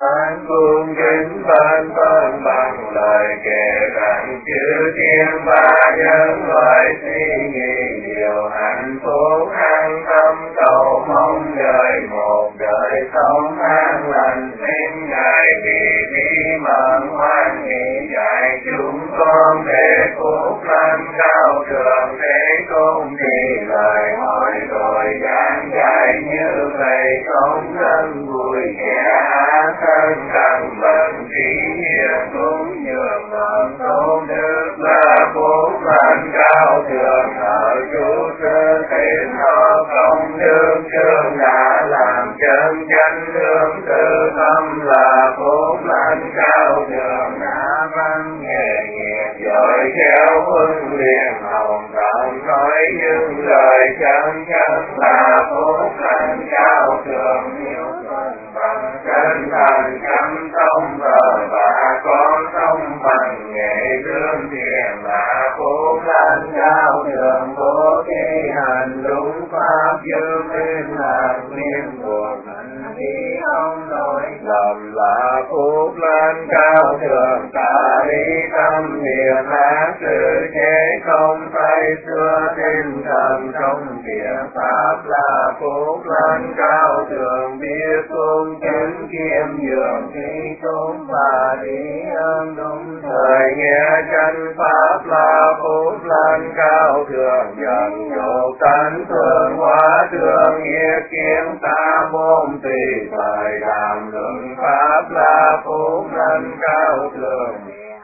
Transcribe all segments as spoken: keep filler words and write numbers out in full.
An cung kính ban tôn bằng lời kể rằng chư thiên ba nhân loại suy nghĩ điều hạnh phúc an tâm cầu mong đời một đời sống an lành sinh ngài vì bí mật hoan hỷ dạy chúng con để phúc lành cao thượng thế công thì lời hỏi rồi giảng dạy như vậy không thân vui kẻ thân cần bằng trí hiền cũng nhường bằng tôn đức là phúc lành cao thượng ở chủ sơ thiện họ công đức chương đã làm chân chánh hướng tư tâm là phúc lành cao thượng đã văn nghề nghiệp giỏi khéo huấn luyện hồng tâm nói những lời chân chánh là phúc lành cao thượng hiếu thuận bằng chân thành chăm thông vợ và con thông bằng nghệ lương thiện là phúc lành cao thượng bố thí hành đúng pháp dương lên lạc liên buộc hành vi không đổi lầm là phúc lành cao thượng ta lý tâm niệm ác sự chế không tay xưa tinh thần trong địa pháp là phúc lành cao thượng biết cung kính kiêm nhường khi tôn và lý ơn đúng thời nghe chân pháp là phúc lành cao thượng dần dỗ tánh thương hóa thương nghĩa kiến ta môn tùy thời đàm luận pháp là phúc lành cao thượng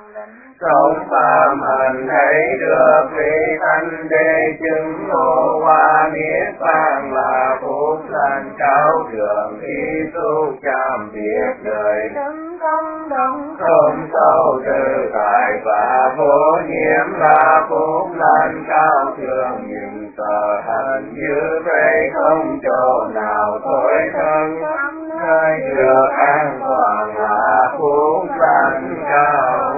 sống phạm hành thấy được vị thanh đế chứng ngộ hoa niết bàn là phúc lành cao thượng khi tu chạm việc đời đấng không đấng không sâu tự tại và vô nhiễm là phúc lành cao thượng nhưng sợ hành như vậy không chỗ nào thôi thân nơi được an toàn là phúc lành cao.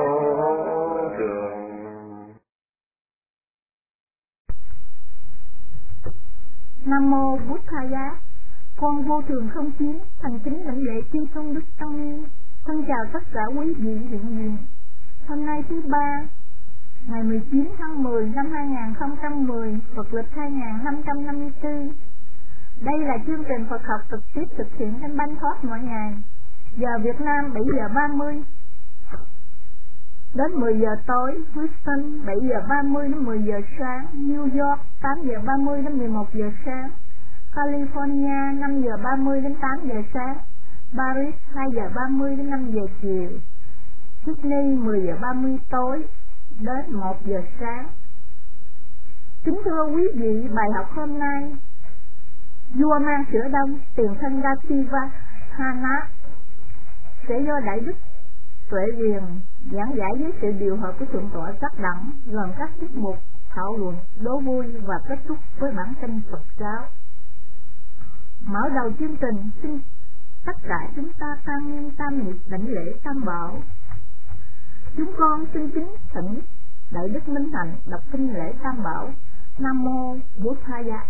Nam mô Bụt Thaya. Con vô thường không chiến, thành kính lãnh lễ chư tôn đức tăng ni. Thân chào tất cả quý vị hiện diện. Hôm nay thứ ba, ngày mười chín tháng mười năm hai nghìn không trăm mười, Phật lịch hai nghìn năm trăm năm mươi tư. Đây là chương trình Phật học trực tiếp thực hiện trên Banh Thoát mỗi ngày. Giờ Việt Nam bảy giờ ba mươi đến mười giờ tối, Houston bảy giờ ba mươi đến mười giờ sáng, New York tám giờ ba mươi đến mười một giờ sáng, California năm giờ ba mươi đến tám giờ sáng, Paris hai giờ ba mươi đến năm giờ chiều, Sydney mười giờ ba mươi tối đến một giờ sáng. Kính thưa quý vị, bài học hôm nay, vua mang sữa đông, tiền thân Gativa Hana sẽ do Đại Đức Tuệ Quyền giảng giải với sự điều hợp của thượng tọa các đẳng, gồm các tiết mục thảo luận, đố vui và kết thúc với bản kinh Phật giáo. Mở đầu chương trình, xin tất cả chúng ta tăng nhân tam niệm đảnh lễ tam bảo. Chúng con xin kính thỉnh Đại Đức Minh Hạnh đọc kinh lễ tam bảo. Nam mô Bụt Thaya.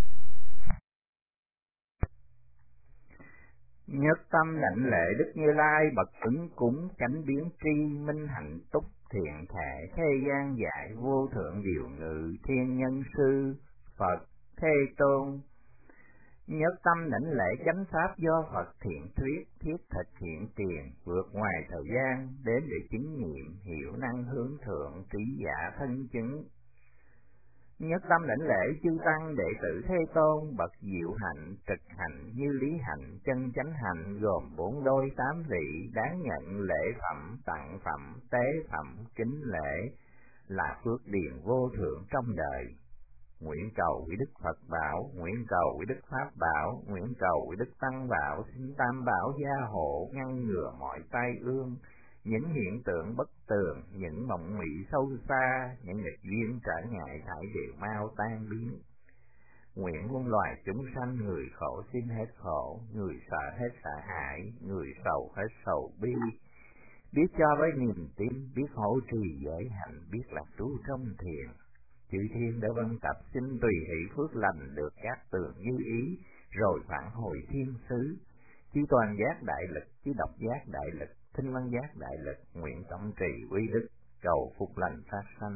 Nhất tâm đảnh lễ Đức Như Lai bậc ứng cúng chánh biến tri minh hạnh túc thiện thể thế gian dạy vô thượng điều ngự thiên nhân sư Phật Thế Tôn. Nhất tâm đảnh lễ chánh pháp do Phật thiện thuyết thiết thực hiện tiền vượt ngoài thời gian đến để chứng nghiệm hiểu năng hướng thượng trí giả thân chứng. Nhất tâm đảnh lễ chư tăng đệ tử Thế Tôn bậc diệu hạnh trực hạnh như lý hạnh chân chánh hạnh gồm bốn đôi tám vị đáng nhận lễ phẩm tặng phẩm tế phẩm kính lễ là phước điền vô thượng trong đời. Nguyện cầu quý Đức Phật bảo, nguyện cầu quý Đức Pháp bảo, nguyện cầu quý Đức Tăng bảo, xin tam bảo gia hộ ngăn ngừa mọi tai ương, những hiện tượng bất tường, những mộng mị sâu xa, những nghịch duyên trở ngại thải đều mau tan biến. Nguyện muôn loài chúng sanh người khổ xin hết khổ, người sợ hết sợ hãi, người sầu hết sầu bi. Biết cho với niềm tin, biết hỗ trì giới hạnh, biết lạc trú trong thiền. Chư thiên đã vân tập xin tùy hỷ phước lành được các tường như ý, rồi phản hồi thiên xứ. chí toan giác đại lực, chí độc giác đại lực, thinh văn giác đại lực, nguyện tổng trì uy đức, cầu phúc lành phát sanh.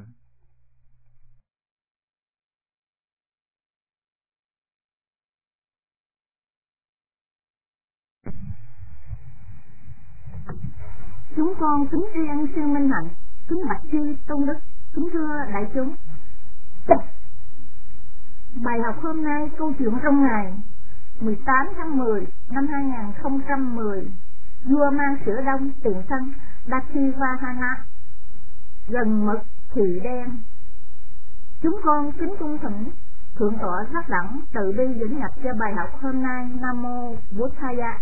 Chúng con kính tri ân sư Minh Hạnh, kính bạch sư tôn đức, kính thưa đại chúng. Bài học hôm nay câu chuyện trong ngày mười tám tháng mười năm hai nghìn không trăm mười, vua mang sữa đông tiền thân Dativahana, gần mực thì đen. Chúng con kính cung thỉnh thượng tọa phát đẳng từ bi dẫn nhập cho bài học hôm nay. Nam mô Buddhaya.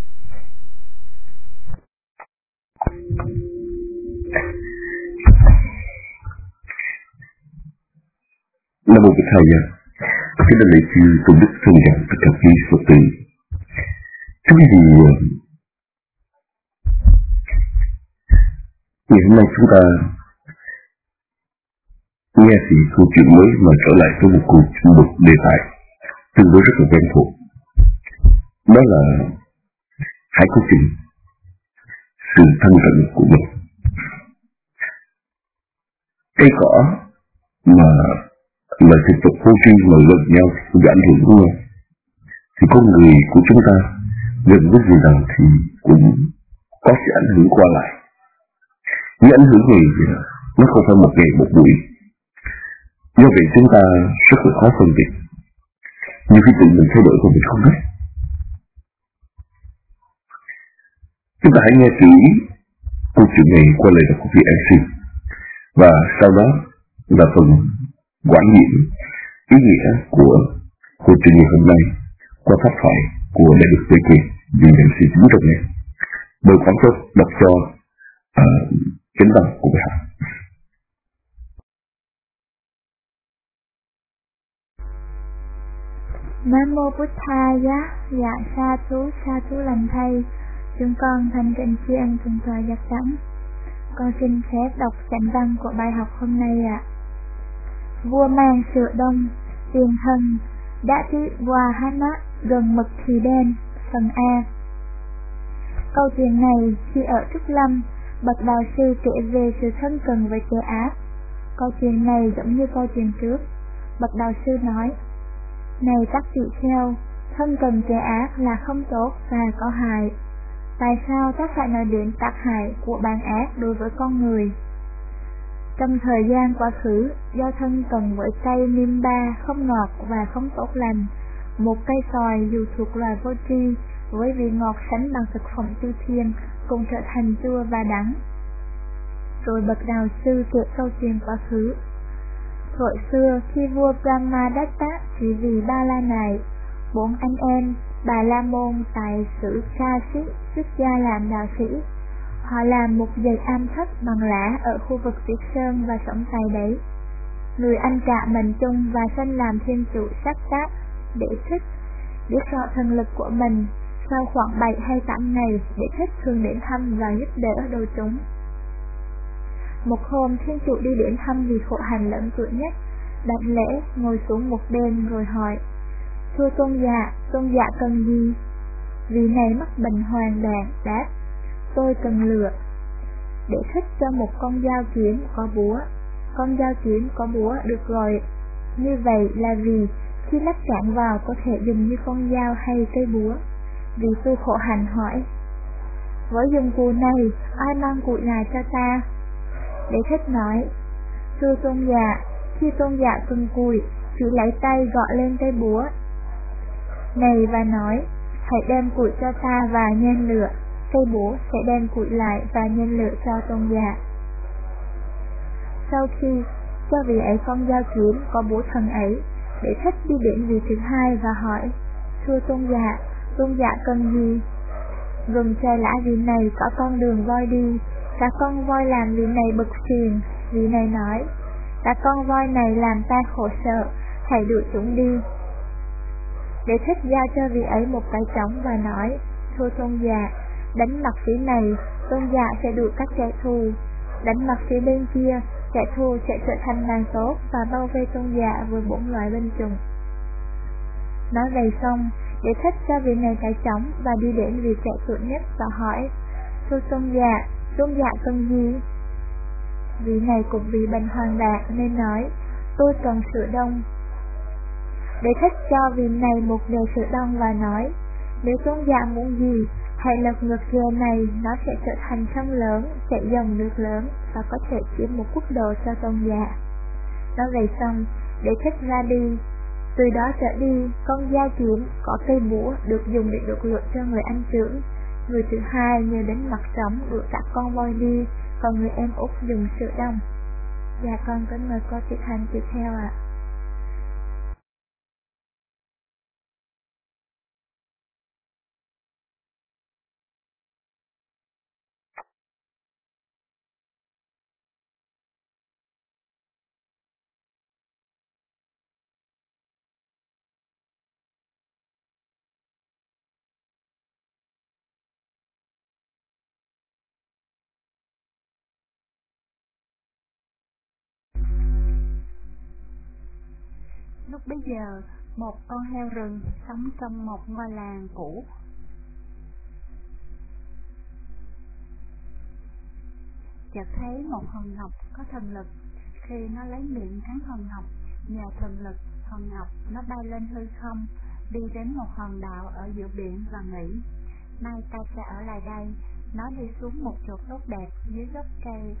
Nam mô Bụt Thầy. Kính thưa lễ sư tôn đức thân trọng tất cả quý Phật tử. Trước khi ngày hôm nay chúng ta nghe thì câu chuyện mới mà trở lại với một câu một đề tài tương đối rất là quen thuộc. Đó là hãy cố trình sự thân cận của mình. Cây cỏ mà là thực vật vô tri mà gần nhau thì cũng ảnh hưởng của nhau. Thì con người của chúng ta gần với gì nào thì cũng có sự ảnh hưởng qua lại. Những ảnh hưởng này nó không phải một ngày một buổi. Do vậy chúng ta rất là khó phân biệt. Nhiều khi tự mình thay đổi của mình không biết. Chúng ta hãy nghe kỹ câu chuyện này qua lời đọc của vị an sư. Và sau đó là phần quán niệm ý nghĩa của câu chuyện ngày hôm nay qua pháp thoại của Đại đức Tuệ Kiệt vì nhận sự chính trong này. Mời quán tốt đọc cho uh, chính tâm của bài học. Nam mô Bụt Thaya. Dạ sa thú sa thú lành thầy. Chúng con thành kính tri ân thượng tọa giác đẳng. Con xin phép đọc chánh văn của bài học hôm nay ạ. À. Vua mang sữa đông tiền thân Dativahana, gần mực thì đen. Phần A. Câu chuyện này khi ở Trúc Lâm, bậc đạo sư kể về sự thân cận với kẻ ác. Câu chuyện này giống như câu chuyện trước. Bậc đạo sư nói: này các vị kheo, thân cận kẻ ác là không tốt và có hại. Tại sao ta phải nói đến tác hại của bản ác đối với con người? Trong thời gian quá khứ, do thân cận với cây Nimba không ngọt và không tốt lành, một cây xoài dù thuộc loài vô tri với vị ngọt sánh bằng thực phẩm chư thiên cũng trở thành chua và đắng. Rồi bậc đạo sư kể câu chuyện quá khứ. Thuở xưa khi vua Brahmadatta chỉ vì Ba La này, bốn anh em Bà La Môn tại xứ Kashi xuất gia làm đạo sĩ. Họ làm một dãy am thất bằng lá ở khu vực Tuyết Sơn và sống tại đấy. Người anh cả mệnh chung và sinh làm thiên chủ sắc tác để thích. Biết rõ thần lực của mình, sau khoảng bảy hay tám ngày để thích thường đến thăm và giúp đỡ đồ chúng. Một hôm thiên chủ đi đến thăm vị khổ hạnh lớn tuổi nhất, đặt lễ ngồi xuống một bên rồi hỏi: thưa tôn giả, tôn giả cần gì? Vị này mắc bệnh hoàn đàn đáp: tôi cần lửa để thích cho một con dao kiếm có búa. Con dao kiếm có búa được gọi như vậy là vì khi lắp cản vào có thể dùng như con dao hay cây búa. Vị tu khổ hạnh hỏi: với dụng cụ này ai mang củi lại cho ta? Để thích nói: thưa tôn giả, khi tôn giả cần củi, chỉ lấy tay gõ lên cây búa này và nói: hãy đem củi cho ta và nhen lửa. Cây búa sẽ đem củi lại và nhen lửa cho tôn giả. Sau khi cho vị ấy con dao kiếm có búa thần ấy, để thích đi đến vị thứ hai và hỏi: thưa tôn giả, tôn giả cần gì? Gừng trời lã vị này có con đường voi đi, các con voi làm vị này bực phiền. Vị này nói: các con voi này làm ta khổ sợ, hãy đuổi chúng đi. Để thích giao cho vị ấy một cái trống và nói: thưa tôn giả, đánh mặt phía này, tôn giả sẽ đuổi các kẻ thù. Đánh mặt phía bên kia, kẻ thù sẽ trở thành đàn tốt và bao vây tôn giả với bốn loại binh chủng. Nói vậy xong, để thích cho vị này chạy trống và đi đến vị trẻ tuổi nhất và hỏi: Thưa tôn giả, tôn giả cần gì? Vị này cũng bị bệnh hoàng đạt nên nói: Tôi cần sữa đông. Để thích cho vị này một dề sữa đông và nói: Nếu tôn giả muốn gì, hãy lật ngược dề này, nó sẽ trở thành sông lớn, chảy dòng nước lớn và có thể chiếm một quốc độ cho tôn giả. Nói vậy xong, để thích ra đi. Từ đó trở đi, con dao kiếm có cây búa được dùng để đục lụa cho người anh trưởng. Người thứ hai nhờ đến mặt trống đuổi cả con voi đi, còn người em út dùng sữa đông. Dạ con kính mời cô thực hành tiếp theo ạ. Lúc bấy giờ, một con heo rừng sống trong một ngôi làng cũ. Chợt thấy một hòn ngọc có thần lực. Khi nó lấy miệng cắn hòn ngọc, nhờ thần lực, hòn ngọc nó bay lên hư không, đi đến một hòn đảo ở giữa biển và nghĩ: Nay ta sẽ ở lại đây. Nó đi xuống một chỗ tốt đẹp dưới gốc cây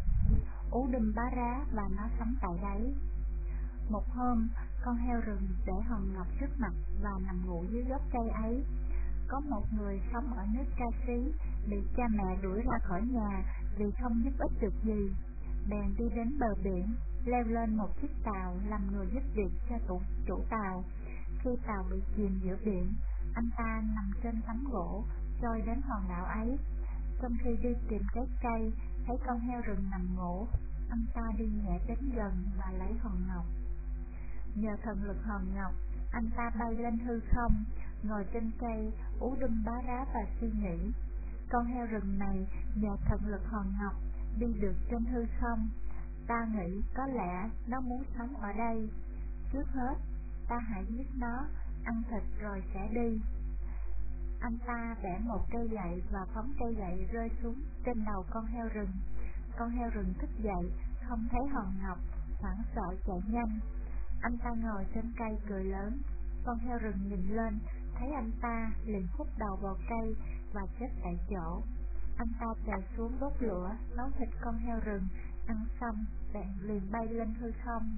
ú đùm bá rá và nó sống tại đấy. Một hôm, con heo rừng để hòn ngọc trước mặt và nằm ngủ dưới gốc cây ấy. Có một người sống ở nước Ca Xí bị cha mẹ đuổi ra khỏi nhà vì không giúp ích được gì. Bèn đi đến bờ biển, leo lên một chiếc tàu làm người giúp việc cho chủ, chủ tàu. Khi tàu bị chìm giữa biển, anh ta nằm trên tấm gỗ, trôi đến hòn đảo ấy. Trong khi đi tìm cái cây, thấy con heo rừng nằm ngủ, anh ta đi nhẹ đến gần và lấy hòn ngọc. Nhờ thần lực hòn ngọc, anh ta bay lên hư không, ngồi trên cây ú đùm bá rá và suy nghĩ. Con heo rừng này nhờ thần lực hòn ngọc đi được trên hư không. Ta nghĩ có lẽ nó muốn sống ở đây. Trước hết, ta hãy giết nó, ăn thịt rồi sẽ đi. Anh ta bẻ một cây gậy và phóng cây gậy rơi xuống trên đầu con heo rừng. Con heo rừng thức dậy, không thấy hòn ngọc, hoảng sợ chạy nhanh. Anh ta ngồi trên cây cười lớn. Con heo rừng nhìn lên, thấy anh ta liền hút đầu vào cây và chết tại chỗ. Anh ta trèo xuống đốt lửa, nấu thịt con heo rừng, ăn xong, bèn liền bay lên hư không.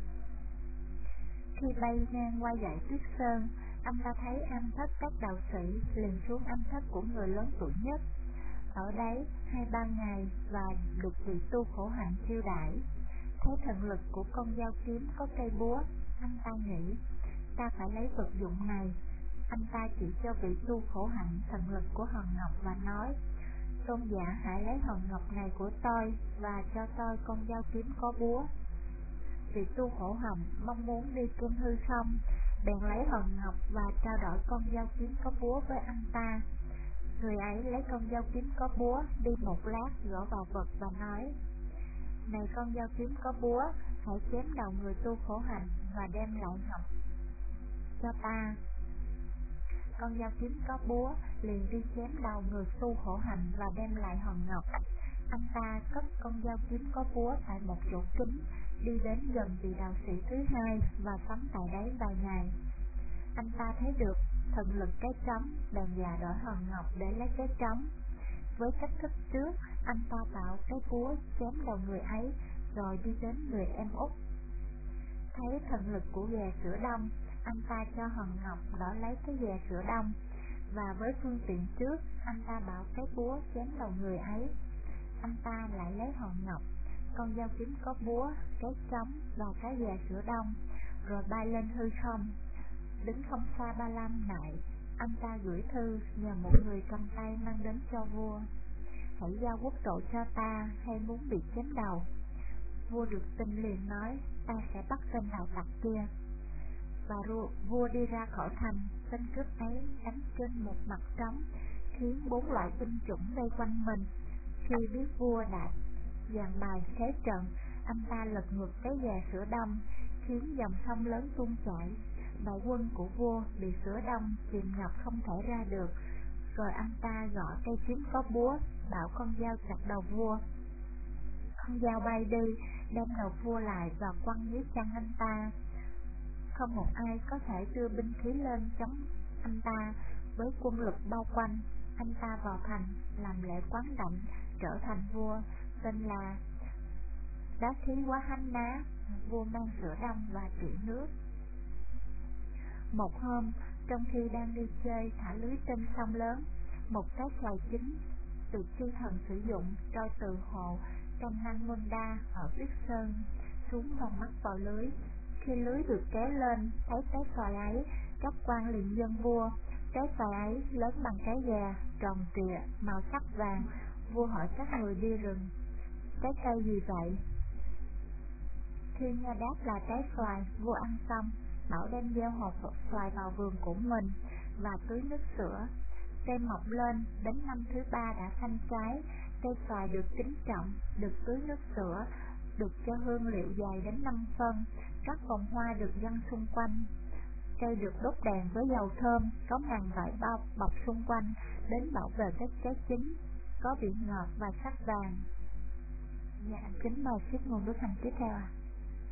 Khi bay ngang qua dãy tuyết sơn, anh ta thấy am thất các đạo sĩ, liền xuống am thất của người lớn tuổi nhất. Ở đấy hai ba ngày và được vị tu khổ hạnh chiêu đãi. Thấy thần lực của con dao kiếm có cây búa, anh ta nghĩ ta phải lấy vật dụng này. Anh ta chỉ cho vị tu khổ hạnh thần lực của hòn ngọc và nói: Tôn giả hãy lấy hòn ngọc này của tôi và cho tôi con dao kiếm có búa. Vị tu khổ hạnh mong muốn đi trên hư không, bèn lấy hòn ngọc và trao đổi con dao kiếm có búa với anh ta. Người ấy lấy con dao kiếm có búa, đi một lát gõ vào vật và nói: Này con dao kiếm có búa, hãy chém đầu người tu khổ hạnh và đem lại ngọc cho ta. Con dao kiếm có búa liền đi chém đầu người tu khổ hạnh và đem lại hòn ngọc. Anh ta cất con dao kiếm có búa tại một chỗ kín, đi đến gần vị đạo sĩ thứ hai và sống tại đấy vài ngày. Anh ta thấy được thần lực cái trống, bèn già đổi hòn ngọc để lấy cái trống. Với cách thức trước, anh ta tạo cái búa chém đầu người ấy, rồi đi đến người em út. Thấy thần lực của ghè sữa đông, anh ta cho hòn ngọc đổi lấy cái ghè sữa đông, và với phương tiện trước, anh ta bảo cái búa chém đầu người ấy. Anh ta lại lấy hòn ngọc, con dao kiếm có búa, cái trống và cái ghè sữa đông, rồi bay lên hư không. Đứng không xa Ba Lam Nại, anh ta gửi thư nhờ một người cầm tay mang đến cho vua: Hãy giao quốc độ cho ta, hay muốn bị chém đầu. Vua được tin liền nói: Ta sẽ bắt tên đạo tặc kia. Và vua đi ra khỏi thành, tên cướp ấy đánh trên một mặt trống, khiến bốn loại binh chủng vây quanh mình. Khi biết vua đã dàn bài thế trận, anh ta lật ngược cái ghè sữa đông, khiến dòng sông lớn tuôn chảy. Đại quân của vua bị sữa đông chìm ngập không thể ra được, rồi anh ta gõ cây kiếm có búa, bảo con dao chặt đầu vua. Con dao bay đi, đem đầu vua lại và quăng dưới chân anh ta. Không một ai có thể đưa binh khí lên chống anh ta. Với quân lực bao quanh, anh ta vào thành làm lễ quán đảnh, trở thành vua, tên là Đá Thí Quá Hánh Ná, vua mang sữa đông và trị nước. Một hôm, trong khi đang đi chơi thả lưới trên sông lớn, một cái xoài chính được chư thần sử dụng trôi từ hồ Kananmunda ở Tuyết Sơn xuống và mắc vào lưới. Khi lưới được kéo lên, thấy cái xoài ấy, các quan liền dâng vua. Cái xoài ấy lớn bằng cái gà, tròn trịa, màu sắc vàng. Vua hỏi các người đi rừng, cái cây gì vậy? Khi nghe đáp là trái xoài, vua ăn xong, bảo đem gieo hột xoài vào vườn của mình và tưới nước sữa. Cây mọc lên, đến năm thứ ba đã xanh trái. Cây xoài được kính trọng, được tưới nước sữa, được cho hương liệu dài đến năm phân. Các vòng hoa được dâng xung quanh. Cây được đốt đèn với dầu thơm, có màn vải bao bọc xung quanh, đến bảo vệ các trái chín, có vị ngọt và sắc vàng. Dạ, kính mời tiếp nguồn đức hành tiếp theo ạ. À.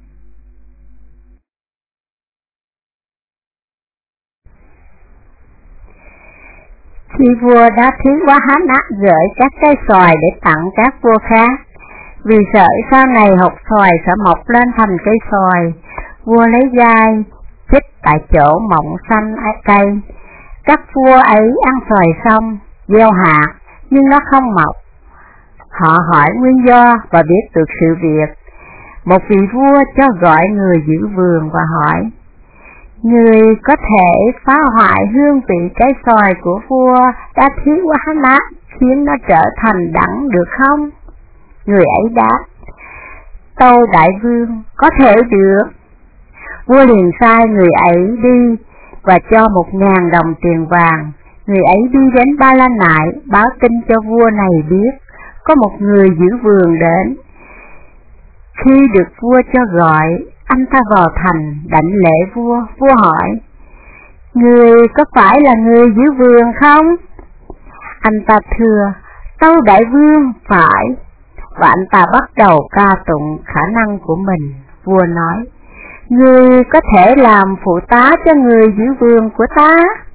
Khi vua Đá Thí Quá Hánh Ná gửi các cây xoài để tặng các vua khác, vì sợ sau này hột xoài sẽ mọc lên thành cây xoài, vua lấy gai chích tại chỗ mọng xanh cây. Các vua ấy ăn xoài xong, gieo hạt, nhưng nó không mọc. Họ hỏi nguyên do và biết được sự việc. Một vị vua cho gọi người giữ vườn và hỏi, người có thể phá hoại hương vị trái xoài của vua Đá Thí Quá Hánh Ná khiến nó trở thành đắng được không? Người ấy đáp, tâu đại vương, có thể được. Vua liền sai người ấy đi và cho một ngàn đồng tiền vàng. Người ấy đi đến Ba La Nại báo tin cho vua này biết có một người giữ vườn đến. Khi được vua cho gọi, anh ta vào thành đảnh lễ vua. Vua hỏi, người có phải là người giữ vườn không? Anh ta thưa, tâu đại vương, phải. Và anh ta bắt đầu ca tụng khả năng của mình. Vua nói, người có thể làm phụ tá cho người giữ vườn của ta.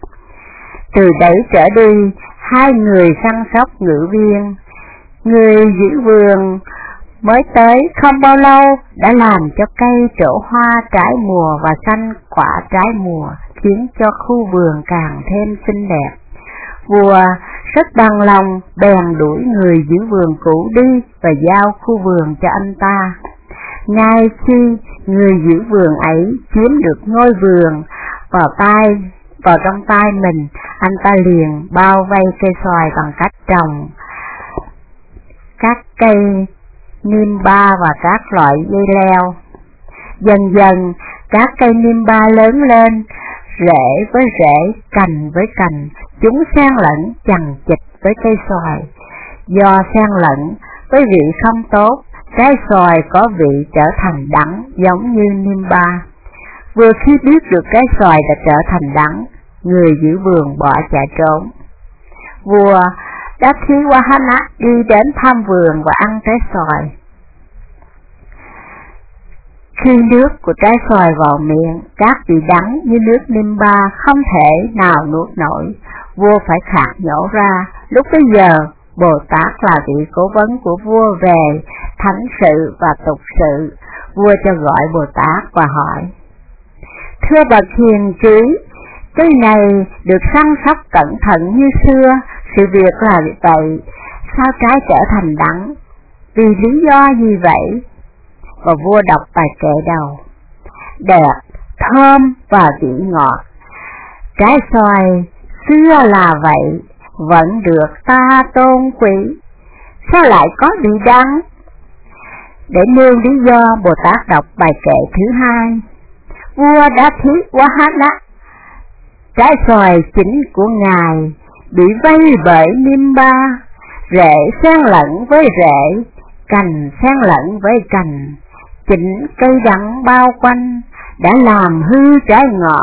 Từ đấy trở đi, hai người săn sóc ngự viên. Người giữ vườn mới tới không bao lâu đã làm cho cây trổ hoa trái mùa và xanh quả trái mùa, khiến cho khu vườn càng thêm xinh đẹp. Vua rất bằng lòng bèn đuổi người giữ vườn cũ đi và giao khu vườn cho anh ta. Ngay khi người giữ vườn ấy chiếm được ngôi vườn vào tay vào trong tay mình, anh ta liền bao vây cây xoài bằng cách trồng các cây niêm ba và các loại dây leo. Dần dần các cây niêm ba lớn lên, rễ với rễ, cành với cành, chúng xen lẫn chằng chịt với cây xoài. Do xen lẫn với vị không tốt, trái xoài có vị trở thành đắng giống như niêm ba. Vừa khi biết được trái xoài đã trở thành đắng, người giữ vườn bỏ chạy trốn. Vua Đá Thí Quá Hánh Ná đi đến thăm vườn và ăn trái xoài. Khi nước của trái xoài vào miệng, các vị đắng như nước niêm ba không thể nào nuốt nổi. Vua phải khạc nhổ ra. Lúc bấy giờ, Bồ Tát là vị cố vấn của vua về thánh sự và tục sự. Vua cho gọi Bồ Tát và hỏi, thưa bậc hiền trí, cây này được săn sóc cẩn thận như xưa, sự việc là vậy, sao trái trở thành đắng? Vì lý do gì vậy? Và vua đọc bài kệ đầu. Đẹp, thơm và vị ngọt. Trái xoài xưa là vậy, vẫn được ta tôn quý, sao lại có vị đắng? Để nêu lý do, Bồ Tát đọc bài kệ thứ hai. Vua Đá Thí Quá Hánh Ná, trái xoài chính của ngài bị vây bởi niêm ba, rễ xen lẫn với rễ, cành xen lẫn với cành, chỉnh cây đắng bao quanh, đã làm hư trái ngọt,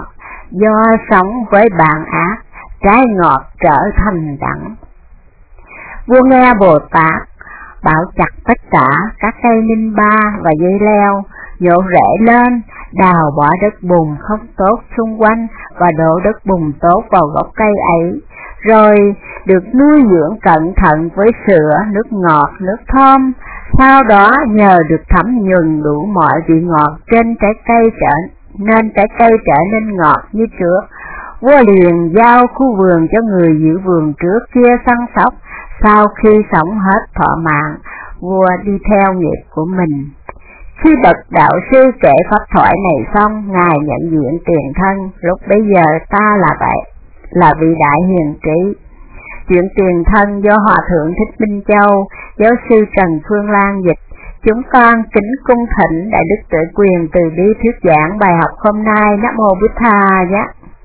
do sống với bạn ác, trái ngọt trở thành đắng. Vua nghe Bồ Tát bảo chặt tất cả các cây ninh ba và dây leo, nhổ rễ lên, đào bỏ đất bùn không tốt xung quanh và đổ đất bùn tốt vào gốc cây ấy, rồi được nuôi dưỡng cẩn thận với sữa, nước ngọt, nước thơm. Sau đó nhờ được thấm nhuần đủ mọi vị ngọt trên trái cây trở nên trái cây trở nên ngọt như trước. Vua liền giao khu vườn cho người giữ vườn trước kia săn sóc. Sau khi sống hết thọ mạng, vua đi theo nghiệp của mình. Khi bậc đạo sư kể pháp thoại này xong, ngài nhận diện tiền thân. Lúc bấy giờ ta là vậy, là vị đại hiền trí. Chuyện tiền thân do Hòa thượng Thích Minh Châu, giáo sư Trần Phương Lan dịch. Chúng con kính cung thỉnh Đại Đức Tuệ Quyền từ bi thuyết giảng bài học hôm nay. Nam mô Bụt Tha Giá.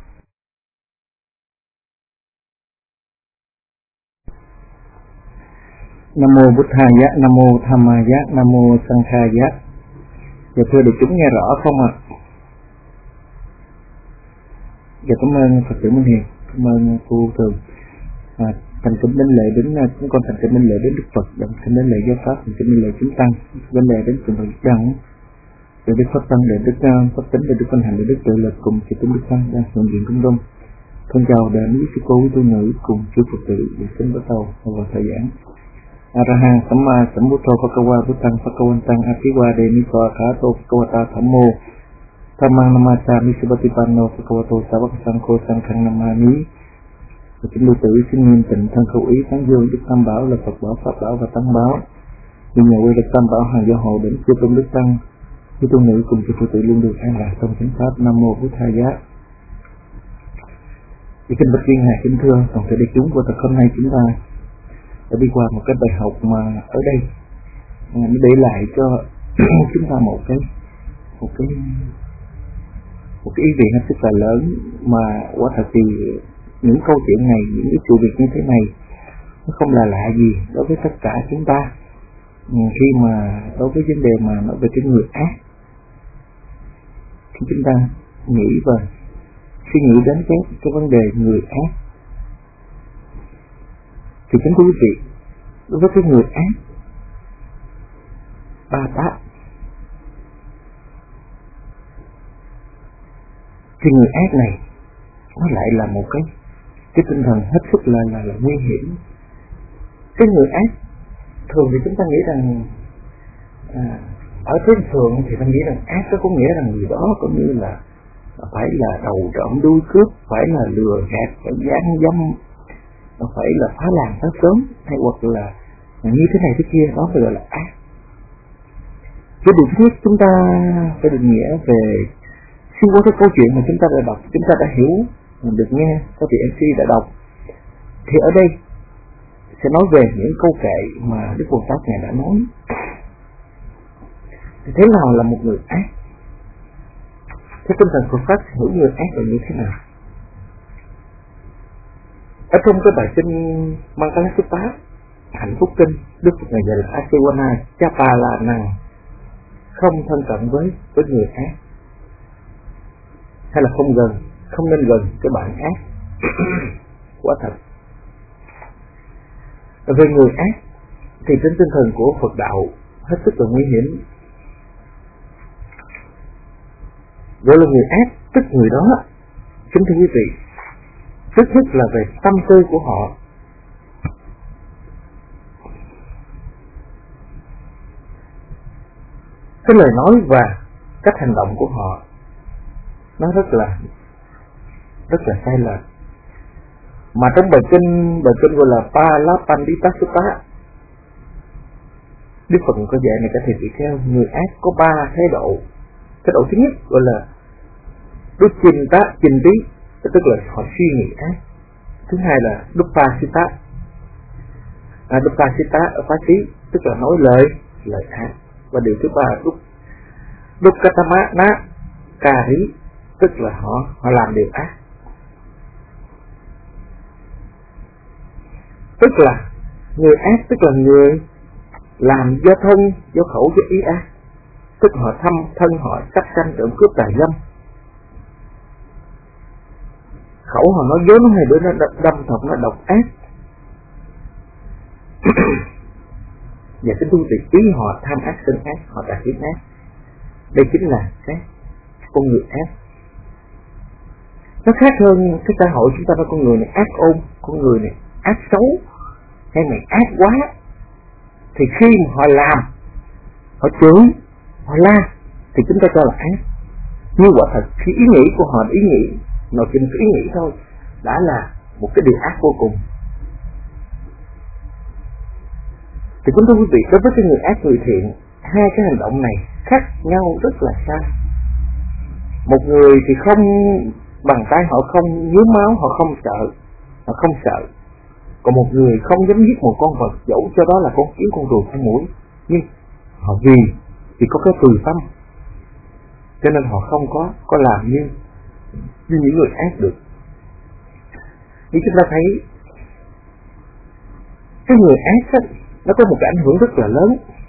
Nam mô Bụt Tha Giá, Nam mô Tham Ma Giá, Nam mô Sang Kha Giá. Dạ thưa đại chúng nghe rõ không ạ? Dạ cảm ơn Phật tử Minh Hiền, cảm ơn cô Thường. À, thành kính đến lễ đến chúng con thành kính đến lễ đến Đức Phật, thành kính đến lễ giáo pháp, thành kính đến lễ chúng tăng, đến lễ đến trường Phật Đăng, để Đức Pháp Tăng, để Đức Pháp Tính, để Đức Văn Hạnh, để Đức Tự Lực cùng chư tín Đức Tăng đang hiện diện công đông. Thân chào đến quý sư cô, quý tu nữ cùng chư Phật tử để xin bắt đầu vào thời giảng. Arahang Samma Sambuddho Phakawa Buddhang Phakawantang Atiwa Deni Kawakato Phakawata Thammo Thamang Namachami Subatipanno Phakawato Savaka Sangho Sankhang Namani. Kính lưu tử xin nghiêm tịnh thân khẩu ý tán dương Đức Tam Bảo là Phật Bảo, Pháp Bảo và Tăng Bảo. Nhưng nhờ quay Đức Tam Bảo hàng gia hộ đến chư tôn Đức Tăng, chư tôn nữ cùng chư phụ tử luôn được an lạc trong chánh pháp. Nam mô Bụt Tha Giá. Kính bạch viên ngài kính thưa toàn thể đại chúng của tập hôm nay chúng ta đã đi qua một cái bài học mà ở đây nó để lại cho chúng ta một cái một cái một cái ý vị hết sức là lớn, mà quả thật thì những câu chuyện này, những cái sự việc như thế này nó không là lạ gì đối với tất cả chúng ta khi mà đối với vấn đề mà nói về cái người ác. Khi chúng ta nghĩ và suy nghĩ đến cái, cái vấn đề người ác thì kính thưa quý vị, đối với cái người ác ba tát thì người ác này nó lại là một cái cái tinh thần hết sức là là, là nguy hiểm. Cái người ác thường thì chúng ta nghĩ rằng à, ở trên thường thì ta nghĩ rằng ác đó có nghĩa là người đó có như là phải là đầu trộm đuôi cướp, phải là lừa gạt, phải gian dâm, phải là phá làng phá xóm, hay hoặc là như thế này thế kia, đó phải gọi là ác. Cái điều thứ nhất chúng ta phải định nghĩa về xuyên qua cái câu chuyện mà chúng ta đã đọc, chúng ta đã hiểu, được nghe các vị em xê đã đọc, thì ở đây sẽ nói về những câu kệ mà Đức Bồ Tát ngài đã nói. Thì thế nào là một người ác? Thế tinh thần Phật Pháp hiểu người ác là như thế nào? Ở trong cái bài kinh Mangala Sutta, Hạnh Phúc Kinh, Đức Phật ngài dạy là Asewana Chapala Năng, không thân cận với với người ác, hay là không gần, không nên gần cái bạn ác. Quả thật. Về người ác thì trên tinh thần của Phật đạo hết sức là nguy hiểm. Gọi là người ác, tức người đó, kính thưa quý vị, trước nhất là về tâm tư của họ. Cái lời nói và cách hành động của họ nó rất là rất là sai lệch. Mà trong bài kinh bài kinh gọi là Palapandita Sutta, Đức Phật có dạy này các thầy vị theo người ác có ba thái độ. Thái độ thứ nhất gọi là Đức Chinh Tá Chinh Tí, tức là họ suy nghĩ ác. Thứ hai là Đức Pha Sita, à, Đức Pha Sita ở Phá Xí, tức là nói lời lời ác. Và điều thứ ba là Đức Đức Katama Ná Cà Rí, tức là họ họ làm điều ác. Tức là người ác tức là người làm do thân, do khẩu, do ý ác. Tức họ thăm thân họ sát sanh trộm cướp tà dâm. khẩu họ nói dối, nó hai đứa nó đâm thật, nó độc ác. Và cái tu vị ý họ tham ác sinh ác, họ đạt đến ác. Đây chính là cái con người ác. Nó khác hơn cái xã hội chúng ta nói con người này ác ôn, con người này ác xấu, hay này ác quá. Thì khi mà họ làm, họ chửi, họ la, thì chúng ta cho là ác. Nhưng quả thật khi ý nghĩ của họ, ý nghĩ nói chung ý nghĩ thôi đã là một cái điều ác vô cùng. Thì chúng tôi quý vị, đối với cái người ác người thiện, hai cái hành động này khác nhau rất là xa. Một người thì không bằng tay họ không nhuốm máu, họ không sợ, họ không sợ. Còn một người không dám giết một con vật, dẫu cho đó là con kiến, con ruồi, con muỗi, nhưng họ vì thì có cái từ tâm, cho nên họ không có có làm như như những người ác được. Như chúng ta thấy cái người ác đó, nó có một cái ảnh hưởng rất là lớn.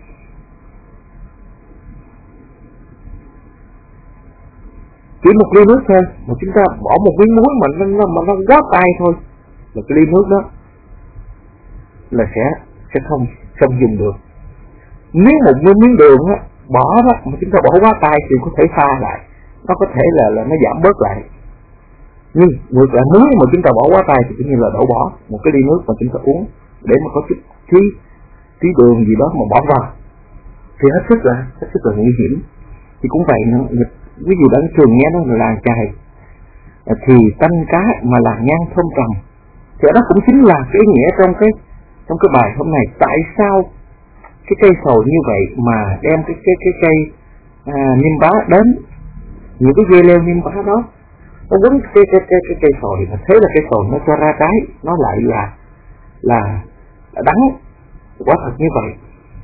Chỉ một ly nước thôi mà chúng ta bỏ một miếng muối mà nó mà nó quá tay thôi, là cái ly nước đó là sẽ sẽ không không dùng được. Nếu một miếng miếng đường á bỏ đó mà chúng ta bỏ quá tay thì có thể pha lại, nó có thể là là nó giảm bớt lại. Nhưng ngược lại muối mà chúng ta bỏ quá tay thì tự nhiên là đổ bỏ một cái ly nước mà chúng ta uống để mà có chút tí tí đường gì đó mà bỏ vào thì hết sức là hết sức là nguy hiểm. Thì cũng vậy nữa, ví dụ đã thường nghe nó là làng chài thì tanh cá mà làng nhang thơm trầm, thì đó cũng chính là cái ý nghĩa trong cái trong cái bài hôm nay. Tại sao cái cây sồi như vậy mà đem cái cái cái cây à, niêm bá đến, những cái dây leo niêm bá đó nó quấn cái cái cái cái cây sồi, mà thế là cây sồi nó cho ra trái, nó lại là là, là đắng. Quả thật như vậy.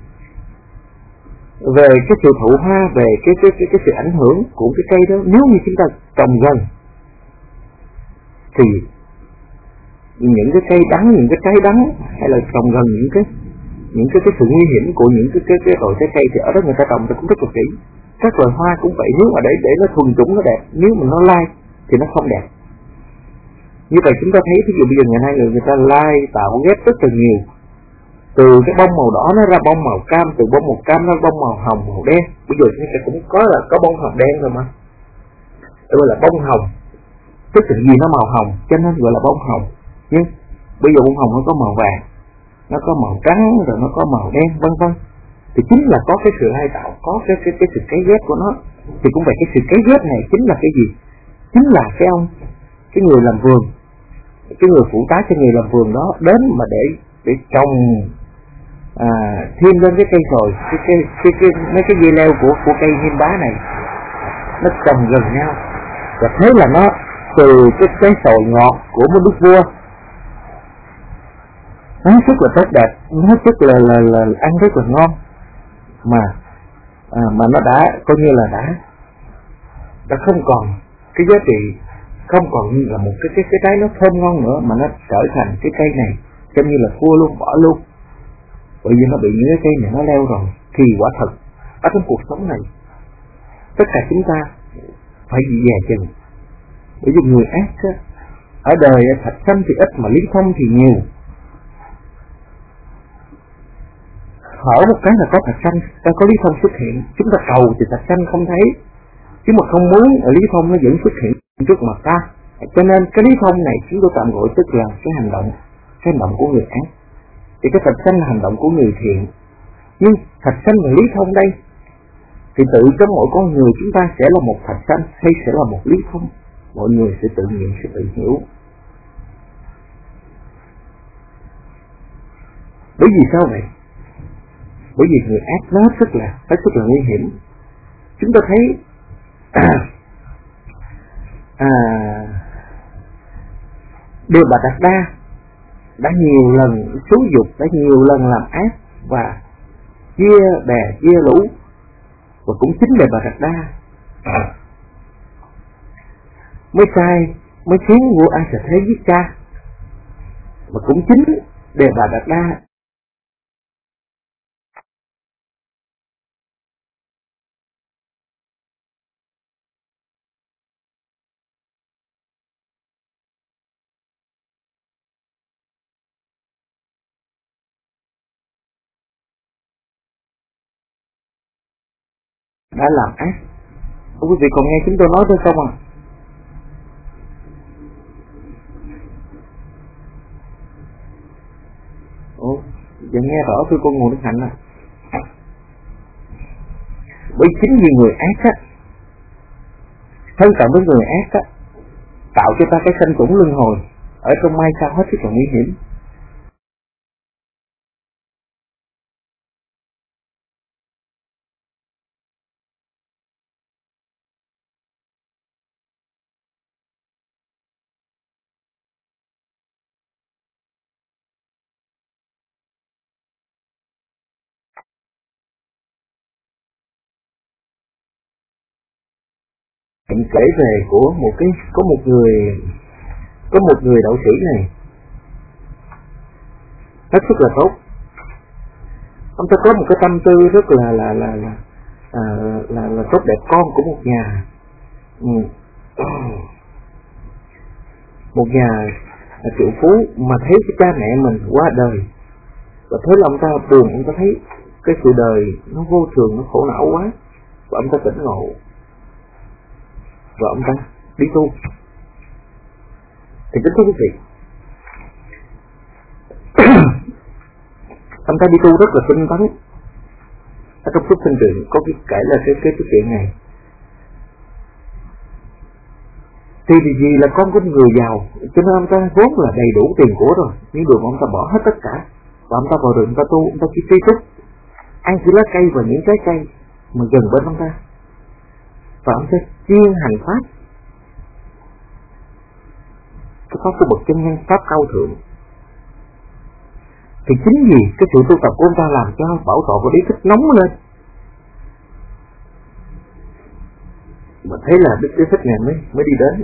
Về cái sự thụ hoa, về cái cái cái cái sự ảnh hưởng của cái cây đó, nếu như chúng ta trồng gần thì những cái cây đắng, những cái trái đắng, hay là trồng gần những cái những cái cái sự nguy hiểm của những cái cái cái loại trái cây thì ở đó người ta trồng ta cũng rất là kỹ. Các loài hoa cũng vậy, nếu mà để để nó thuần chủng nó đẹp, nếu mà nó lai thì nó không đẹp. Như vậy chúng ta thấy ví dụ bây giờ ngày nay người người ta lai tạo ghép rất là nhiều, từ cái bông màu đỏ nó ra bông màu cam, từ bông màu cam nó bông màu hồng, màu đen. Bây giờ chúng ta cũng có là có bông hồng đen rồi mà, gọi là bông hồng, tức là gì nó màu hồng cho nên gọi là bông hồng. Nhưng bây giờ bông hồng nó có màu vàng, nó có màu trắng, rồi nó có màu đen, vân vân. Thì chính là có cái sự lai tạo, có cái cái cái sự cấy ghép của nó. Thì cũng vậy, cái sự cấy ghép này chính là cái gì? Chính là cái ông, cái người làm vườn, cái người phụ tá cho người làm vườn đó đến mà để để trồng à, thêm lên cái cây sồi, cái cái cái cái mấy cái dây leo của của cây hiên bá này nó trồng gần nhau, và thế là nó từ cái cái sồi ngọt của một đức vua nó rất là tốt đẹp, nó rất là là là ăn rất là ngon, mà à, mà nó đã coi như là đã đã không còn cái giá trị, không còn như là một cái cái cái trái nó thơm ngon nữa, mà nó trở thành cái cây này giống như là thua luôn, bỏ luôn, bởi vì nó bị những cái cây này nó leo rồi. Thì quả thật ở trong cuộc sống này tất cả chúng ta phải dè chừng, bởi vì người ác á, ở đời thạch xanh thì ít mà lý thông thì nhiều. Hở một cái là có thạch xanh, ta có lý thông xuất hiện, chúng ta cầu thì thạch xanh không thấy, chứ mà không muốn ở lý thông nó vẫn xuất hiện trước mặt ta. Cho nên cái lý thông này chúng tôi tạm gọi tức là cái hành động, cái hành động của người ác. Thì cái thạch xanh là hành động của người thiện. Nhưng thạch xanh và lý thông đây thì tự trong mỗi con người chúng ta sẽ là một thạch xanh hay sẽ là một lý thông, mọi người sẽ tự nhiên, sẽ tự hiểu. Bởi vì sao vậy? Bởi vì người ác nó rất là hết sức là nguy hiểm. Chúng ta thấy à, à, Đề Bà Đạt Đa đã nhiều lần xúi dục, đã nhiều lần làm ác và chia bè chia lũ, và cũng chính Đề Bà Đạt Đa mới sai, mới khiến vua An Xà Thế giết cha, và cũng chính Đề Bà Đạt Đa đã làm ác. Quý vị còn nghe chúng tôi nói thôi không à? Ồ, giờ nghe rõ tôi con nguồn đức hạnh à. Bởi chính vì người ác á, thân cận với người ác á, tạo cho ta cái sanh tủng luân hồi ở trong mai sau hết sức là nguy hiểm. Mình kể về của một cái có một người có một người đạo sĩ này hết sức là tốt. Ông ta có một cái tâm tư rất là là là là à, là, là tốt đẹp, con của một nhà ừ. một nhà triệu phú mà thấy cái cha mẹ mình qua đời, và thế là ông ta buồn, ông ta thấy cái sự đời nó vô thường, nó khổ não quá, và ông ta tỉnh ngộ, và ông ta đi tu. Thì kính thưa quý vị, ông ta đi tu rất là tinh tấn. Ở trong suốt sinh truyện có cái kể là cái cái, cái chuyện này. Thì vì gì là con của người giàu, cho nên ông ta vốn là đầy đủ tiền của rồi, nhưng đường ông ta bỏ hết tất cả, và ông ta vào rừng, ông ta tu, ông ta chỉ tri túc, ăn chỉ lá cây và những trái cây mà gần bên ông ta, và ông ta chuyên hành pháp, cái pháp của bậc chân nhân, pháp cao thượng. Thì chính vì cái sự tu tập của ông ta làm cho bảo tọa của Đế Thích nóng lên, mà thấy là Đức Đế Thích này mới mới đi đến.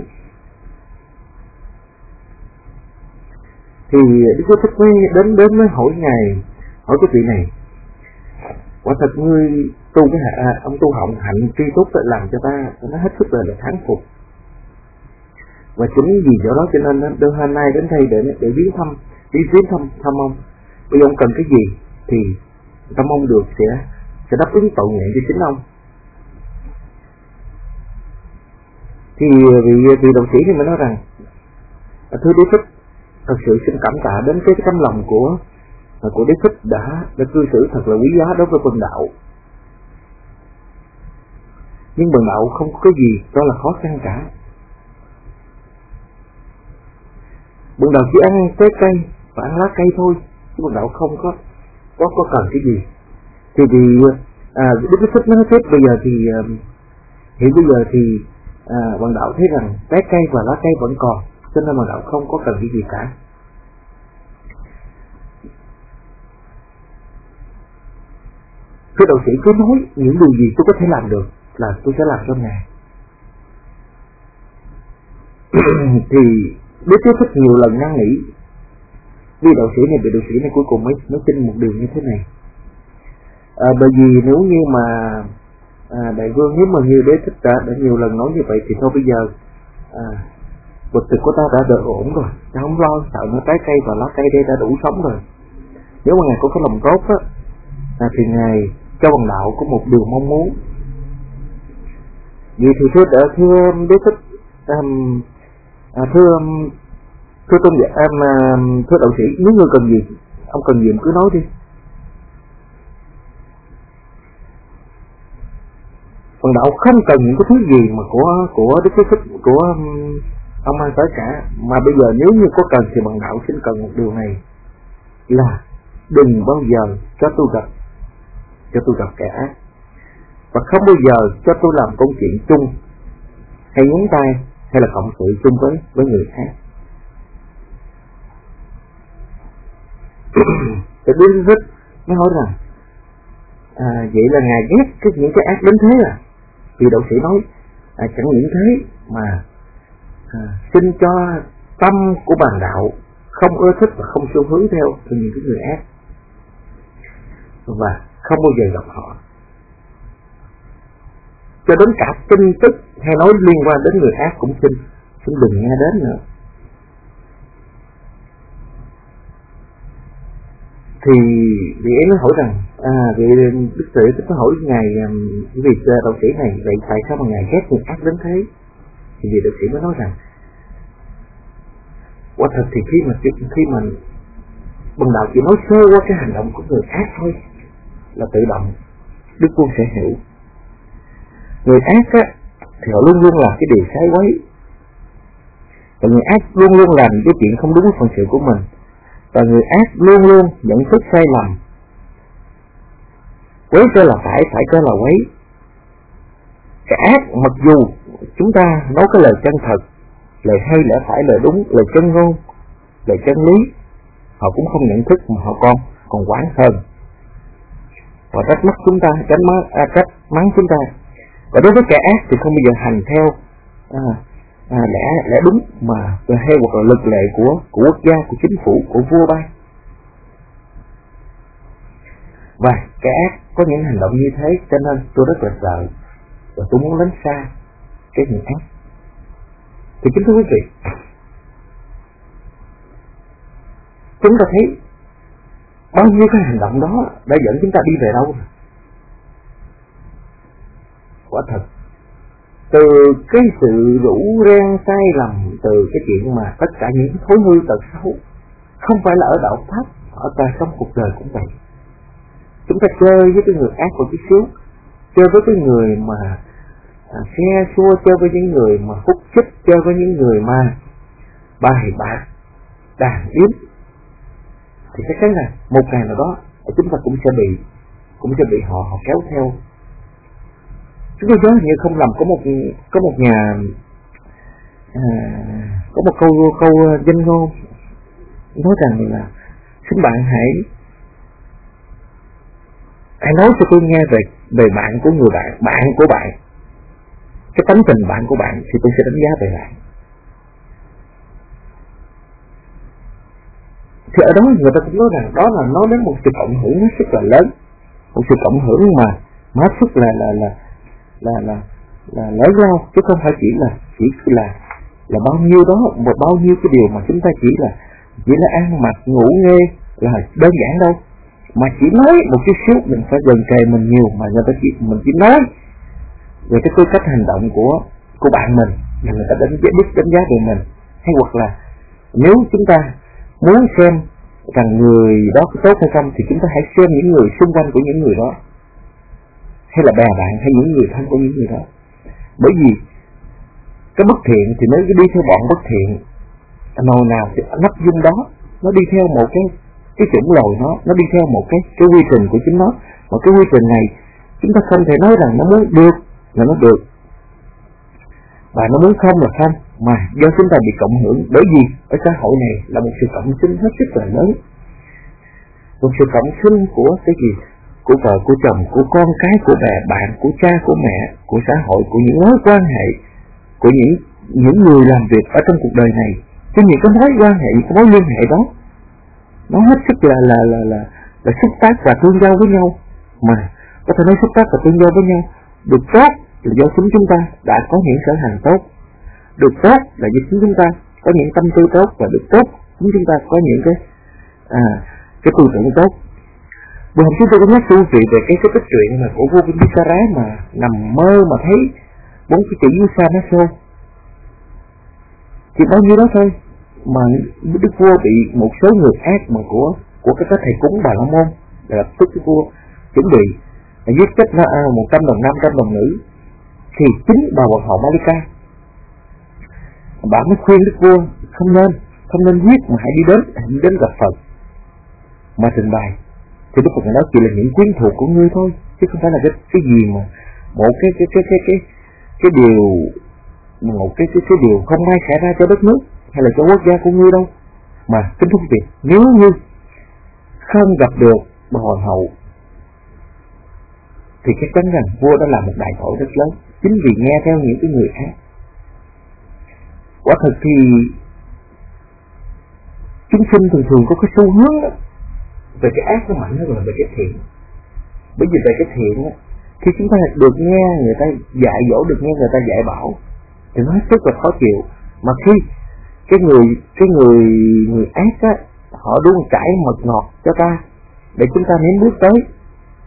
Thì Đức Đế Thích mới đến đến mới hỏi ngài, hỏi cái vị này, quả thật ngươi tu cái à, ông tu họng hạnh tri túc làm cho ta nó hết sức là, là thán phục, và chính vì do đó cho nên đơn hôm nay đến đây để để viếng thăm, đi viếng thăm thăm ông. Bây giờ ông cần cái gì thì ta mong được sẽ sẽ đáp ứng tội nguyện cho chính ông. Thì vị vị đồng sĩ thì mới nói rằng, thưa Đế Thích, thật sự xin cảm tạ đến cái tấm lòng của của Đế Thích đã đã cư xử thật là quý giá đối với bần đạo. Nhưng bần đạo không có cái gì đó là khó khăn cả. Bần đạo chỉ ăn trái cây và ăn lá cây thôi, chứ bần đạo không có có có cần cái gì. Thì vì à, Đức Thích nói tiếp bây giờ thì hiện bây giờ thì à, bần đạo thấy rằng trái cây và lá cây vẫn còn, cho nên bần đạo không có cần cái gì cả. Cái đạo sĩ cứ nói những điều gì tôi có thể làm được là tôi sẽ làm cho ngài. Thì Đức Thế Thích nhiều lần năn nỉ, vì đạo sĩ này, vị đạo sĩ này cuối cùng mới mới tin một điều như thế này. À, bởi vì nếu như mà à, đại vương, nếu mà như Đế Thích đã, đã nhiều lần nói như vậy thì thôi bây giờ à, vật thực của ta đã đỡ ổn rồi, ta không lo sợ nó trái cây và lá cây đây đã đủ sống rồi. Nếu mà ngài có cái lòng tốt á, à, thì ngài cho bằng đạo có một điều mong muốn. Vậy thì thưa đỡ thưa Đế Thích, um, à, thưa thưa tôn giả, um, thưa đạo sĩ, nếu người cần gì, ông cần gì cứ nói đi. Phần đạo không cần những cái thứ gì mà của của Đức Thế Thích, của um, ông mang tới cả, mà bây giờ nếu như có cần thì bằng đạo xin cần một điều này là đừng bao giờ cho tôi gặp cho tôi gặp kẻ ác, và không bao giờ cho tôi làm công chuyện chung hay nhúng tay hay là cộng sự chung với với người khác. Thì Đức Thích mới hỏi rằng à, vậy là ngài ghét cái những cái ác đến thế à? Thì đạo sĩ nói à, chẳng những thế mà à, xin cho tâm của bàn đạo không ưa thích và không xu hướng theo những cái người ác, và không bao giờ gặp họ, cho đến cả tin tức hay nói liên quan đến người ác cũng xin xin đừng nghe đến nữa. Thì vị ấy nói hỏi rằng À, vậy Đức Sĩ có hỏi ngài vị đạo sĩ này, vậy tại sao mà ngài ghét người ác đến thế? Thì vị đạo sĩ mới nói rằng quả thật thì khi mà khi mà bằng đạo chỉ nói sơ qua cái hành động của người ác thôi là tự động Đức Vua sẽ hiểu. Người ác á thì họ luôn luôn làm cái điều sai quấy, và người ác luôn luôn làm cái chuyện không đúng với phận sự của mình, và người ác luôn luôn nhận thức sai lầm, quấy cho là phải, phải cho là quấy. Cái ác mặc dù chúng ta nói cái lời chân thật, lời hay, lẽ phải, lời đúng, lời chân ngôn, lời chân lý, họ cũng không nhận thức mà họ còn còn quán hơn. Họ trách mắng chúng ta, trách mắng, à, trách mắng chúng ta. Và đối với kẻ ác thì không bao giờ hành theo à, à, lẽ lẽ đúng mà hay hoặc là luật lệ của của quốc gia, của chính phủ, của vua ban. Và kẻ ác có những hành động như thế, cho nên tôi rất là sợ và tôi muốn lánh xa cái người ác. Thì kính thưa quý vị, chúng ta thấy bao nhiêu cái hành động đó đã dẫn chúng ta đi về đâu. Quả thật, từ cái sự rủ ren sai lầm, từ cái chuyện mà tất cả những thói hư tật xấu, không phải là ở đạo pháp, ở cả trong cuộc đời cũng vậy. Chúng ta chơi với cái người ác một chút xíu, chơi với cái người mà à, xe xua, chơi với những người mà hút chích, chơi với những người mà bài bạc, đàn yếm, thì chắc chắn là một ngày nào đó chúng ta cũng sẽ bị cũng sẽ bị họ họ kéo theo. Chúng tôi nhớ như không lầm có một có một nhà à, có một câu câu danh ngôn nói rằng là xin bạn hãy hãy nói cho tôi nghe về về bạn của người bạn bạn của bạn, cái tánh tình bạn của bạn thì tôi sẽ đánh giá về bạn. Thì ở đó người ta cũng nói rằng đó là nói đến một sự cộng hưởng hết sức là lớn, một sự cộng hưởng mà mà hết sức là là là là là là lớn lao, chứ không phải chỉ là chỉ là là bao nhiêu đó, một bao nhiêu cái điều mà chúng ta chỉ là chỉ là ăn mặc ngủ nghe là đơn giản đâu, mà chỉ nói một chút xíu mình phải gần kề mình nhiều, mà người ta chỉ mình chỉ nói về cái tư cách hành động của của bạn mình là người ta đánh giá biết đánh giá về mình. Hay hoặc là nếu chúng ta muốn xem rằng người đó có tốt hay không thì chúng ta hãy xem những người xung quanh của những người đó, hay là bè bạn hay những người thân của những người đó. Bởi vì cái bất thiện thì nếu đi theo bọn bất thiện, nào nào thì nắp dung đó nó đi theo một cái cái chủng lồi nó nó đi theo một cái cái quy trình của chính nó, mà cái quy trình này chúng ta không thể nói rằng nó muốn được là nó được và nó muốn không là không, mà do chúng ta bị cộng hưởng. Bởi vì ở xã hội này là một sự cộng sinh hết sức là lớn, một sự cộng sinh của cái gì, của vợ, của chồng, của con cái, của bè bạn, của cha, của mẹ, của xã hội, của những mối quan hệ, của những những người làm việc ở trong cuộc đời này. Cho những cái mối quan hệ, những cái mối liên hệ đó nó hết sức là là là là, là xúc tác và tương giao với nhau, mà có thể nói xúc tác và tương giao với nhau được tốt là do chính chúng ta đã có những sở hành tốt, được tốt là do chính chúng ta có những tâm tư tốt, và được tốt chính chúng ta có những cái à, cái tư tưởng tốt. Vừa hôm chúng tôi có nhắc quý vị về cái cái tích truyện mà của vua Bimbisara mà nằm mơ mà thấy bốn cái chữ Yusa nó xô, chỉ bao nhiêu đó thôi mà đức vua bị một số người ác mà của của cái thầy cúng Bà La Môn là lập tức cái vua chuẩn bị giết chết nó một trăm đồng nam, trăm đồng nữ. Thì chính bà hoàng hậu Malika bà mới khuyên đức vua không nên không nên giết mà hãy đi đến hãy đi đến gặp Phật mà trình bày. Thì Đức Phật nói chỉ là những quyến thuộc của ngươi thôi, chứ không phải là cái cái gì mà một cái cái cái cái cái cái điều một cái cái cái điều không may xảy ra cho đất nước hay là cho quốc gia của ngươi đâu. Mà kính thưa quý vị, nếu như không gặp được bà hoàng hậu thì chắc chắn rằng vua đã làm một đại tội rất lớn, chính vì nghe theo những cái người ác. Quả thật thì chúng sinh thường thường có cái xu hướng đó, về cái ác nó mạnh hơn là về cái thiện. Bởi vì về cái thiện á, khi chúng ta được nghe người ta dạy dỗ, được nghe người ta dạy bảo thì nó hết sức là khó chịu. Mà khi cái người cái người người ác á, họ luôn trải mật ngọt cho ta để chúng ta nếm bước tới,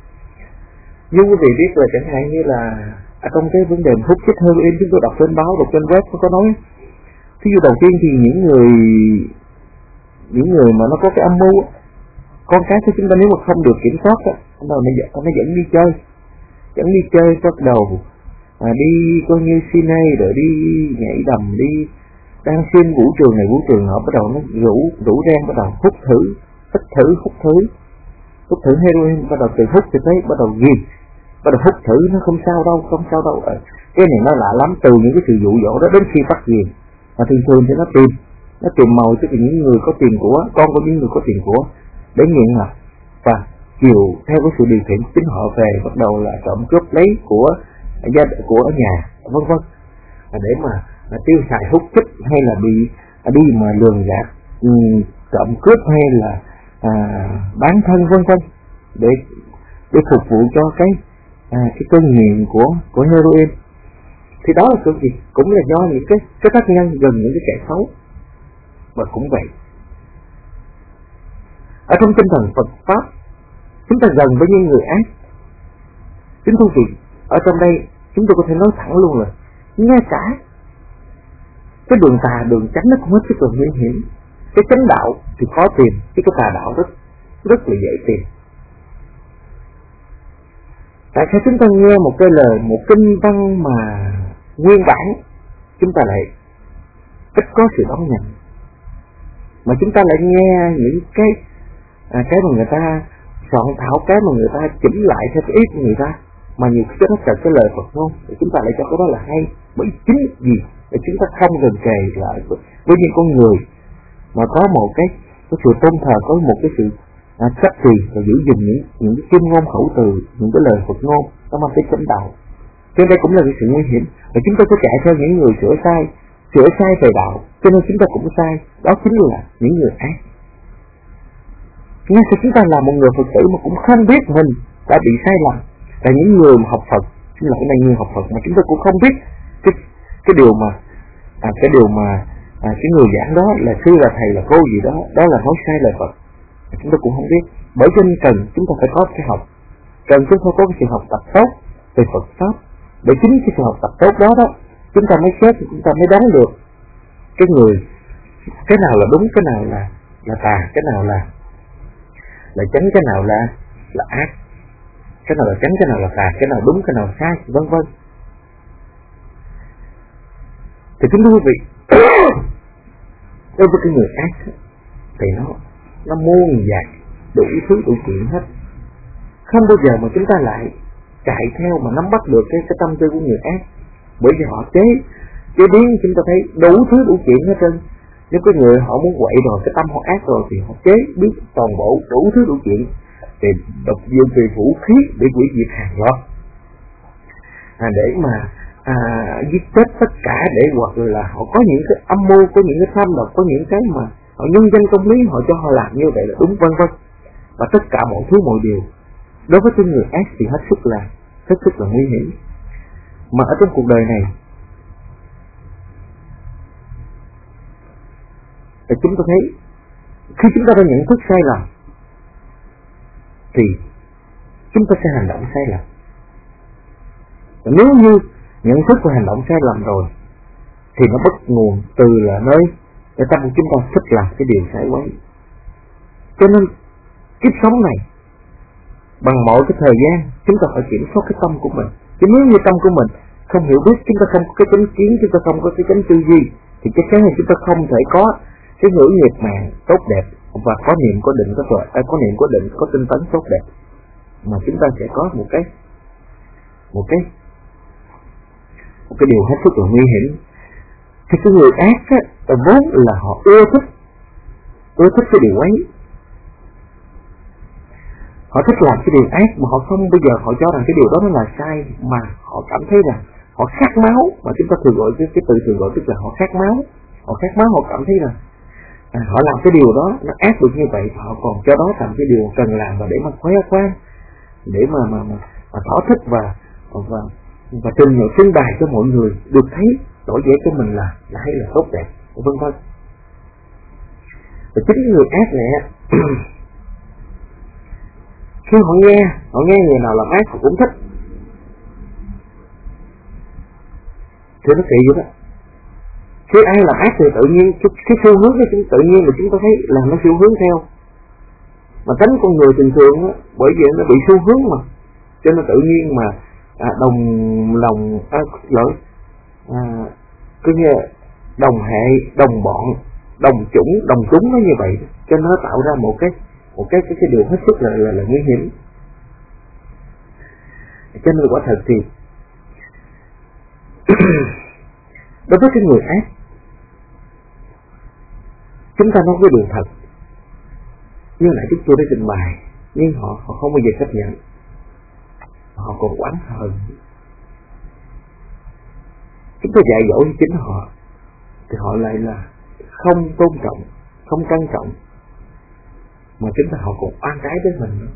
Như quý vị biết là chẳng hạn như là ở trong cái vấn đề hút chích heroin, chúng tôi đọc trên báo, đọc trên web có nói, ví dụ đầu tiên thì những người những người mà nó có cái âm mưu, con cái của chúng ta nếu mà không được kiểm soát á, nó nó dẫn đi chơi, dẫn đi chơi bắt đầu à, đi coi như cine rồi đi nhảy đầm, đi đang xuyên vũ trường này vũ trường nọ, bắt đầu nó rủ rủ reng bắt đầu hút thử, hít thử hút thử hút thử heroin, bắt đầu từ hút thì thấy bắt đầu ghiền, bắt đầu hút thử nó không sao đâu, không sao đâu. À, cái này nó lạ lắm, từ những cái sự dụ dỗ đó đến khi bắt ghiền, và thường thường thì nó tìm nó tìm màu, tức là những người có tiền của, con của những người có tiền của để nghiện à, và chiều theo cái sự điều khiển chính họ về bắt đầu là trộm cướp lấy của gia của ở nhà, vân vân, để mà là tiêu xài hút chích hay là bị đi mà lường gạt, um, trộm cướp hay là à, bán thân vân vân, để để phục vụ cho cái à, cái cơn nghiện của của heroin. Thì đó là cái gì cũng là do những cái cái tác nhân gần những cái kẻ xấu. Và cũng vậy, ở trong tinh thần Phật pháp chúng ta gần với những người ác. Kính thưa quý vị, ở trong đây chúng tôi có thể nói thẳng luôn là ngay cả cái đường tà đường chánh nó cũng hết sức là nguy hiểm. Cái chánh đạo thì khó tìm, chứ cái tà đạo rất rất là dễ tìm. Tại sao chúng ta nghe một cái lời, một kinh văn mà nguyên bản chúng ta lại ít có sự đón nhận, mà chúng ta lại nghe những cái à, cái mà người ta soạn thảo, cái mà người ta chỉnh lại theo cái ý của người ta, mà nhiều cái nó cần cái lời Phật ngôn, thì chúng ta lại cho cái đó là hay. Bởi chính gì để chúng ta không gần kề lại với, với những con người mà có một cái cái sự tôn thờ, có một cái sự à, chấp trì và giữ gìn những những cái kim ngôn khẩu từ, những cái lời Phật ngôn nó mang tới chánh đạo. Cho đây cũng là cái sự nguy hiểm, và chúng ta có chạy theo những người sửa sai, sửa sai về đạo, cho nên chúng ta cũng sai. Đó chính là những người ác. Ngay khi chúng ta là một người Phật tử mà cũng không biết mình đã bị sai lầm, là những người mà học Phật, chúng là cái người học Phật mà chúng ta cũng không biết cái cái điều mà à, cái điều mà à, cái người giảng đó là sư là thầy là cô gì đó, đó là nói sai lời Phật, chúng ta cũng không biết. Bởi cho nên cần chúng ta phải có cái học, cần chúng ta có cái sự học tập tốt về Phật pháp. Bởi chính cái sự học tập tốt đó đó chúng ta mới xét, chúng ta mới đoán được cái người, cái nào là đúng, cái nào là là tà, cái nào là là chánh, cái nào là là ác, cái nào là chánh, cái nào là tà, cái nào đúng, cái nào sai, vân vân. Thì kính thưa quý vị, đối với cái người ác thì nó nó muôn vàn đủ thứ đủ chuyện hết, không bao giờ mà chúng ta lại chạy theo mà nắm bắt được cái cái tâm tư của người ác. Bởi vì họ chế chế biến chúng ta thấy đủ thứ đủ chuyện hết trơn. Nếu cái người họ muốn quậy rồi, cái tâm họ ác rồi thì họ chế biến toàn bộ đủ thứ đủ chuyện để độc dụng về vũ khí để hủy diệt hàng loạt, à, để mà à, giết chết tất cả, để hoặc là họ có những cái âm mưu, có những cái tham độc, có những cái mà họ nhân danh công lý, họ cho họ làm như vậy là đúng, vân vân. Và tất cả mọi thứ mọi điều đối với cái người ác thì hết sức là hết sức là nguy hiểm. Mà ở trong cuộc đời này thì chúng ta thấy khi chúng ta đã nhận thức sai lầm thì chúng ta sẽ hành động sai lầm. Và nếu như nhận thức và hành động sai lầm rồi thì nó bắt nguồn từ là nơi để tâm của chúng ta thích làm cái điều sai quấy. Cho nên kiếp sống này bằng mọi cái thời gian chúng ta phải kiểm soát cái tâm của mình. Chứ nếu như tâm của mình không hiểu biết, chúng ta không có cái chánh kiến, chúng ta không có cái chánh tư duy, thì chắc chắn là chúng ta không thể có cái ngưỡng nghiệp mạng tốt đẹp và có niệm có định có tuệ, có niệm có định có tinh tấn tốt đẹp, mà chúng ta sẽ có một cái một cái một cái điều hết sức là nguy hiểm. Thì cái người ác á, vốn là họ ưa thích ưa thích cái điều ấy, họ thích làm cái điều ác mà họ không bây giờ họ cho rằng cái điều đó nó là sai, mà họ cảm thấy rằng họ khát máu, mà chúng ta thường gọi cái, cái từ thường gọi tức là họ khát máu, họ khát máu, họ cảm thấy rằng à, họ làm cái điều đó nó ác được như vậy, họ còn cho đó làm cái điều cần làm và để mà khoe khoang, để mà mà mà, mà thỏa thích và và và trình một trưng bày cho mọi người được thấy đổi vẻ cho mình là là hay là tốt đẹp, vân vân. Và chính người ác này Khi họ nghe, họ nghe người nào làm ác họ cũng thích. Thì nó kỳ vậy đó. Khi ai làm ác thì tự nhiên cái, cái xu hướng cái tự nhiên là chúng ta thấy là nó xu hướng theo. Mà tánh con người thường thường á, bởi vì nó bị xu hướng mà, cho nên tự nhiên mà à, đồng lòng à, lỗi à, cứ như đồng hệ, đồng bọn, đồng chủng, đồng chúng nó như vậy, cho nó tạo ra một cái một cái cái, cái điều hết sức là là, là nguy hiểm. Cho nên quả thật thì đối với cái người ác, chúng ta nói cái điều thật như nãy chúng tôi đã trình bày, nhưng họ họ không bao giờ chấp nhận, họ còn oán hờn. Chúng ta dạy dỗ cho chính họ thì họ lại là không tôn trọng, không trân trọng, mà chúng ta họ còn oan trái với mình nữa.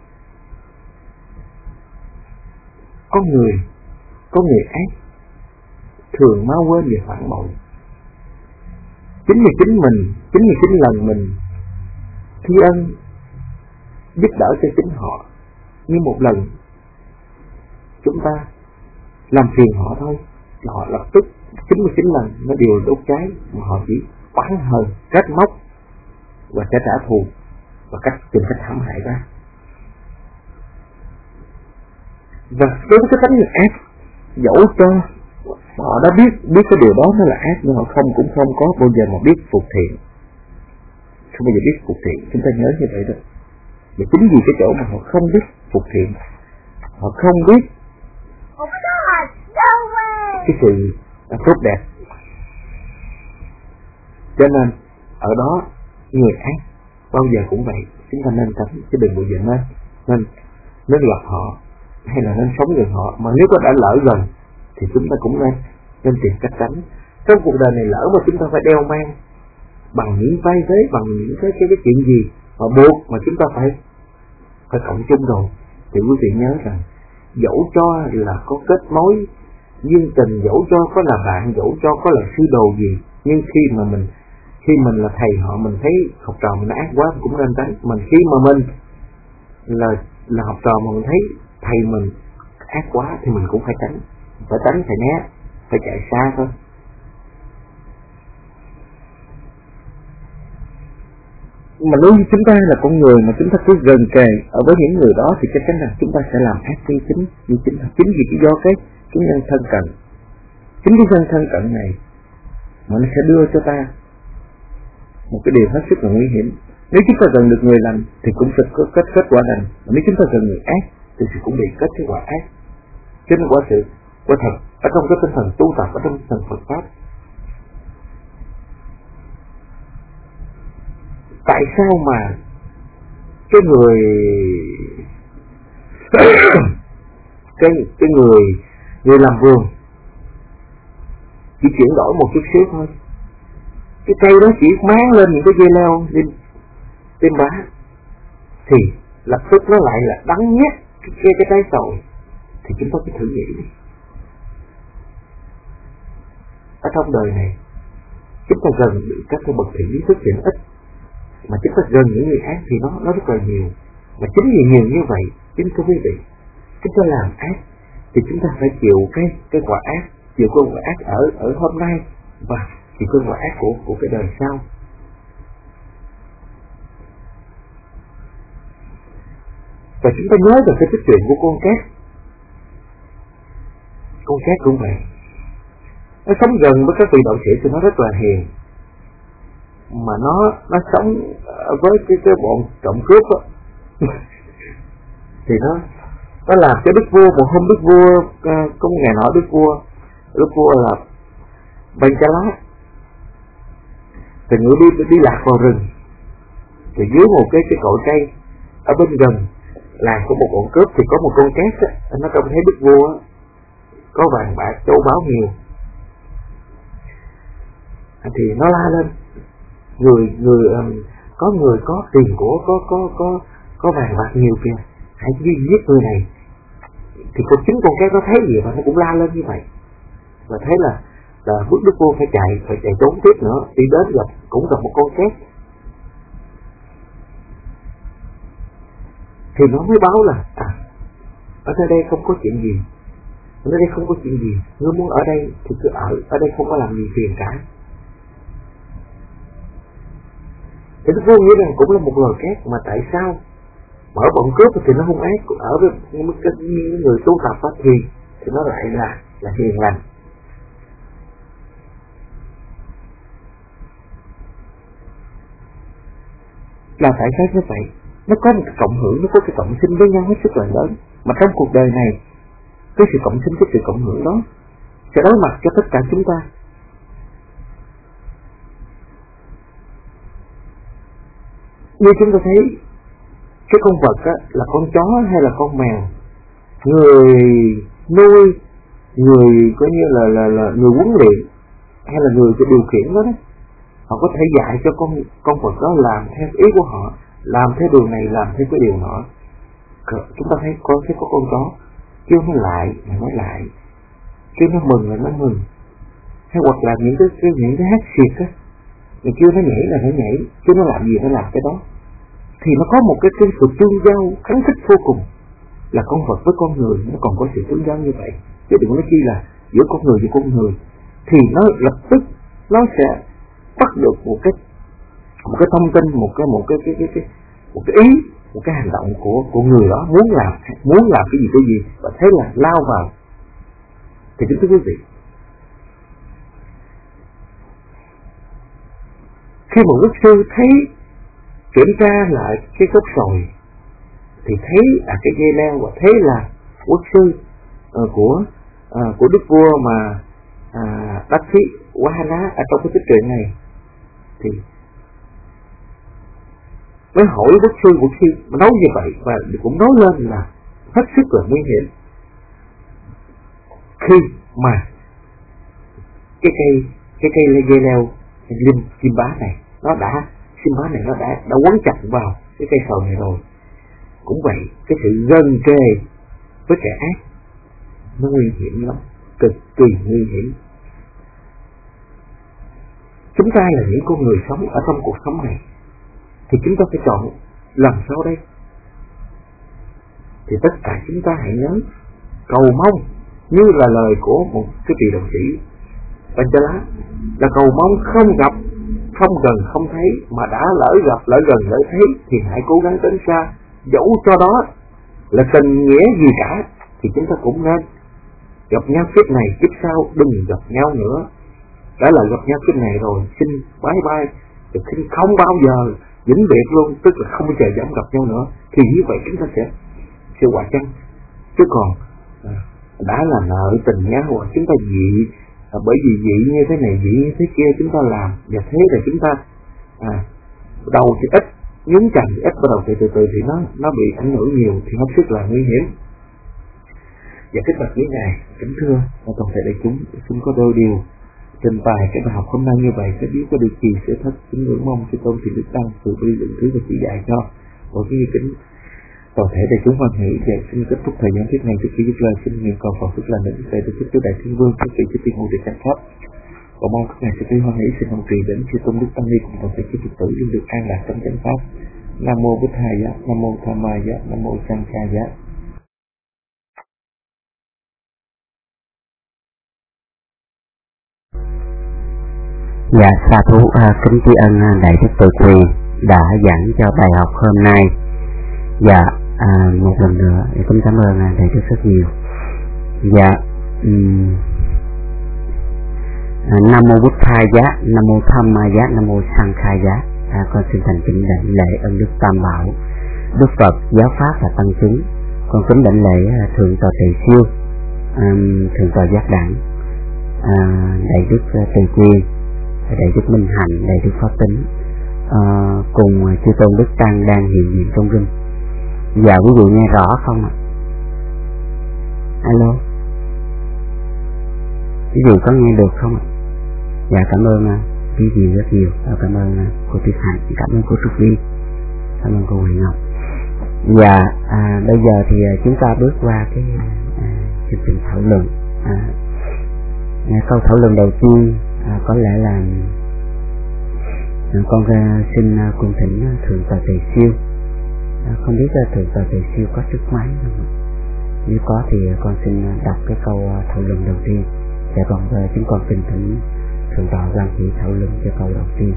Có người, có người ác thường mau quên về phản bội. Chính vì chính mình, chính vì chính lần mình thi ân giúp đỡ cho chính họ, nhưng một lần chúng ta làm phiền họ thôi, họ lập tức chín mươi chín lần nó đều đốt cháy, mà họ chỉ oán hờn, trách móc và sẽ trả thù và cách tìm cách hãm hại ra. Và đối với cái tánh người ác, dẫu cho họ đã biết biết cái điều đó nó là ác, nhưng họ không cũng không có bao giờ mà biết phục thiện, không bao giờ biết phục thiện. Chúng ta nhớ như vậy đó. Và chính vì cái chỗ mà họ không biết phục thiện, họ không biết cái sự tốt đẹp, cho nên ở đó người ác bao giờ cũng vậy. Chúng ta nên tránh, chứ đừng bao giờ nên nên nên gặp họ hay là nên sống gần họ. Mà nếu có đã lỡ gần thì chúng ta cũng nên nên tìm cách tránh. Trong cuộc đời này lỡ mà chúng ta phải đeo mang bằng những vai vế, bằng những cái cái, cái chuyện gì mà buộc mà chúng ta phải phải cộng chung rồi, thì quý vị nhớ rằng dẫu cho là có kết mối duyên tình, dẫu cho có là bạn, dẫu cho có là sư đồ gì, nhưng khi mà mình khi mình là thầy họ, mình thấy học trò mình ác quá cũng nên tránh. Mình khi mà mình là là học trò mà mình thấy thầy mình ác quá thì mình cũng phải tránh, phải tránh, phải né, phải chạy xa thôi. Mà nếu như chúng ta là con người mà chúng ta cứ gần kề ở với những người đó thì chắc chắn là chúng ta sẽ làm ác như chính như chính chính vì cái do cái cái nhân thân cận, chính cái nhân thân cận này mà nó sẽ đưa cho ta một cái điều hết sức là nguy hiểm. Nếu chúng ta gần được người lành thì cũng sẽ có kết kết quả lành, mà nếu chúng ta gần người ác thì sẽ cũng bị kết cái quả ác. Cho nên quả sự quả thật ở trong cái tinh thần tu tập, ở trong tinh thần Phật pháp, tại sao mà cái người cái cái người người làm vườn chỉ chuyển đổi một chút xíu thôi, cái cây đó chỉ máng lên những cái dây leo lên trên bá thì lập tức nó lại là đắng nhất cái cái, cái trái sồi. Thì chúng ta cứ thử nghĩ đi, ở trong đời này chúng ta gần bị các cái bậc thiện ý thức thì nó ít, mà chúng ta gần những người ác thì nó nó rất là nhiều. Mà chính vì nhiều như vậy, chính thưa quý vị, chúng ta làm ác thì chúng ta phải chịu cái cái quả ác, chịu cái quả ác ở ở hôm nay và chịu cái quả ác của của cái đời sau. Và chúng ta nhớ về cái tích chuyện của con cát. Con cát cũng vậy, nó sống gần với các vị đạo sĩ thì nó rất là hiền, mà nó nó sống với cái cái bọn trộm cướp á thì nó nó làm cho đức vua. Một hôm đức vua có một ngày nọ đức vua đức vua là Banh-cha-lá thì người đi đi lạc vào rừng, thì dưới một cái cái cội cây ở bên gần làng của một bọn cướp thì có một con cát á, nó trông thấy đức vua á, có vàng bạc châu báu nhiều thì nó la lên, người người um, có người có tiền của có có có có vàng bạc nhiều kìa, hãy đi giết người này. Thì con chính con cát nó thấy gì mà nó cũng la lên như vậy, và thấy là là bước đức vua phải chạy phải chạy trốn tiếp nữa, đi đến gặp cũng gặp một con cát. thì nó mới báo là à, ở nơi đây không có chuyện gì, ở nơi đây không có chuyện gì, ngươi muốn ở đây thì cứ ở, ở đây không có làm gì phiền cả. Thì Đức Vua nghĩ rằng cũng là một loài cát, mà tại sao mở bọn cướp thì nó hung ác, ở với những người tu tập thì thì nó lại là là hiền lành. Là tại sao như vậy? Nó có một cái cộng hưởng, nó có cái cộng sinh với nhau hết sức là lớn. Mà trong cuộc đời này, cái sự cộng sinh, cái sự cộng hưởng đó sẽ đối mặt cho tất cả chúng ta. Như chúng ta thấy cái con vật á, là con chó hay là con mèo, người nuôi, người coi như là là là người huấn luyện hay là người điều khiển đó, đó, họ có thể dạy cho con con vật đó làm theo ý của họ, làm theo điều này, làm theo cái điều nọ. Chúng ta thấy có thấy có con chó kêu nó lại là nó lại, kêu nó mừng là nó mừng, hay hoặc là những cái, cái những cái hát xịt á, mình kêu nó nhảy là nó nhảy, kêu nó làm gì nó làm cái đó. Thì nó có một cái, cái sự tương giao kháng khích vô cùng, là con vật với con người nó còn có sự tương giao như vậy. Chứ đừng nói chi là giữa con người với con người, thì nó lập tức nó sẽ bắt được một cái một cái thông tin, một cái một cái cái cái, cái một cái ý, một cái hành động của của người đó muốn làm muốn làm cái gì cái gì, và thế là lao vào. Thì kính thưa quý vị, khi một quốc sư thấy kiểm tra lại cái gốc sồi thì thấy à cái dây leo, và thấy là quốc sư uh, của uh, của đức vua mà uh, Đắc Thí Wahana ở trong cái tích truyện này, thì mới hỏi quốc sư, quốc sư nói như vậy và cũng nói lên là hết sức là nguy hiểm khi mà cái cây cái cây dây leo lim chim bá này nó đã chim bá này nó đã đã quấn chặt vào cái cây sồi này rồi. Cũng vậy, cái sự gần kề với kẻ ác nó nguy hiểm lắm, cực kỳ nguy hiểm. Chúng ta là những con người sống ở trong cuộc sống này, thì chúng ta phải chọn làm sao đây? Thì tất cả chúng ta hãy nhớ cầu mong, như là lời của một cái vị đồng sĩ Panchala, là cầu mong không gặp, không gần không thấy, mà đã lỡ gặp, lỡ gần, lỡ thấy thì hãy cố gắng đến xa. Dẫu cho đó là tình nghĩa gì cả thì chúng ta cũng nên gặp nhau kiếp này, kiếp sau đừng gặp nhau nữa. Đã là gặp nhau kiếp này rồi, xin bye bye, thì xin không bao giờ vĩnh biệt luôn, tức là không bao giờ dám gặp nhau nữa. Thì như vậy chúng ta sẽ sẽ hòa chân. Chứ còn à, đã là nợ tình nhau, hoặc chúng ta dị à, bởi vì dị như thế này, dị như thế kia chúng ta làm, và thế là chúng ta à, đầu thì ít, nhúng chành thì ít, bắt đầu từ từ từ thì nó nó bị ảnh hưởng nhiều, thì nó rất là nguy hiểm. Và cái bậc như này, kính thưa và toàn thể đại chúng, xin có đôi điều trình bày cái bài học hôm nay như vậy, sẽ biết có được gì sẽ thất. Kính ngưỡng mong cho tôn thị Đức Tăng từ bi lượng thứ và chỉ dạy cho và cái kính toàn thể đại chúng hoan hỷ. Và xin kết thúc thời gian thuyết này trước khi dứt lời, xin nguyện cầu Phật phước lành đến thầy từ chức đại thiên vương các vị chư tiên hữu được chánh pháp, và mong các ngài sẽ quý hoan hỷ xin hồng trì đến chư tôn Đức Tăng ni cùng toàn thể chư Phật tử luôn được an lạc trong chánh pháp. Nam mô Bụt Thầy Giá, Nam mô Tham Ma Giá, Nam mô Sang Kha Giá. Dạ, sa thú à, kính tri ân Đại Đức Từ Quyền đã giảng cho bài học hôm nay. Dạ, à, một lần nữa kính cảm ơn Đại Đức rất nhiều. Dạ, um, à, Nam mô Bụt Thầy Giá, Nam mô Tham Ma Giá, Nam mô Sang Kha Giá. À, con xin thành kính đảnh lễ ân Đức Tam Bảo, Đức Phật, Giáo Pháp và Tăng chúng. Con kính đảnh lễ Thượng tọa Tỳ Siêu, um, Thượng tọa Giác Đẳng, à, Đại Đức Từ Quyền, Đại Đức Minh Hạnh, Đại Đức Pháp Tính, à, cùng chư tôn Đức Tăng đang hiện diện trong rừng. Dạ, quý vị nghe rõ không ạ? Alo, quý vị có nghe được không ạ? Dạ, cảm ơn quý vị rất nhiều. Cảm ơn cô Tuyết Hạnh, cảm ơn cô Trúc Vi, cảm ơn cô Huệ Ngọc. Dạ, à, bây giờ thì chúng ta bước qua cái à, chương trình thảo luận. À, câu thảo luận đầu tiên à, có lẽ là à, con à, xin à, cung thỉnh Thượng tọa Tỳ Siêu Không biết thượng tọa Tề Siêu có trước máy không? Nếu có thì con xin đọc cái câu thảo luận đầu tiên. Dạ còn về chúng con kính thỉnh thượng tọa Quan Hỷ thảo luận cho câu đầu tiên.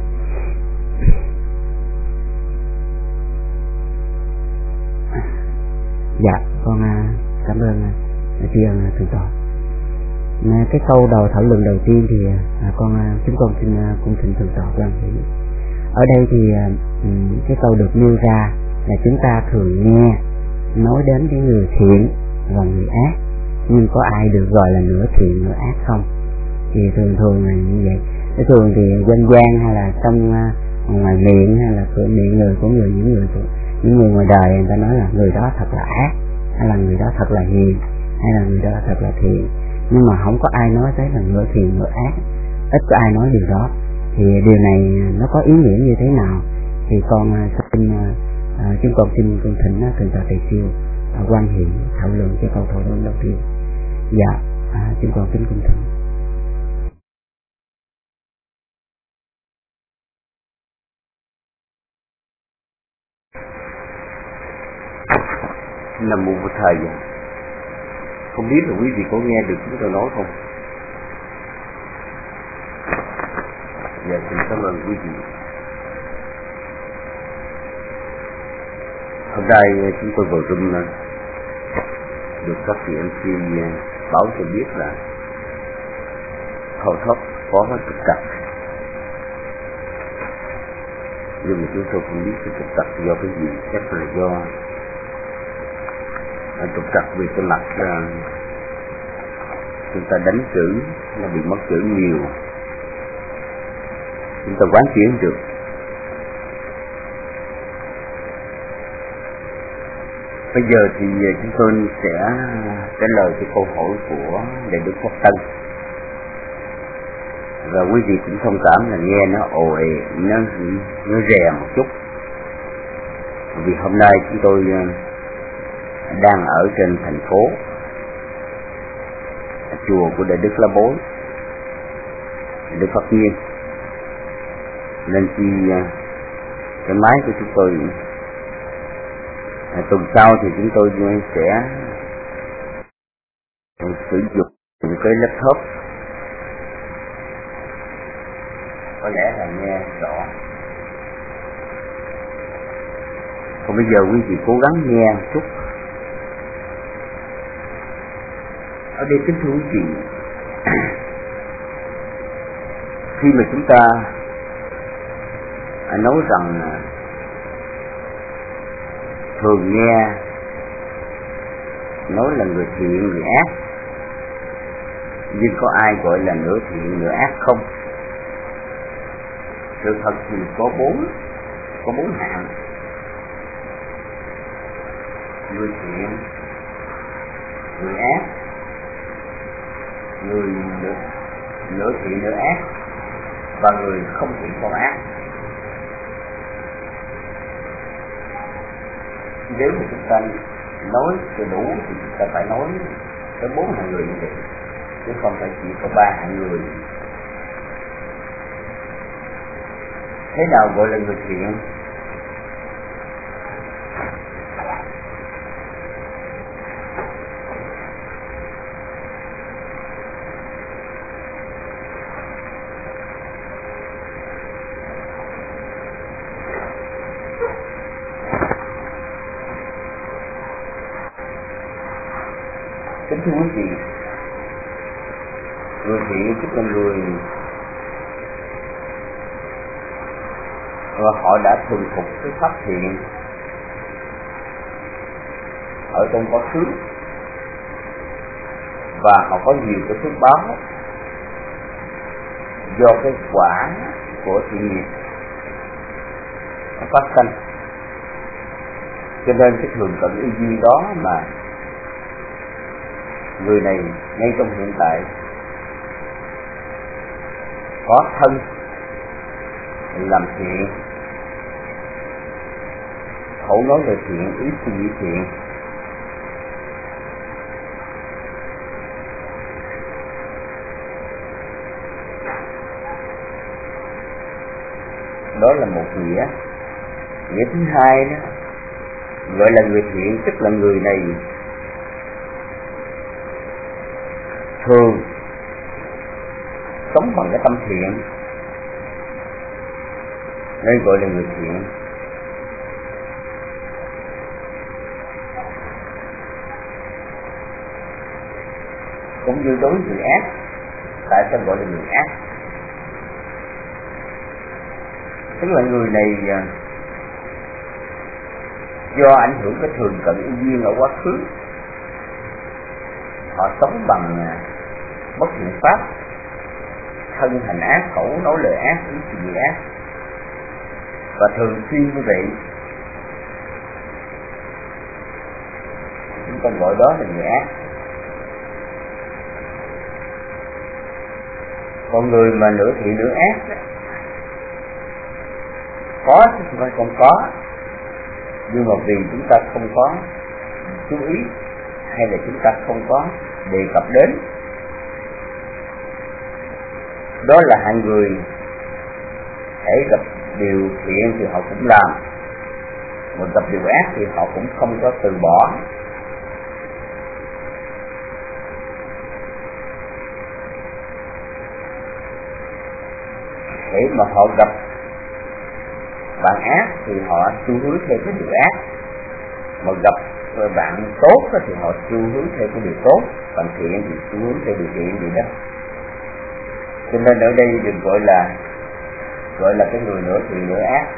Dạ con cảm ơn tri ân thượng tọa. Cái câu đầu thảo luận đầu tiên thì con chúng con xin cung thỉnh thượng tọa Quan Hỷ. Ở đây thì cái câu được nêu ra là chúng ta thường nghe nói đến cái người thiện và người ác, nhưng có ai được gọi là nửa thiện nửa ác không? Thì thường thường là như vậy. Cái thường thì dân gian hay là trong ngoài miệng hay là cửa miệng người của người những người những người ngoài đời người ta nói là người đó thật là ác, hay là người đó thật là hiền, hay là người đó thật là thiện, nhưng mà không có ai nói tới là nửa thiện nửa ác, ít có ai nói điều đó. Thì điều này nó có ý nghĩa như thế nào? Thì con xin à, chúng con xin con thỉnh thượng tọa Tề Siêu à, Quan Hỷ thảo luận cho câu thảo luận đầu tiên. Dạ à, chúng con kính cung thỉnh. Nam mô Bụt Thầy. Không biết là quý vị có nghe được chúng tôi nói không? Dạ xin cảm ơn quý vị. Hôm nay chúng tôi vào room được các vị em xê báo cho biết là hầu thấp có trục trặc, nhưng mà chúng tôi không biết cái trục trặc do cái gì. Chắc là do trục trặc vì cái mặt uh, chúng ta đánh chữ nó bị mất chữ nhiều, chúng ta quán chiếu được. Bây giờ thì chúng tôi sẽ trả lời cái câu hỏi của Đại Đức Pháp Tân, và quý vị cũng thông cảm là nghe nó ồ ề, nó nó rè một chút, vì hôm nay chúng tôi đang ở trên thành phố, chùa của Đại Đức La Bối, Đại Đức Pháp Nhiên, nên chi cái máy của chúng tôi à, tuần sau thì chúng tôi sẽ sử dụng một cái laptop, có lẽ là nghe rõ. Còn bây giờ quý vị cố gắng nghe một chút. Ở đây kính thưa quý vị, khi mà chúng ta nói rằng thường nghe nói là người thiện người ác, nhưng có ai gọi là nửa thiện nửa ác không? Sự thật thì có bốn có bốn hạng: người thiện, người ác, người nửa, nửa thiện nửa ác, và người không thiện không ác. Nếu mà chúng ta nói cho đủ thì chúng ta phải nói tới bốn hạng người như vậy, chứ không phải chỉ có ba hạng người. Thế nào gọi là người thiện? Kính thưa quý vị, người thiện tức là người và họ đã thuần phục cái pháp thiện ở trong quá khứ, và họ có nhiều cái phước báo do cái quả của thiện nghiệp nó phát sinh, cho nên cái thường tận y duy đó mà người này ngay trong hiện tại có thân làm thiện, khẩu nói lời thiện, ý suy nghĩ thiện, đó là một nghĩa. Nghĩa thứ hai đó gọi là người thiện, tức là người này thường sống bằng cái tâm thiện nên gọi là người thiện. Cũng như đối với người ác, tại sao gọi là người ác? Tức là người này do ảnh hưởng cái thường cận ưu duyên ở quá khứ, họ sống bằng bất thiện pháp, thân hành ác, khẩu nói lời ác, ý gì ác, và thường xuyên như vậy, chúng ta gọi đó là người ác. Còn người mà nửa thiện nửa ác có chứ không phải không có, nhưng mà vì chúng ta không có chú ý hay là chúng ta không có đề cập đến, đó là hạng người hãy gặp điều thiện thì họ cũng làm, mà gặp điều ác thì họ cũng không có từ bỏ. Để mà họ gặp bạn ác thì họ xu hướng theo cái điều ác, mà gặp bạn tốt thì họ xu hướng theo cái điều tốt, bạn thiện thì xu hướng theo điều thiện gì đó. Cho nên ở đây được gọi là gọi là cái người nửa thiện nửa ác.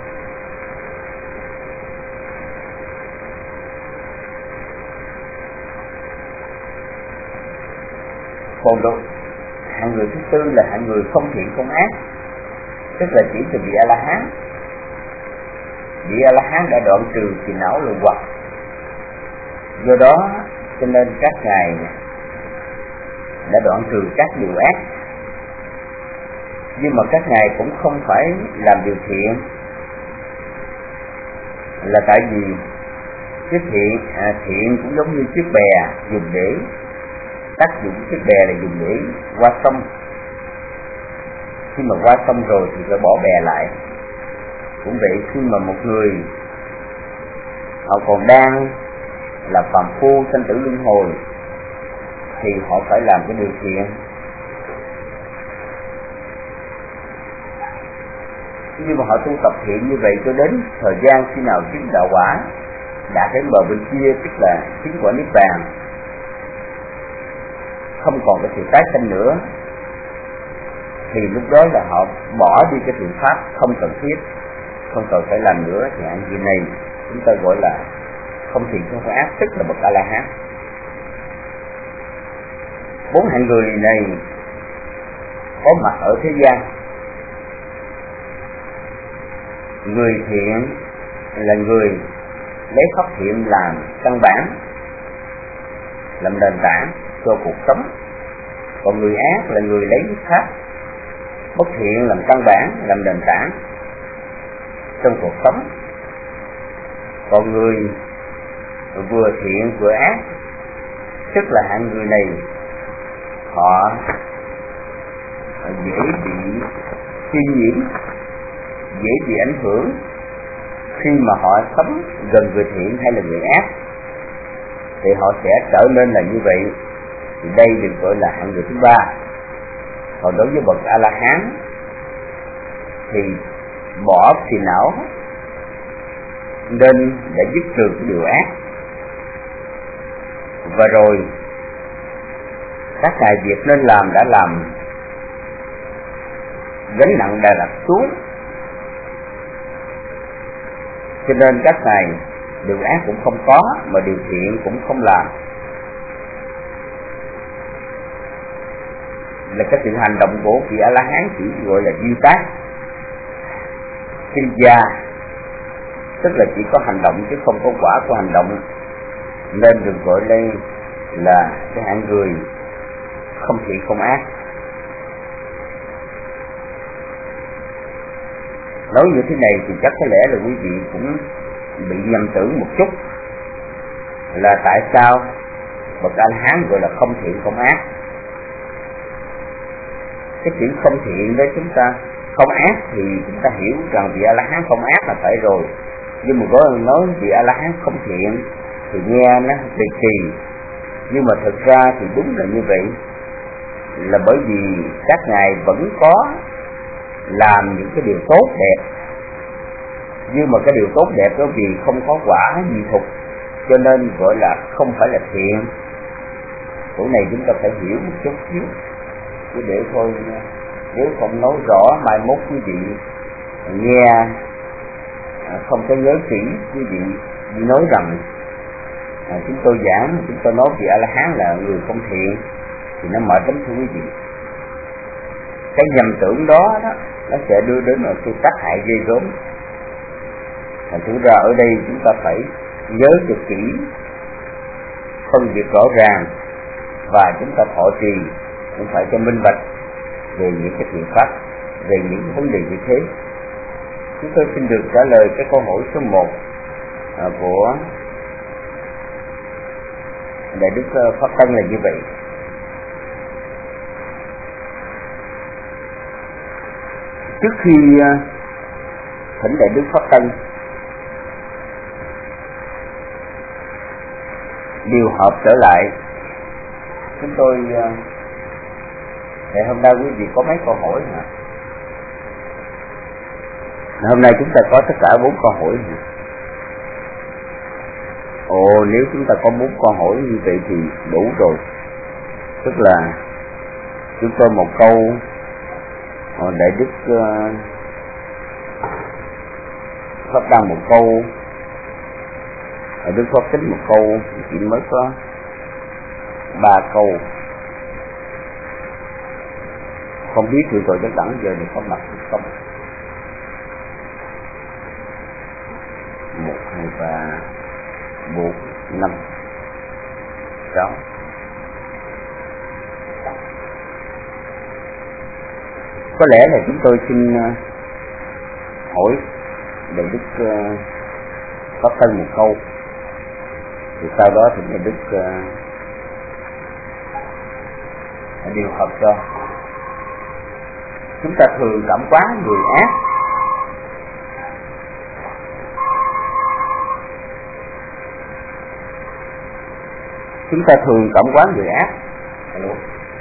Còn đâu hạng người thứ tư là hạng người không thiện không ác, tức là chỉ từ vị A La Hán. Vị A La Hán đã đoạn trừ phiền não lục hoặc, do đó cho nên các ngài đã đoạn trừ các điều ác. Nhưng mà các ngài cũng không phải làm điều thiện, là tại vì cái thiện à, thiện cũng giống như chiếc bè dùng để tác dụng. Chiếc bè là dùng để qua sông, khi mà qua sông rồi thì phải bỏ bè lại. Cũng vậy, khi mà một người họ còn đang là phàm phu sanh tử luân hồi thì họ phải làm cái điều thiện. Nhưng mà họ tu tập thiện như vậy cho đến thời gian khi nào chứng đạo quả, đã đến bờ bên kia, tức là chứng quả niết bàn, không còn cái sự tái sanh nữa, thì lúc đó là họ bỏ đi cái thiện pháp không cần thiết, không cần phải làm nữa. Thì hạng gì này chúng ta gọi là không thiện không phải ác, tức là bậc A La Hán. Bốn hạng người này có mặt ở thế gian. Người thiện là người lấy pháp thiện làm căn bản, làm nền tảng cho cuộc sống. Còn người ác là người lấy pháp bất thiện làm căn bản, làm nền tảng trong cuộc sống. Còn người vừa thiện vừa ác, tức là hạng người này họ dễ bị suy nhiễm, dễ bị ảnh hưởng khi mà họ sống gần người thiện hay là người ác, thì họ sẽ trở nên là như vậy. Thì đây được gọi là hạng người thứ ba. Còn đối với bậc A La Hán thì bỏ phiền não nên đã dứt trừ cái điều ác, và rồi các ngài việc nên làm đã làm, gánh nặng đã đặt xuống, cho nên các ngài điều ác cũng không có, mà điều thiện cũng không làm. Là cái sự hành động của vị A La Hán chỉ gọi là duy tác, sinh gia, tức là chỉ có hành động chứ không có quả của hành động, nên được gọi đây là cái hạng người không thiện không ác. Nói như thế này thì chắc có lẽ là quý vị cũng bị nhầm tưởng một chút, là tại sao bậc A La Hán gọi là không thiện không ác. Cái chữ không thiện đấy chúng ta không ác thì chúng ta hiểu rằng vị A La Hán không ác là phải rồi, Nhưng mà có người nói vị A La Hán không thiện thì nghe nó kỳ kỳ, nhưng mà thực ra thì đúng là như vậy, là bởi vì các ngài vẫn có làm những cái điều tốt đẹp, nhưng mà cái điều tốt đẹp đó vì không có quả gì thục, cho nên gọi là không phải là thiện. Chỗ này chúng ta phải hiểu một chút xíu, chứ để thôi nếu không nói rõ mai mốt quý vị nghe không có nhớ kỹ, quý vị nói rằng à, chúng tôi giảng, chúng tôi nói vị A La Hán là người không thiện thì nó mệt lắm thưa quý vị. Cái nhầm tưởng đó đó nó sẽ đưa đến một cái tác hại ghê gớm. Thành thử ra ở đây chúng ta phải nhớ cho kỹ, phân biệt rõ ràng, và chúng ta thọ trì cũng phải cho minh bạch về những cái thiện pháp, về những vấn đề như thế. Chúng tôi xin được trả lời cái câu hỏi số một à, của Đại Đức Pháp Tân là như vậy. Trước khi thỉnh Đại Đức Pháp Tân điều họp trở lại, chúng tôi ngày hôm nay quý vị có mấy câu hỏi hả? Hôm nay chúng ta có tất cả bốn câu hỏi hả? Ồ, nếu chúng ta có bốn câu hỏi như vậy thì đủ rồi. Tức là chúng tôi một câu, Đại Đức uh, Pháp Đăng một câu, Đại Đức Pháp Tính một câu, chỉ mới có ba câu. Không biết từ rồi chắc đẳng giờ thì có mặt không? Một, hai, ba, bốn, năm, sáu. Có lẽ là chúng tôi xin hỏi Đại Đức uh, Pháp Tân một câu, thì sau đó thì Đại Đức uh, điều hợp cho. Chúng ta thường cảm quá người ác, chúng ta thường cảm quá người ác. Hello.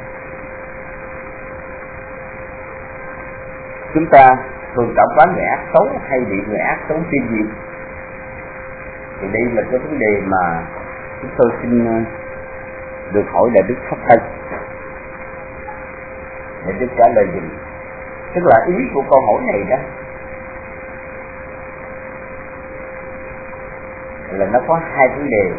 Chúng ta thường cảm quá người ác xấu hay bị người ác xấu tiêu diệt. Thì đây là cái vấn đề mà chúng tôi xin được hỏi Đại Đức Pháp Tân. Đại Đức trả lời gì? Tức là ý của câu hỏi này đó là nó có hai vấn đề,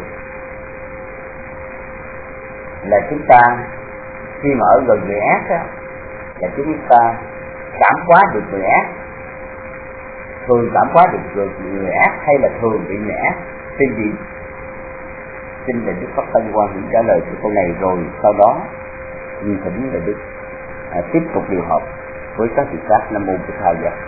là chúng ta khi mà ở gần người ác đó, là chúng ta cảm hóa được người ác, thường cảm hóa được người ác hay là thường bị người ác tiêu diệt. Xin Đại Đức Pháp Tân quan điểm trả lời cho câu này, rồi sau đó như thỉnh Đại Đức à, tiếp tục điều họp với các vị khác. Nam mô Bổn Thầy Dạ.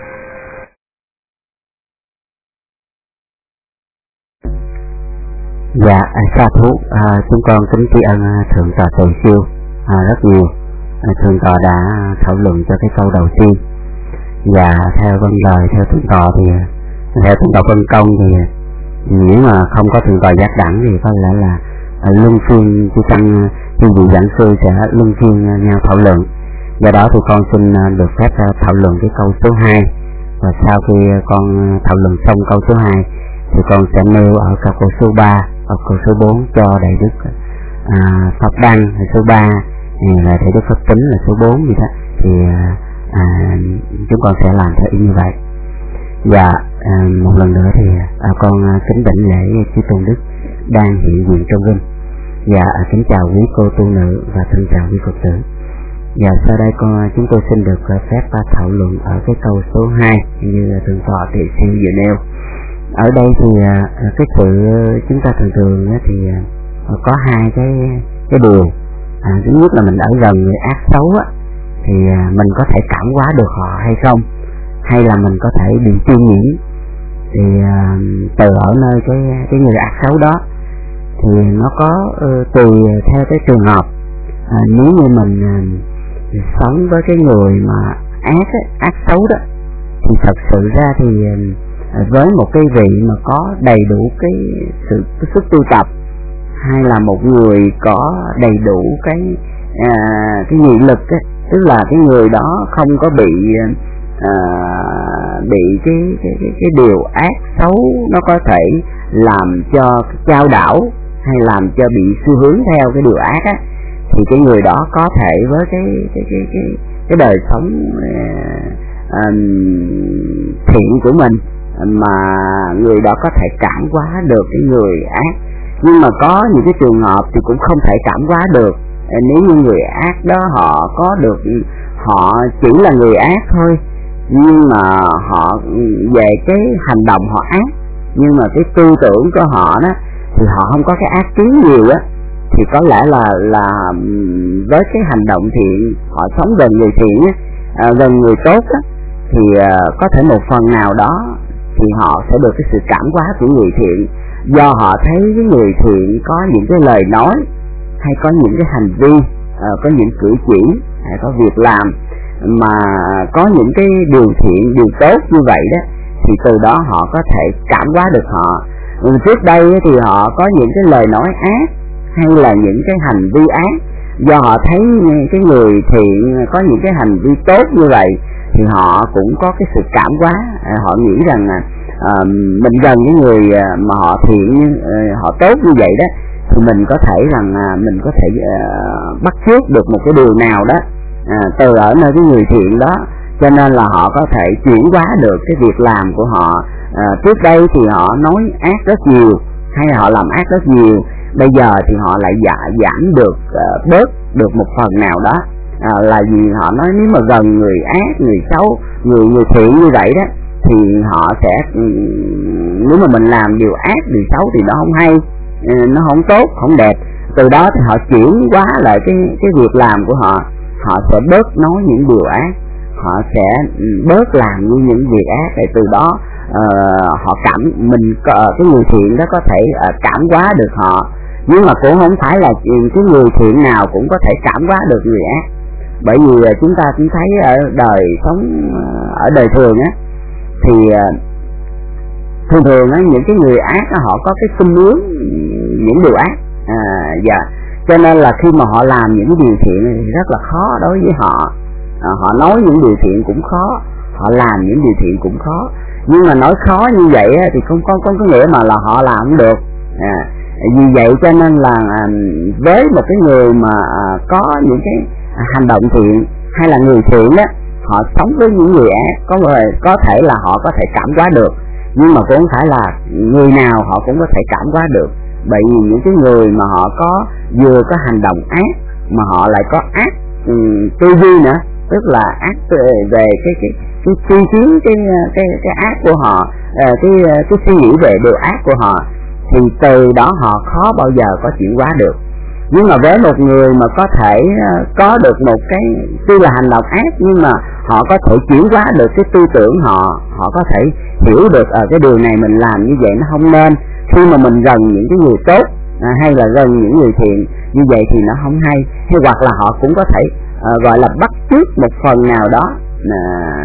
Dạ, sa thú, à, chúng con kính tri ân thượng tọa Từ Siêu à, rất nhiều. À, thượng tọa đã thảo luận cho cái câu đầu tiên, và theo vân lời theo thượng tọa thì theo thượng tọa phân công thì nếu mà không có thượng tọa giác đẳng thì có lẽ là à, luân phiên chư tăng chư vị giảng sư sẽ luân phiên nhau thảo luận. Do đó thì con xin được phép thảo luận cái câu số hai, và sau khi con thảo luận xong câu số hai thì con sẽ nêu ở câu số ba và câu số bốn cho Đại Đức à, Pháp Đăng là số ba, là Đại Đức Pháp Tính là số bốn gì đó. Thì à, chúng con sẽ làm theo ý như vậy. Và à, một lần nữa thì à, con kính đảnh lễ chư tôn đức đang hiện diện trong vinh, và à, kính chào quý cô tu nữ và thân chào quý Phật tử. Và sau đây con chúng tôi xin được phép thảo luận ở cái câu số hai như thượng tọa Tỳ Siêu vừa nêu. Ở đây thì cái sự chúng ta thường thường thì có hai cái cái điều. À, thứ nhất là mình ở gần người ác xấu á, thì mình có thể cảm hóa được họ hay không, hay là mình có thể bị chiêm nhiễm thì từ ở nơi cái cái người ác xấu đó, thì nó có uh, tùy theo cái trường hợp. À, nếu như mình uh, sống với cái người mà ác ấy, ác xấu đó, thì thật sự ra thì với một cái vị mà có đầy đủ cái sự cái sức tu tập, hay là một người có đầy đủ cái à, cái nghị lực ấy, tức là cái người đó không có bị à, bị cái, cái cái cái điều ác xấu nó có thể làm cho chao đảo hay làm cho bị xu hướng theo cái điều ác á, thì cái người đó có thể với cái cái cái cái, cái đời sống uh, thiện của mình mà người đó có thể cảm hóa được cái người ác. Nhưng mà có những cái trường hợp thì cũng không thể cảm hóa được. Nếu như người ác đó họ có được, họ chỉ là người ác thôi, nhưng mà họ về cái hành động họ ác, nhưng mà cái tư tưởng của họ đó thì họ không có cái ác kiến nhiều á, thì có lẽ là là với cái hành động thiện, họ sống gần người thiện á, à, gần người tốt á, thì à, có thể một phần nào đó thì họ sẽ được cái sự cảm hóa của người thiện, do họ thấy cái người thiện có những cái lời nói, hay có những cái hành vi, à, có những cử chỉ, hay có việc làm mà có những cái điều thiện, điều tốt như vậy đó, thì từ đó họ có thể cảm hóa được họ. Trước đây thì họ có những cái lời nói ác hay là những cái hành vi ác, do họ thấy cái người thiện có những cái hành vi tốt như vậy thì họ cũng có cái sự cảm hóa. Họ nghĩ rằng là à, mình gần những người mà họ thiện, họ tốt như vậy đó, thì mình có thể rằng à, mình có thể à, bắt chước được một cái điều nào đó à, từ ở nơi cái người thiện đó, cho nên là họ có thể chuyển hóa được cái việc làm của họ. À, trước đây thì họ nói ác rất nhiều, hay họ làm ác rất nhiều, bây giờ thì họ lại dạ, giảm được, uh, bớt được một phần nào đó. À, là vì họ nói nếu mà gần người ác, người xấu, người người thiện như vậy đó, thì họ sẽ, nếu mà mình làm điều ác, điều xấu thì nó không hay, nó không tốt, không đẹp. Từ đó thì họ chuyển hóa lại cái cái việc làm của họ, họ sẽ bớt nói những điều ác, họ sẽ bớt làm những việc ác, để từ đó uh, họ cảm mình uh, cái người thiện đó có thể uh, cảm hóa được họ. Nhưng mà cũng không phải là cái người thiện nào cũng có thể cảm hóa được người ác, bởi vì uh, chúng ta cũng thấy ở đời sống, uh, ở đời thường á, thì uh, thường thường á, những cái người ác á, họ có cái xu hướng những điều ác, à, dạ. Cho nên là khi mà họ làm những điều thiện thì rất là khó đối với họ. À, họ nói những điều thiện cũng khó, họ làm những điều thiện cũng khó. Nhưng mà nói khó như vậy á, thì không có, không có nghĩa mà là họ làm không được. À, vì vậy cho nên là à, với một cái người mà à, có những cái hành động thiện hay là người thiện á, họ sống với những người ác, có người có thể là họ có thể cảm hóa được, nhưng mà cũng không phải là người nào họ cũng có thể cảm hóa được. Bởi vì những cái người mà họ có vừa có hành động ác mà họ lại có ác um, tư duy nữa, tức là ác về cái cái cái suy kiến cái cái cái ác của họ, cái cái suy nghĩ về điều ác của họ, thì từ đó họ khó bao giờ có chuyển hóa được. Nhưng mà với một người mà có thể có được một cái tuy là hành động ác, nhưng mà họ có thể chuyển hóa được cái tư tưởng họ, họ có thể hiểu được ở cái điều này mình làm như vậy nó không nên. Khi mà mình gần những cái người tốt à, hay là gần những người thiện như vậy thì nó không hay. Hay hoặc là họ cũng có thể à, gọi là bắt chước một phần nào đó à,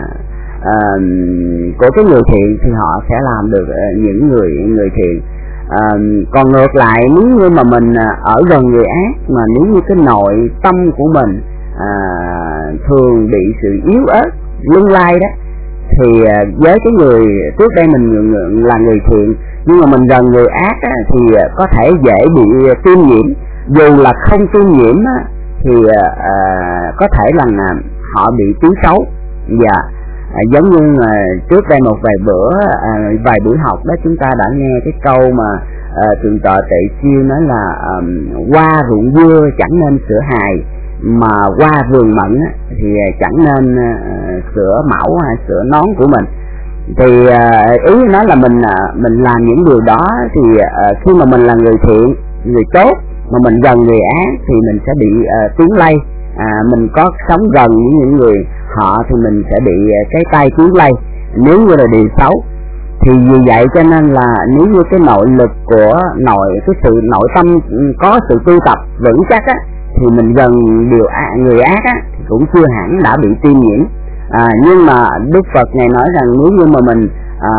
à, của cái người thiện, thì họ sẽ làm được à, những người người thiện. À, còn ngược lại, nếu như mà mình à, ở gần người ác, mà nếu như cái nội tâm của mình à, thường bị sự yếu ớt, lung lay đó, thì à, với cái người trước đây mình là người thiện, nhưng mà mình gần người ác á, thì có thể dễ bị tiêm nhiễm. Dù là không tiêm nhiễm á, thì à, có thể là họ bị tiếng xấu. Dạ, à, giống như à, trước đây một vài bữa, à, vài buổi học đó, chúng ta đã nghe cái câu mà à, thượng tọa Tệ Chiêu nói là à, qua ruộng dưa chẳng nên sửa hài, mà qua vườn mận á, thì chẳng nên à, sửa mão hay sửa nón của mình. Thì à, ý nói là mình à, mình làm những điều đó thì à, khi mà mình là người thiện, người tốt, mà mình gần người ác thì mình sẽ bị à, tiếng lây. À, mình có sống gần với những người họ thì mình sẽ bị à, cái tay tiếng lây nếu như là điều xấu. Thì vì vậy cho nên là nếu như cái nội lực của nội cái sự nội tâm có sự tu tập vững chắc á, thì mình gần điều ác, người ác á, thì cũng chưa hẳn đã bị tiêm nhiễm. À, nhưng mà Đức Phật Ngài nói rằng nếu như mà mình à,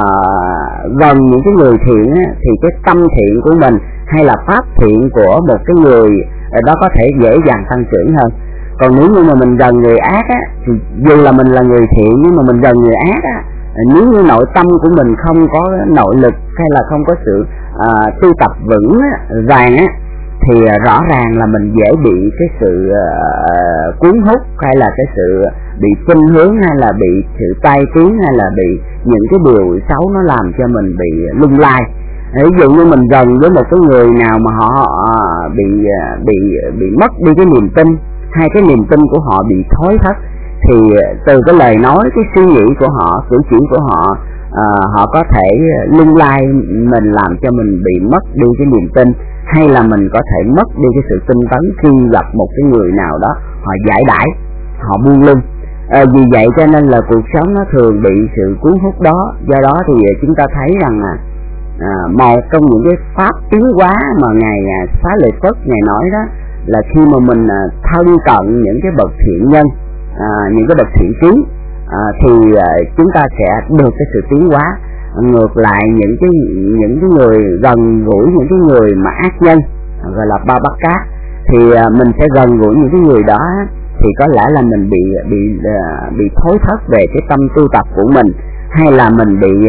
gần những cái người thiện á, thì cái tâm thiện của mình hay là pháp thiện của một cái người đó có thể dễ dàng tăng trưởng hơn. Còn nếu như mà mình gần người ác á, thì dù là mình là người thiện nhưng mà mình gần người ác á, nếu như nội tâm của mình không có nội lực hay là không có sự à, tu tập vững á, vàng á, thì rõ ràng là mình dễ bị cái sự uh, cuốn hút hay là cái sự bị khuynh hướng hay là bị sự tai tiếng hay là bị những cái điều xấu nó làm cho mình bị lung lay. Ví dụ như mình gần với một cái người nào mà họ uh, bị uh, bị bị mất đi cái niềm tin, hay cái niềm tin của họ bị thối thất, thì từ cái lời nói, cái suy nghĩ của họ, cử chỉ của họ, uh, họ có thể lung lay mình, làm cho mình bị mất đi cái niềm tin, hay là mình có thể mất đi cái sự tinh tấn khi gặp một cái người nào đó họ giải đãi, họ buông lung. À, vì vậy cho nên là cuộc sống nó thường bị sự cuốn hút đó. Do đó thì chúng ta thấy rằng là à, một trong những cái pháp tiến hóa mà ngài Xá Lợi Phất ngài nói đó là khi mà mình à, thân cận những cái bậc thiện nhân, à, những cái bậc thiện trí, à, thì à, chúng ta sẽ được cái sự tiến hóa. Ngược lại những cái những cái người gần gũi những cái người mà ác nhân, gọi là ba bát cát, thì mình sẽ gần gũi những cái người đó thì có lẽ là mình bị bị bị thối thất về cái tâm tu tập của mình, hay là mình bị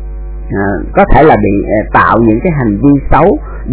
à, có thể là bị tạo những cái hành vi xấu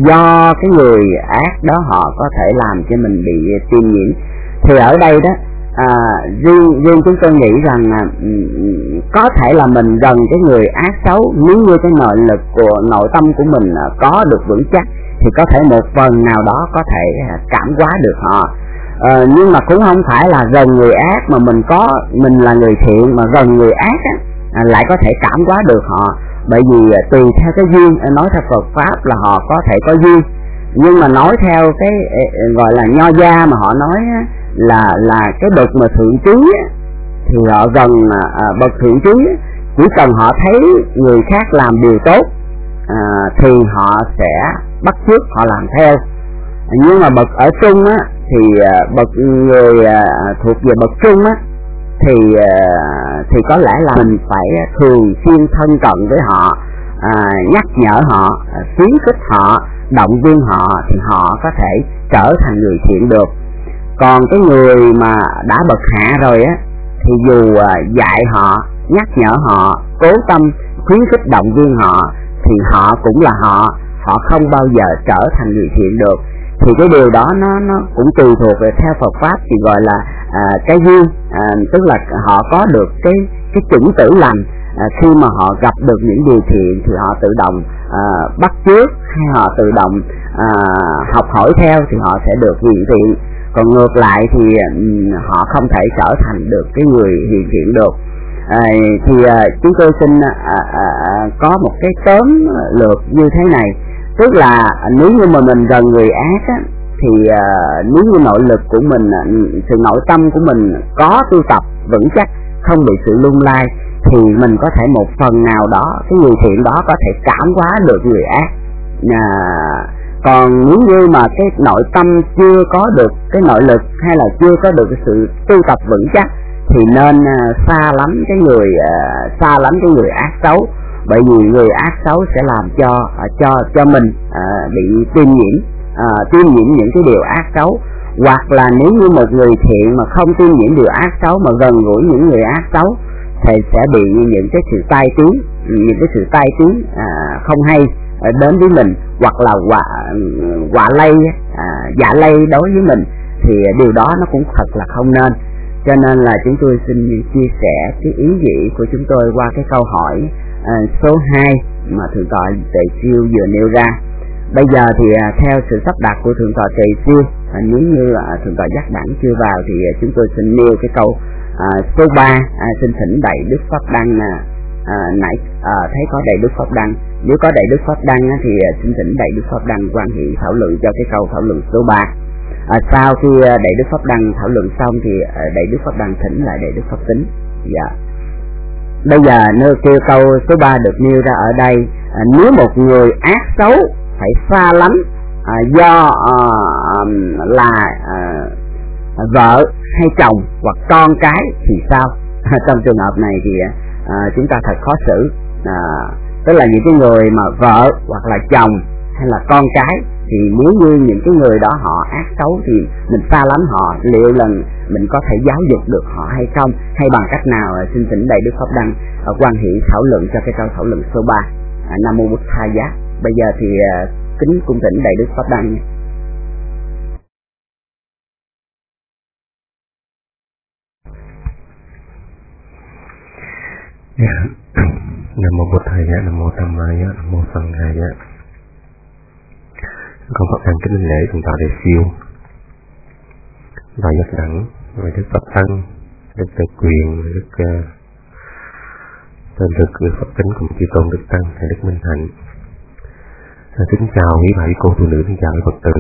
do cái người ác đó họ có thể làm cho mình bị tiêm nhiễm. Thì ở đây đó À, riêng, riêng chúng tôi nghĩ rằng là um, có thể là mình gần cái người ác xấu, nếu như cái nội lực của nội tâm của mình uh, có được vững chắc thì có thể một phần nào đó có thể uh, cảm hóa được họ. Uh, nhưng mà cũng không phải là gần người ác mà mình có mình là người thiện mà gần người ác á, uh, lại có thể cảm hóa được họ, bởi vì uh, tùy theo cái duyên. Uh, nói theo Phật pháp là họ có thể có duyên, nhưng mà nói theo cái uh, gọi là nho gia mà họ nói uh, là là cái bậc mà thượng trí á, thì họ gần à, bậc thượng trí á, chỉ cần họ thấy người khác làm điều tốt à, thì họ sẽ bắt chước, họ làm theo. Nhưng mà bậc ở trung á, thì à, bậc người à, thuộc về bậc trung á, thì à, thì có lẽ là mình phải thường xuyên thân cận với họ, à, nhắc nhở họ, khuyến khích họ, động viên họ thì họ có thể trở thành người thiện được. Còn cái người mà đã bậc hạ rồi á, thì dù dạy họ, nhắc nhở họ, cố tâm khuyến khích động viên họ thì họ cũng là họ, họ không bao giờ trở thành người thiện được. Thì cái điều đó nó nó cũng tùy thuộc về theo Phật pháp thì gọi là à, cái duyên, à, tức là họ có được cái cái chủng tử lành. À, khi mà họ gặp được những điều thiện thì họ tự động à, bắt chước, hay họ tự động à, học hỏi theo thì họ sẽ được hiển thiện. Còn ngược lại thì um, họ không thể trở thành được cái người hiền thiện được. À, thì uh, chúng tôi xin uh, uh, có một cái tóm lược như thế này, tức là uh, nếu như mà mình gần người ác á, thì uh, nếu như nội lực của mình, uh, sự nội tâm của mình có tu tập vững chắc, không bị sự lung lay, thì mình có thể một phần nào đó cái người thiện đó có thể cảm hóa được người ác. Uh, Còn nếu như mà cái nội tâm chưa có được cái nội lực, hay là chưa có được cái sự tu tập vững chắc, thì nên uh, xa lánh cái người uh, xa lánh cái người ác xấu, bởi vì người ác xấu sẽ làm cho uh, cho cho mình uh, bị tiêm nhiễm uh, tiêm nhiễm những cái điều ác xấu. Hoặc là nếu như một người thiện mà không tiêm nhiễm điều ác xấu mà gần gũi những người ác xấu thì sẽ bị những cái sự tai tiếng, những cái sự tai tiếng uh, không hay đến với mình, hoặc là quả quả lây à, dạ lây đối với mình, thì điều đó nó cũng thật là không nên. Cho nên là chúng tôi xin chia sẻ cái ý nghĩ của chúng tôi qua cái câu hỏi à, số hai mà Thượng tọa Tề Siêu vừa nêu ra. Bây giờ thì à, theo sự sắp đặt của Thượng tọa Tề Siêu, à, nếu như à, Thượng tọa Giác Đẳng chưa vào thì à, chúng tôi xin nêu cái câu à, số ba, à, xin thỉnh Đại Đức Pháp Đăng à, À, nãy à, thấy có Đại Đức Pháp Đăng, nếu có Đại Đức Pháp Đăng á, thì à, xin thỉnh Đại Đức Pháp Đăng quan hệ thảo luận cho cái câu thảo luận số ba. À, sau khi à, Đại Đức Pháp Đăng thảo luận xong thì à, Đại Đức Pháp Đăng thỉnh lại Đại Đức Pháp Tính. Dạ. Bây giờ nêu kêu câu số ba được nêu ra ở đây, à, nếu một người ác xấu phải xa lánh à, do à, là à, vợ hay chồng hoặc con cái thì sao? Trong trường hợp này thì À, chúng ta thật khó xử, à, tức là những cái người mà vợ hoặc là chồng hay là con cái, thì nếu như những cái người đó họ ác xấu thì mình xa lánh họ, liệu là mình có thể giáo dục được họ hay không, hay bằng cách nào? Xin thỉnh Đại Đức Pháp Đăng ở quan hệ thảo luận cho cái câu thảo luận số ba. à, Nam Mô Bụt Tha Giá. Bây giờ thì à, kính cung thỉnh Đại Đức Pháp Đăng. Nam Mô Bụt Tha Giá, Nam Mô Tham Ma Giá, Nam Mô Sanh Hà Giá. Con Pháp Đăng kính lễ chúng ta để siêu và giác đẳng về Đức Pháp Tăng, Đức Tự Quyền, Đức uh, Tên Đức, Đức Pháp Tính cùng chư tôn Đức Tăng, Đức Minh Hạnh. À, kính chào quý bà cô phụ nữ, kính chào quý Phật tử.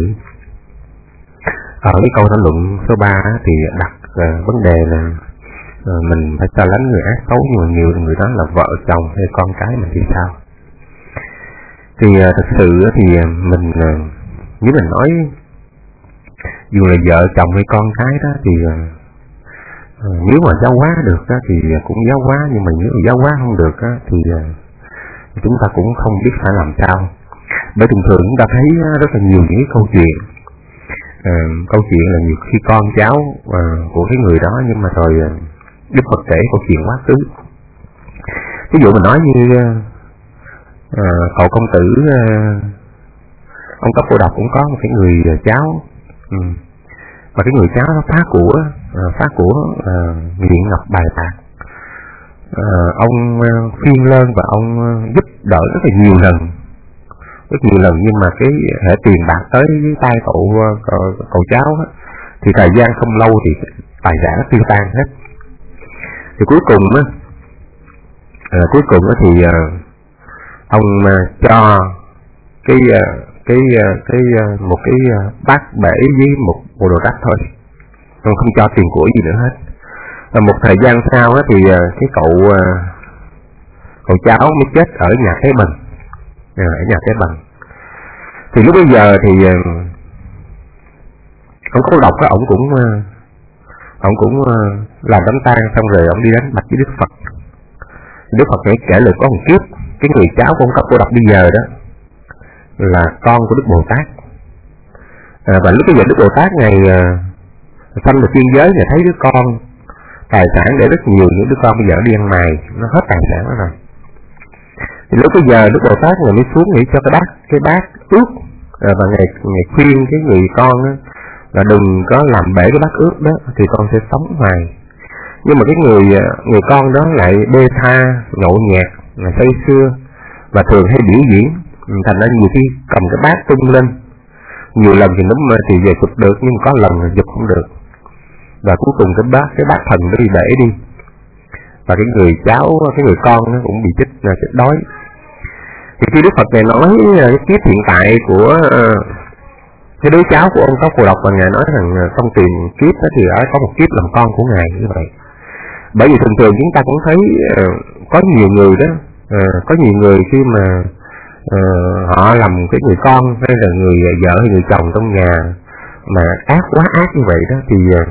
Ở cái câu thảo luận số ba thì đặt uh, vấn đề là uh, mình phải xa lánh người ác xấu, nhưng mà nhiều người đó là vợ chồng hay con cái mình thì sao? Thì uh, thật sự thì uh, mình uh, nếu mình nói dù là vợ chồng hay con cái đó thì uh, uh, nếu mà giáo hóa được đó, thì cũng giáo hóa, nhưng mà nếu mà giáo hóa không được đó, thì uh, chúng ta cũng không biết phải làm sao. Bởi thường thường chúng ta thấy rất là nhiều những cái câu chuyện uh, câu chuyện là nhiều khi con cháu uh, của cái người đó, nhưng mà rồi uh, Đức Phật kể câu chuyện quá khứ. Ví dụ mình nói như uh, uh, cậu công tử uh, ông Cấp Cô Độc cũng có một cái người cháu, ừ. Và cái người cháu nó phá của, uh, phá của uh, nghiện ngập bài bạc. Uh, ông uh, phiên lên và ông uh, giúp đỡ rất là nhiều lần, rất nhiều lần, nhưng mà cái hệ tiền bạc tới với tay cậu uh, cậu, cậu cháu á, thì thời gian không lâu thì tài sản nó tiêu tan hết. Thì cuối cùng á, uh, cuối cùng á thì uh, ông uh, cho cái uh, cái cái một cái bát bể với một bộ đồ đắt thôi, còn không cho tiền của gì nữa hết. Và một thời gian sau á, thì cái cậu cậu cháu mới chết ở nhà Cái Bần, ở nhà Cái Bần. Thì lúc bây giờ thì ông Cô Độc á, ông cũng ông cũng làm đám tang xong rồi ông đi đánh bạch với Đức Phật. Đức Phật kể kể lại có một kiếp cái người cháu của ông Cấp Cô Độc bây giờ đó là con của Đức Bồ Tát. À, và lúc bây giờ Đức Bồ Tát ngày uh, sanh vào thiên giới, ngày thấy đứa con tài sản để rất nhiều, những đứa con bây giờ đi ăn mày, nó hết tài sản đó rồi. Thì lúc bây giờ Đức Bồ Tát ngày mới xuống nghĩ cho cái bát cái bát ướt, à, và ngày ngày khuyên cái người con đó, là đừng có làm bể cái bát ướt đó thì con sẽ sống hoài. Nhưng mà cái người người con đó lại bê tha, nhậu nhẹt, là say sưa và thường hay biểu diễn. Thành ra nhiều khi cầm cái bát tung lên nhiều lần thì nó thì về chụp được, nhưng có lần là chụp không được, và cuối cùng cái bát cái bát thần nó đi bể đi, và cái người cháu cái người con nó cũng bị chết chết đói. Thì khi Đức Phật này nói cái kiếp hiện tại của uh, cái đứa cháu của ông Cấp Cô Độc, và ngài nói rằng trong tiền kiếp đó thì ở có một kiếp làm con của ngài như vậy. Bởi vì thường thường chúng ta cũng thấy uh, có nhiều người đó, uh, có nhiều người khi mà Uh, họ làm cái người con hay là người vợ hay người chồng trong nhà mà ác quá ác như vậy đó, thì uh,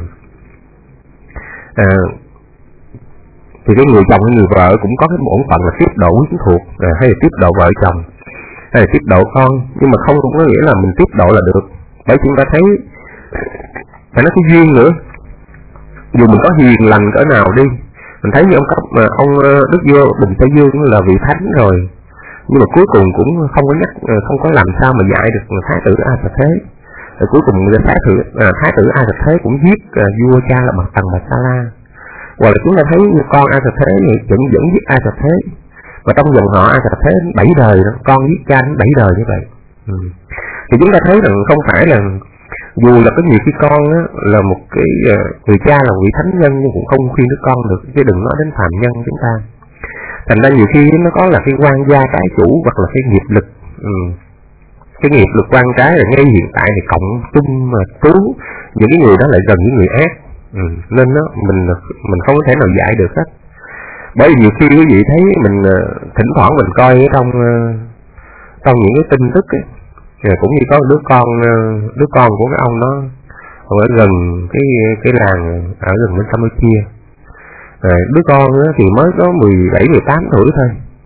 uh, thì cái người chồng hay người vợ cũng có cái bổn phận là tiếp độ quyến thuộc, uh, hay là tiếp độ vợ chồng, hay là tiếp độ con, nhưng mà không cũng có nghĩa là mình tiếp độ là được. Bởi chúng ta thấy phải nói cái duyên nữa, dù mình có hiền lành cỡ nào đi, mình thấy như ông Cấp mà ông Đức Vua Bình Tây Dương là vị thánh rồi, nhưng mà cuối cùng cũng không có nhắc, không có làm sao mà dạy được thái tử A Sà Thế. Rồi cuối cùng thái tử thái tử A Sà Thế cũng giết vua cha là Bạch Tằng Bạch Sa La. Hoặc là chúng ta thấy con A Sà Thế vẫn vẫn giết A Sà Thế, và trong dòng họ A Sà Thế bảy đời đó, con giết cha đến bảy đời như vậy. Ừ. Thì chúng ta thấy rằng không phải là dù là có nhiều khi con á, là một cái người cha là một vị thánh nhân, nhưng cũng không khuyên đứa con được, chứ đừng nói đến phàm nhân chúng ta. Thành ra nhiều khi nó có là cái quan gia trái chủ, hoặc là cái nghiệp lực, ừ. cái nghiệp lực quan trái là ngay hiện tại thì cộng chung mà trú những cái người đó lại gần những người ác, ừ. Nên đó mình mình không có thể nào dạy được hết. Bởi vì nhiều khi quý vị thấy mình thỉnh thoảng mình coi ở trong trong những cái tin tức ấy, cũng như có đứa con đứa con của cái ông đó ở gần cái cái làng ở gần bên Campuchia. À, đứa con thì mới có mười bảy mười tám tuổi thôi,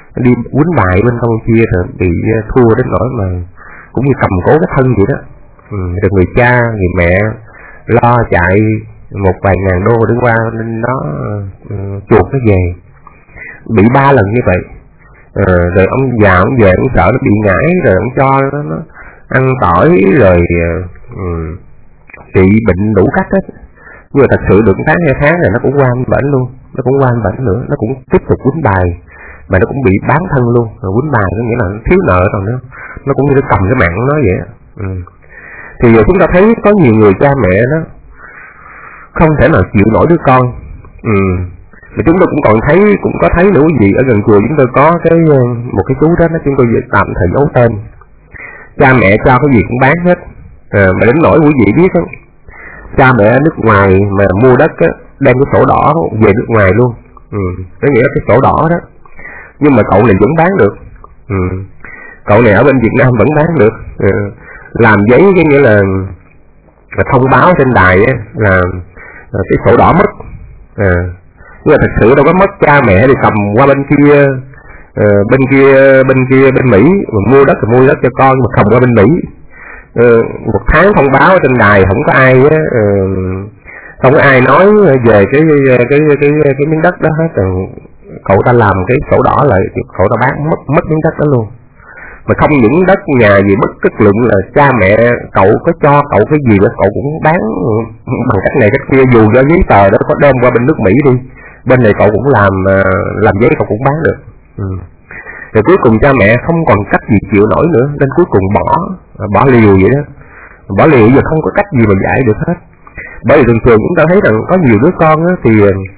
đi quýnh bài bên Campuchia rồi bị thua đến nỗi mà cũng như cầm cố cái thân vậy đó. Ừ, rồi người cha người mẹ lo chạy một vài ngàn đô để qua nên nó uh, chuột nó về, bị ba lần như vậy. Uh, rồi ông già ông về ông sợ nó bị ngải, rồi ông cho nó, nó ăn tỏi, rồi uh, trị bệnh đủ cách hết. Nhưng mà thật sự được tháng hai tháng rồi nó cũng qua bệnh luôn, nó cũng qua bệnh nữa, nó cũng tiếp tục quýnh bài mà nó cũng bị bán thân luôn. Rồi quýnh bài có nghĩa là nó thiếu nợ rồi nữa, nó cũng như nó cầm cái mạng nó vậy. Ừ. Thì chúng ta thấy có nhiều người cha mẹ nó không thể nào chịu nổi đứa con. Ừ. Mà chúng tôi cũng còn thấy, cũng có thấy nữa quý vị, ở gần chùa chúng tôi có cái một cái chú đó, nó chúng tôi tạm thời giấu tên. Cha mẹ cho cái gì cũng bán hết, à, mà đến nỗi quý vị biết đó, cha mẹ ở nước ngoài mà mua đất á, đem cái sổ đỏ về nước ngoài luôn. Ừ. Có nghĩa là cái sổ đỏ đó, nhưng mà cậu này vẫn bán được. Ừ. Cậu này ở bên Việt Nam vẫn bán được. Ừ. Làm giấy cái nghĩa là, là thông báo trên đài á, là, là cái sổ đỏ mất. À. Nhưng mà thật sự đâu có mất, cha mẹ thì cầm qua bên kia, uh, bên kia bên kia bên Mỹ mà mua đất thì mua đất cho con, mà cầm qua bên Mỹ. Uh, một tháng thông báo trên đài không có ai á, uh, không có ai nói về cái cái cái cái, cái miếng đất đó hết. Rồi cậu ta làm cái sổ đỏ lại, cậu ta bán mất mất miếng đất đó luôn. Mà không những đất nhà gì mất, kết luận là cha mẹ cậu có cho cậu cái gì đó cậu cũng bán bằng cách này cách kia, dù do giấy tờ đó có đem qua bên nước Mỹ đi, bên này cậu cũng làm làm giấy cậu cũng bán được. Ừ. Rồi cuối cùng cha mẹ không còn cách gì chịu nổi nữa, nên cuối cùng bỏ bỏ liều vậy đó, bỏ liều giờ không có cách gì mà giải được hết. Bởi vì thường thường chúng ta thấy rằng có nhiều đứa con á, thì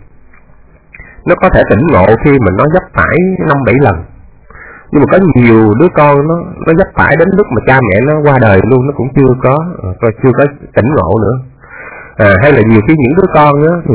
nó có thể tỉnh ngộ khi mà nó vấp phải năm bảy lần, nhưng mà có nhiều đứa con nó nó vấp phải đến lúc mà cha mẹ nó qua đời luôn, nó cũng chưa có chưa có tỉnh ngộ nữa. À, hay là nhiều khi những đứa con á, thì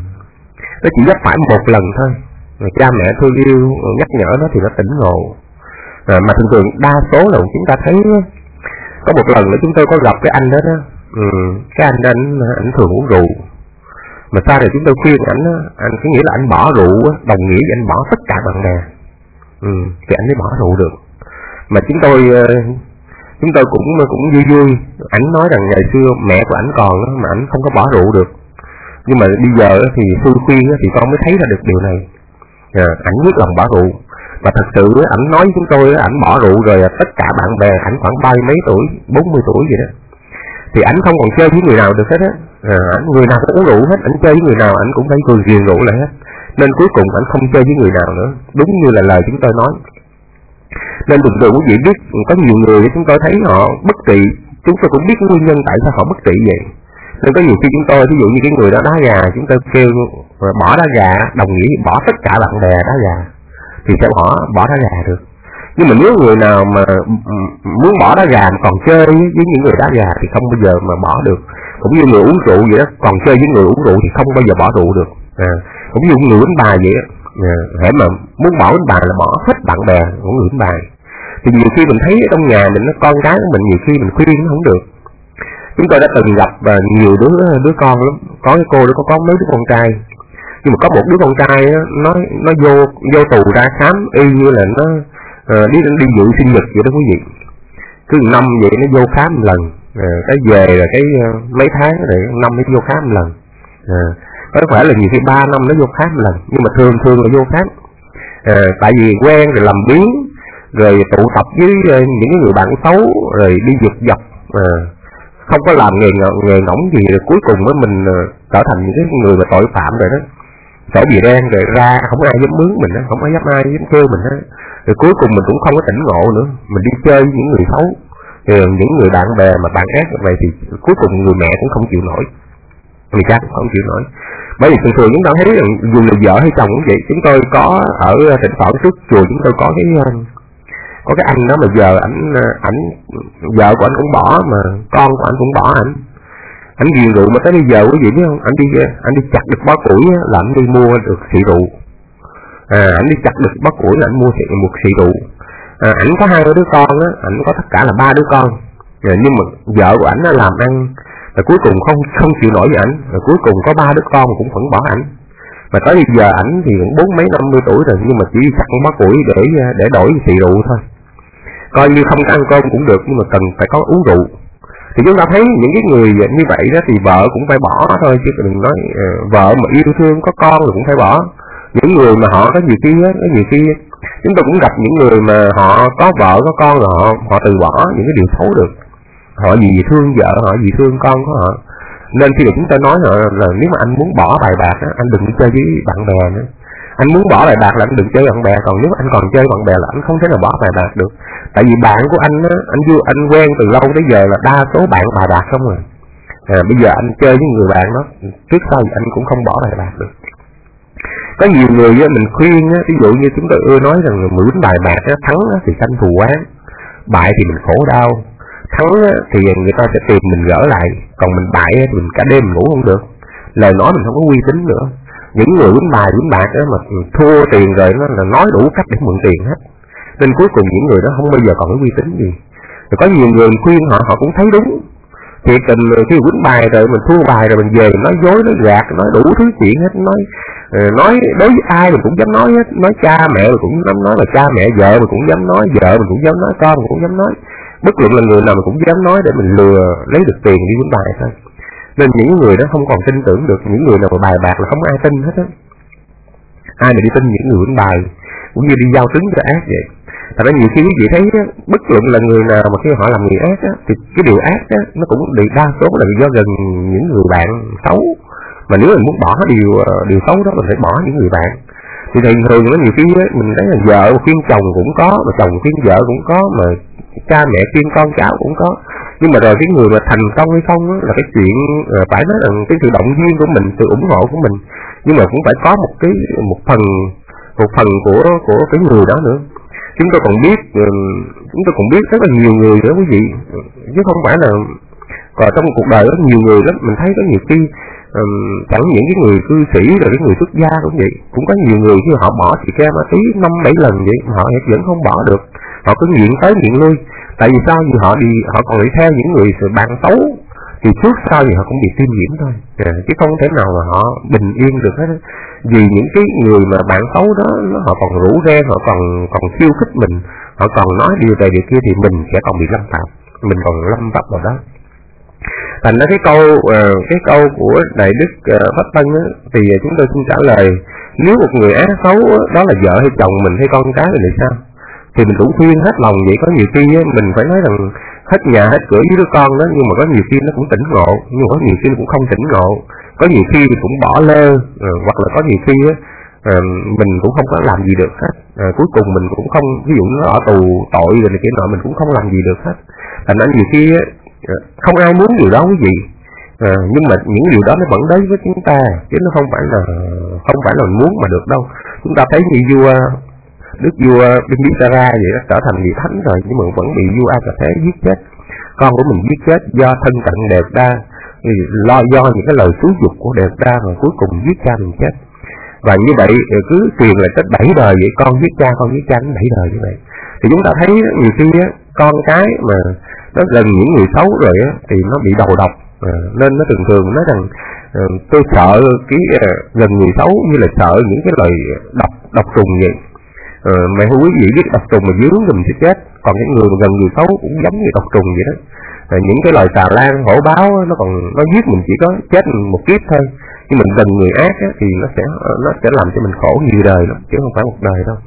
nó chỉ vấp phải một lần thôi, rồi cha mẹ thương yêu nhắc nhở nó thì nó tỉnh ngộ. À, mà thường thường đa số là chúng ta thấy có một lần nữa chúng tôi có gặp cái anh đó đó. Ừ, cái anh đó anh, anh thường uống rượu, mà sau này chúng tôi khuyên ảnh, anh có nghĩa là anh bỏ rượu đồng nghĩa với anh bỏ tất cả bạn bè. Ừ, thì anh mới bỏ rượu được. Mà chúng tôi chúng tôi cũng cũng vui vui, ảnh nói rằng ngày xưa mẹ của ảnh còn mà ảnh không có bỏ rượu được, nhưng mà bây giờ thì sư khuyên thì con mới thấy ra được điều này. À, ảnh quyết lòng bỏ rượu, và thật sự ảnh nói với chúng tôi ảnh bỏ rượu rồi tất cả bạn bè ảnh khoảng ba mấy tuổi, bốn mươi tuổi vậy đó, thì ảnh không còn chơi với người nào được hết á. À, ảnh người nào cũng uống rượu hết, ảnh chơi với người nào ảnh cũng phải cười ghiền rượu lại hết, nên cuối cùng ảnh không chơi với người nào nữa, đúng như là lời chúng tôi nói. Nên thường thường quý vị biết có nhiều người chúng tôi thấy họ bất trị, chúng tôi cũng biết nguyên nhân tại sao họ bất trị vậy. Nên có nhiều khi chúng tôi, ví dụ như cái người đó đá gà, chúng tôi kêu bỏ đá gà đồng nghĩa bỏ tất cả bạn bè đá gà, thì sẽ bỏ bỏ đá gà được. Nhưng mà nếu người nào mà muốn bỏ đá gà mà còn chơi với những người đá gà thì không bao giờ mà bỏ được. Cũng như người uống rượu vậy đó, còn chơi với người uống rượu thì không bao giờ bỏ rượu được. À, cũng như người đánh bài vậy đó, à, hễ mà muốn bỏ đánh bài là bỏ hết bạn bè của người đánh bài. Thì nhiều khi mình thấy ở trong nhà mình, nó con cái của mình nhiều khi mình khuyên nó không được. Chúng tôi đã từng gặp uh, nhiều đứa đứa con lắm, có cái cô đó có có mấy đứa con trai, nhưng mà có một đứa con trai đó, nó nó vô vô tù ra khám y như là nó uh, đi đi dự sinh nhật vậy đó quý vị. Cứ năm vậy nó vô khám một lần, uh, cái về là cái uh, mấy tháng rồi năm nó vô khám một lần. Uh, có phải là nhiều khi ba năm nó vô khám một lần, nhưng mà thường thường là vô khám. Uh, tại vì quen rồi làm biến, rồi tụ tập với uh, những cái người bạn xấu, rồi đi giật dọc. Uh, không có làm nghề nghề ngỗng gì, rồi cuối cùng mới mình uh, trở thành những cái người mà tội phạm rồi đó, sổ bìa đen rồi ra không ai dám mướn mình đó, không ai dám ai dám kêu mình đó, rồi cuối cùng mình cũng không có tỉnh ngộ nữa, mình đi chơi với những người xấu, rồi những người bạn bè mà bạn ác như vậy thì cuối cùng người mẹ cũng không chịu nổi, người cha cũng không chịu nổi. Bởi vì thường thường chúng ta thấy rằng dù là vợ hay chồng cũng vậy. Chúng tôi có ở Thịnh Phởn trước chùa, chúng tôi có cái có cái anh đó mà giờ ảnh ảnh vợ của anh cũng bỏ, mà con của anh cũng bỏ ảnh. Ảnh ghiền rượu mà tới bây giờ quý vị biết không, anh đi anh đi chặt được bó củi là anh đi mua được xị rượu. À, ảnh đi chặt được bó củi là anh mua một xị rượu. À, ảnh có hai đứa con á, ảnh có tất cả là ba đứa con. À, nhưng mà vợ của ảnh làm ăn, rồi cuối cùng không không chịu nổi với ảnh, rồi cuối cùng có ba đứa con mà cũng vẫn bỏ ảnh. Mà tới bây giờ ảnh thì cũng bốn mấy năm mươi tuổi rồi, nhưng mà chỉ chặt bó củi để để đổi xì rượu thôi. Coi như không có ăn cơm cũng được, nhưng mà cần phải có uống rượu. Thì chúng ta thấy những cái người như vậy đó thì vợ cũng phải bỏ thôi, chứ đừng nói uh, vợ mà yêu thương có con thì cũng phải bỏ. Những người mà họ có nhiều khi á, có nhiều khi chúng ta cũng gặp những người mà họ có vợ có con rồi họ họ từ bỏ những cái điều xấu được. Họ vì thương vợ họ, vì thương con của họ. Nên khi mà chúng ta nói là, là nếu mà anh muốn bỏ bài bạc á, anh đừng chơi với bạn bè nữa. Anh muốn bỏ bài bạc là anh đừng chơi bạn bè, còn nếu anh còn chơi bạn bè là anh không thể nào bỏ bài bạc được. Tại vì bạn của anh á, anh vui anh quen từ lâu tới giờ là đa số bạn bài bạc không rồi. À, bây giờ anh chơi với người bạn đó, trước sau thì anh cũng không bỏ bài bạc được. Có nhiều người á, mình khuyên á, ví dụ như chúng ta ưa nói rằng là mượn bài bạc á, thắng á, thì sanh thù oán, bại thì mình khổ đau. Thắng á, thì người ta sẽ tìm mình gỡ lại, còn mình bại á, thì mình cả đêm ngủ không được, lời nói mình không có uy tín nữa. Những người quýnh bài quýnh bạc á, mà thua tiền rồi nó là nói đủ cách để mượn tiền hết, nên cuối cùng những người đó không bao giờ còn có uy tín gì. Rồi có nhiều người khuyên họ họ cũng thấy đúng. Thiệt tình khi quýnh bài rồi mình thua bài rồi mình về mình nói dối nói gạt nói đủ thứ chuyện hết, nói nói đối với ai mình cũng dám nói hết, nói cha mẹ mình cũng dám nói, là cha mẹ vợ mình cũng dám nói, vợ mình cũng dám nói, con mình cũng dám nói, bất luận là người nào mình cũng dám nói để mình lừa lấy được tiền đi quýnh bài thôi. Nên những người đó không còn tin tưởng được, những người nào mà bài bạc là không ai tin hết á. Ai mà đi tin những người quýnh bài cũng như đi giao trứng cho ác vậy. Thật ra nhiều khi quý vị thấy á, bất luận là người nào mà khi họ làm người ác á, thì cái điều ác á, nó cũng bị đa số là do gần những người bạn xấu. Mà nếu mình muốn bỏ điều điều xấu đó mình phải bỏ những người bạn. Thì thường thường nó nhiều khi á, mình thấy là vợ khuyên chồng cũng có, mà chồng khuyên vợ cũng có, mà cha mẹ khuyên con cháu cũng có. Nhưng mà rồi cái người mà thành công hay không á, là cái chuyện phải nói là cái sự động viên của mình, sự ủng hộ của mình. Nhưng mà cũng phải có một cái một phần một phần của của cái người đó nữa. Chúng tôi còn biết chúng tôi còn biết rất là nhiều người nữa quý vị, chứ không phải là còn trong cuộc đời rất nhiều người lắm. Mình thấy có nhiều khi um, chẳng những cái người cư sĩ rồi cái người xuất gia cũng vậy, cũng có nhiều người khi họ bỏ xì ke ma túy năm bảy lần vậy họ vẫn không bỏ được, họ cứ nghiện tới nghiện lui. Tại vì sao? Vì họ đi họ còn đi theo những người bạn xấu, thì trước sau gì họ cũng bị tiêm nhiễm thôi, à, chứ không thể nào mà họ bình yên được hết. Vì những cái người mà bạn xấu đó họ còn rủ rê, họ còn còn khiêu khích mình, họ còn nói điều này điều kia thì mình sẽ còn bị lâm phạm, mình còn lâm vấp vào đó. Thành ra cái câu uh, cái câu của Đại Đức uh, Pháp Tân á, thì chúng tôi xin trả lời, nếu một người ác xấu á, đó là vợ hay chồng mình hay con cái mình thì sao? Thì mình cũng khuyên hết lòng vậy. Có nhiều khi á, mình phải nói rằng hết nhà hết cửa với đứa con đó, nhưng mà có nhiều khi nó cũng tỉnh ngộ, nhưng mà có nhiều khi nó cũng không tỉnh ngộ. Có nhiều khi thì cũng bỏ lơ, à, hoặc là có nhiều khi á, à, mình cũng không có làm gì được hết. À, cuối cùng mình cũng không, ví dụ nó ở tù tội rồi này kia nọ, mình cũng không làm gì được hết. Thành ra nhiều khi á, không ai muốn điều đó quý vị, à, nhưng mà những điều đó nó vẫn đến với chúng ta, chứ nó không phải là không phải là mình muốn mà được đâu. Chúng ta thấy như vua Đức vua Bimbisara vậy đó, trở thành vị thánh rồi, nhưng mà vẫn bị vua A Cà Thế giết chết, con của mình giết chết do thân cận Đề Đa, lo do những cái lời xúi giục của Đề Đa mà cuối cùng giết cha mình chết. Và như vậy cứ truyền lại tới bảy đời vậy, con giết cha con giết cha đến bảy đời như vậy. Thì chúng ta thấy nhiều khi á, con cái mà nó gần những người xấu rồi á, thì nó bị đầu độc, à, nên nó thường thường nói rằng à, tôi sợ cái à, gần người xấu như là sợ những cái lời độc độc trùng vậy. À, mày hứa quý vị biết độc trùng mà dướng thì mình sẽ chết, còn những người mà gần người xấu cũng giống như độc trùng vậy đó. À, những cái lời xà lan hổ báo nó còn nó giết mình chỉ có chết một kiếp thôi, nhưng mình gần người ác á, thì nó sẽ nó sẽ làm cho mình khổ nhiều đời lắm, chứ không phải một đời đâu.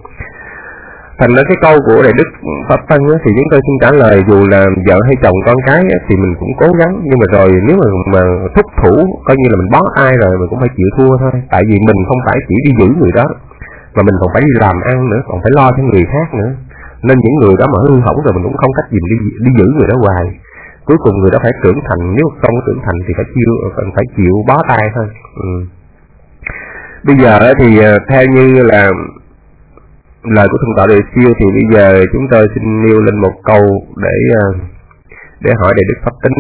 Thành ra cái câu của Đại Đức Pháp Tân á, thì chúng tôi xin trả lời, dù là vợ hay chồng con cái á, thì mình cũng cố gắng, nhưng mà rồi nếu mà, mà thúc thủ coi như là mình bó ai rồi mình cũng phải chịu thua thôi. Tại vì mình không phải chỉ đi giữ người đó, mà mình còn phải đi làm ăn nữa, còn phải lo cho người khác nữa. Nên những người đó mà hư hỏng rồi mình cũng không cách gì đi đi giữ người đó hoài. Cuối cùng người đó phải trưởng thành, nếu không trưởng thành thì phải chịu phải chịu bó tay thôi. Ừ. Bây giờ thì theo như là lời của Thượng tọa Đề Siêu, thì bây giờ chúng tôi xin nêu lên một câu để để hỏi Đại Đức Pháp Tính.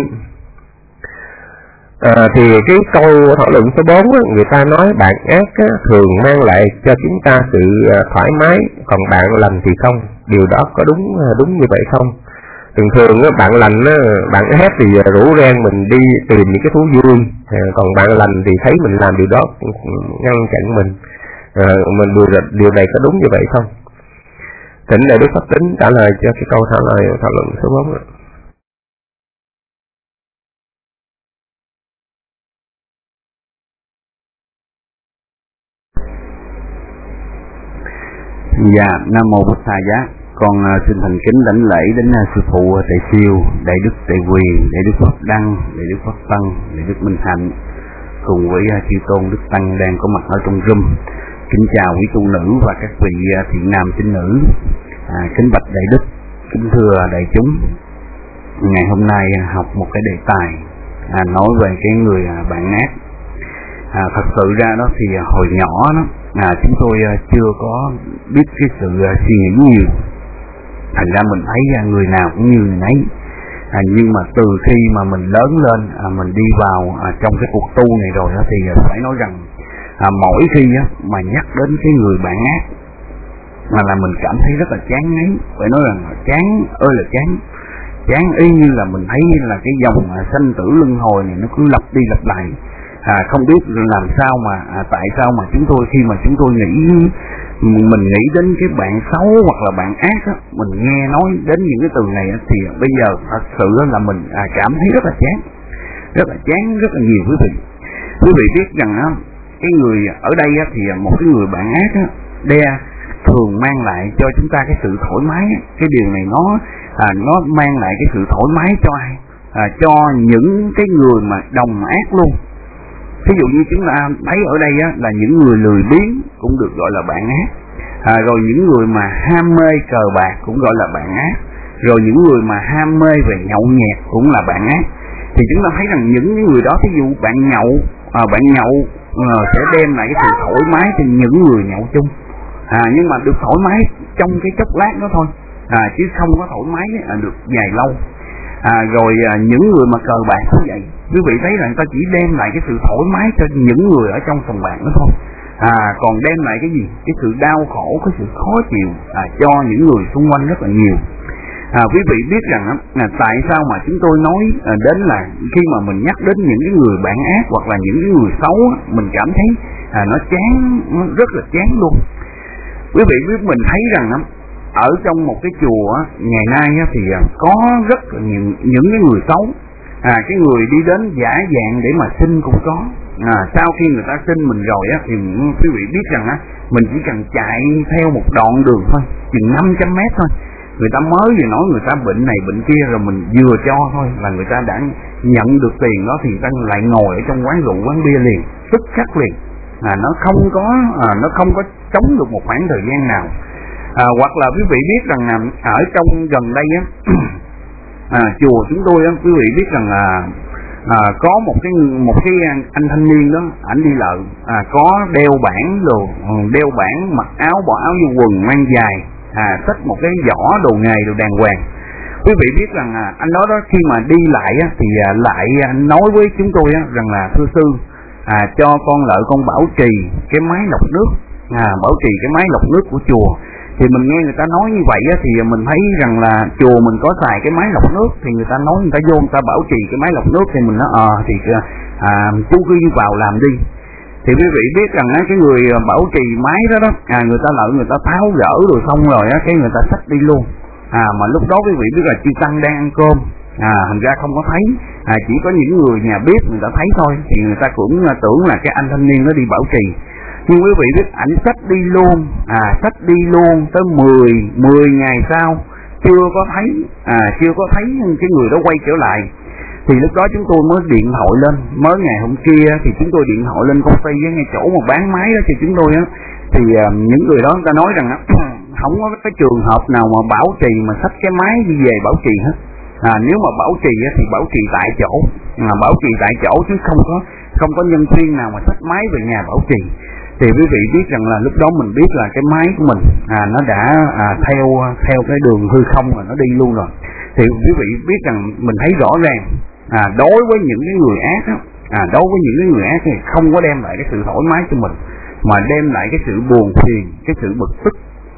À, thì cái câu thảo luận số bốn á, người ta nói bạn ác á, thường mang lại cho chúng ta sự thoải mái, còn bạn lành thì không. Điều đó có đúng đúng như vậy không? thường thường á, bạn lành á, bạn ác thì rủ reng mình đi tìm những cái thú vui, à, còn bạn lành thì thấy mình làm điều đó ngăn chặn mình. À, mình điều, điều này có đúng như vậy không? Thỉnh đại đức Pháp Tính trả lời cho cái câu trả lời thảo luận số bốn. Dạ, Nam Mô Bụt Thầy Giá. Con uh, xin thành kính đảnh lễ đến uh, sư phụ uh, Tề Siêu, đại đức Tề Quyền, đại đức Pháp Đăng, đại đức Pháp Tân, đại đức Minh Hạnh, cùng với uh, chư tôn đức tăng đang có mặt ở trong room. Kính chào quý tu nữ và các vị uh, thiện nam tín nữ. À, kính bạch đại đức, kính thưa đại chúng. Ngày hôm nay uh, học một cái đề tài à, nói về cái người uh, bạn ác. À, thật sự ra đó thì uh, hồi nhỏ đó. À, chúng tôi uh, chưa có biết cái sự uh, suy nghĩ nhiều, thành ra mình thấy uh, người nào cũng như người nấy. À, nhưng mà từ khi mà mình lớn lên, à, mình đi vào à, trong cái cuộc tu này rồi đó, thì uh, phải nói rằng à, mỗi khi uh, mà nhắc đến cái người bạn ác mà là mình cảm thấy rất là chán ngấy. Phải nói rằng chán ơi là chán, chán y như là mình thấy là cái dòng uh, sanh tử luân hồi này nó cứ lặp đi lặp lại. À, không biết làm sao mà à, tại sao mà chúng tôi khi mà chúng tôi nghĩ mình nghĩ đến cái bạn xấu hoặc là bạn ác á, mình nghe nói đến những cái từ này á, thì bây giờ thật sự là mình à, cảm thấy rất là chán, rất là chán rất là nhiều quý vị. Quý vị biết rằng á, cái người ở đây á, thì một cái người bạn ác á, đe thường mang lại cho chúng ta cái sự thoải mái á. Cái điều này nó à, nó mang lại cái sự thoải mái cho ai? À, cho những cái người mà đồng ác luôn. Ví dụ như chúng ta thấy ở đây á, là những người lười biếng cũng được gọi là bạn ác, à, rồi những người mà ham mê cờ bạc cũng gọi là bạn ác, rồi những người mà ham mê về nhậu nhẹt cũng là bạn ác. Thì chúng ta thấy rằng những người đó, ví dụ bạn nhậu, à, bạn nhậu à, sẽ đem lại cái sự thoải mái cho những người nhậu chung, à, nhưng mà được thoải mái trong cái chốc lát đó thôi, à, chứ không có thoải mái à, được dài lâu. À, rồi à, những người mà cờ bạc cũng vậy, quý vị thấy là người ta chỉ đem lại cái sự thoải mái cho những người ở trong sòng bạc đó thôi, à, còn đem lại cái gì? Cái sự đau khổ, cái sự khó chịu à, cho những người xung quanh rất là nhiều. À, quý vị biết rằng à, tại sao mà chúng tôi nói à, đến là khi mà mình nhắc đến những cái người bạn ác hoặc là những cái người xấu, mình cảm thấy à, nó chán, nó rất là chán luôn. Quý vị biết mình thấy rằng ở trong một cái chùa ngày nay thì có rất là nhiều những cái người xấu, à, cái người đi đến giả dạng để mà xin cũng có. À, sau khi người ta xin mình rồi á, thì quý vị biết rằng á, mình chỉ cần chạy theo một đoạn đường thôi, chừng năm trăm mét thôi, người ta mới vừa nói người ta bệnh này bệnh kia rồi mình vừa cho thôi là người ta đã nhận được tiền đó, thì người ta lại ngồi ở trong quán rượu quán bia liền, tức khắc liền. À, nó không có à, nó không có chống được một khoảng thời gian nào. À, hoặc là quý vị biết rằng là ở trong gần đây á, à, chùa chúng tôi á, quý vị biết rằng là à, có một cái một cái anh thanh niên đó, ảnh đi lợn, à, có đeo bảng đồ, đeo bảng, mặc áo bỏ áo vô quần mang dài, à, xách một cái giỏ đồ nghề đồ đàng hoàng. Quý vị biết rằng à, anh đó đó khi mà đi lại á, thì à, lại à, nói với chúng tôi á, rằng là thưa sư, à, cho con lợi con bảo trì cái máy lọc nước, à, bảo trì cái máy lọc nước của chùa. Thì mình nghe người ta nói như vậy á, thì mình thấy rằng là chùa mình có xài cái máy lọc nước, thì người ta nói người ta vô người ta bảo trì cái máy lọc nước, thì mình nói ờ à, thì à, chú cứ vào làm đi. Thì quý vị biết rằng á, cái người bảo trì máy đó đó, à, người ta lợi người ta tháo gỡ rồi xong rồi á, cái người ta xách đi luôn. À, mà lúc đó quý vị biết là chư tăng đang ăn cơm, à, thành ra không có thấy, à, chỉ có những người nhà bếp người ta thấy thôi, thì người ta cũng tưởng là cái anh thanh niên nó đi bảo trì. Nhưng quý vị biết ảnh xách đi luôn, à, xách đi luôn tới mười, mười ngày sau chưa có thấy, à, chưa có thấy cái người đó quay trở lại. Thì lúc đó chúng tôi mới điện thoại lên, mới ngày hôm kia thì chúng tôi điện thoại lên công ty với ngay chỗ mà bán máy đó, thì chúng tôi á, thì à, những người đó người ta nói rằng á, không có cái trường hợp nào mà bảo trì mà xách cái máy đi về bảo trì hết. À, nếu mà bảo trì á, thì bảo trì tại chỗ, à, bảo trì tại chỗ chứ không có không có nhân viên nào mà xách máy về nhà bảo trì. Thì quý vị biết rằng là lúc đó mình biết là cái máy của mình à, nó đã à, theo theo cái đường hư không mà nó đi luôn rồi. Thì quý vị biết rằng mình thấy rõ ràng à, đối với những cái người ác đó, à, đối với những cái người ác thì không có đem lại cái sự thoải mái cho mình, mà đem lại cái sự buồn phiền, cái sự bực tức,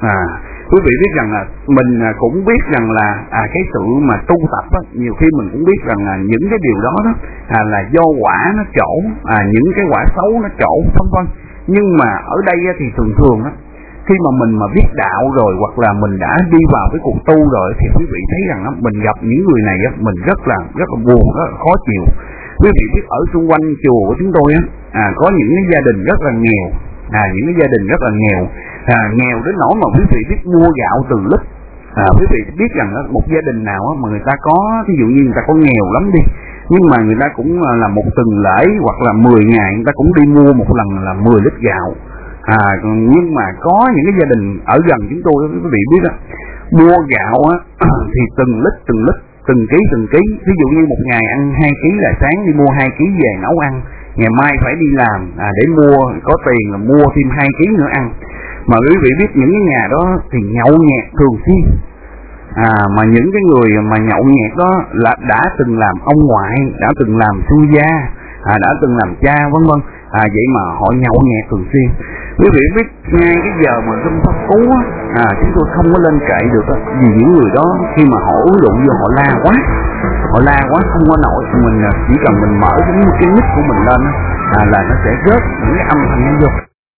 À, quý vị biết rằng là mình cũng biết rằng là à, cái sự mà tu tập á, nhiều khi mình cũng biết rằng là những cái điều đó đó à, là do quả nó trổ, à, những cái quả xấu nó trổ vân vân. Nhưng mà ở đây á, thì thường thường á, khi mà mình mà biết đạo rồi hoặc là mình đã đi vào cái cuộc tu rồi thì quý vị thấy rằng á, mình gặp những người này á, mình rất là rất là buồn, rất là khó chịu. Quý vị biết ở xung quanh chùa của chúng tôi á, à, có những cái gia đình rất là nghèo, à, những cái gia đình rất là nghèo, à, nghèo đến nỗi mà quý vị biết mua gạo từ lít. À, quý vị biết rằng á, một gia đình nào á, mà người ta có, ví dụ như người ta có nghèo lắm đi, nhưng mà người ta cũng là một tuần lễ hoặc là mười ngày người ta cũng đi mua một lần là mười lít gạo. À, nhưng mà có những cái gia đình ở gần chúng tôi quý vị biết á, mua gạo á thì từng lít từng lít, từng ký từng ký. Ví dụ như một ngày ăn hai ký là sáng đi mua hai ký về nấu ăn, ngày mai phải đi làm à, để mua, có tiền là mua thêm hai ký nữa ăn. Mà quý vị biết những cái nhà đó thì nhậu nhẹt thường xuyên. À, mà những cái người mà nhậu nhẹt đó là đã từng làm ông ngoại, đã từng làm sư gia, à, đã từng làm cha vân vân. À, vậy mà họ nhậu nhẹt thường xuyên. Quý vị biết ngay cái giờ mà trong pháp cú á, à, chúng tôi không có lên kệ được á, vì những người đó khi mà họ uống rượu vô họ la quá, họ la quá không có nổi. Mình chỉ cần mình mở cái cái mic của mình lên á, à, là nó sẽ rớt những cái âm thanh vô.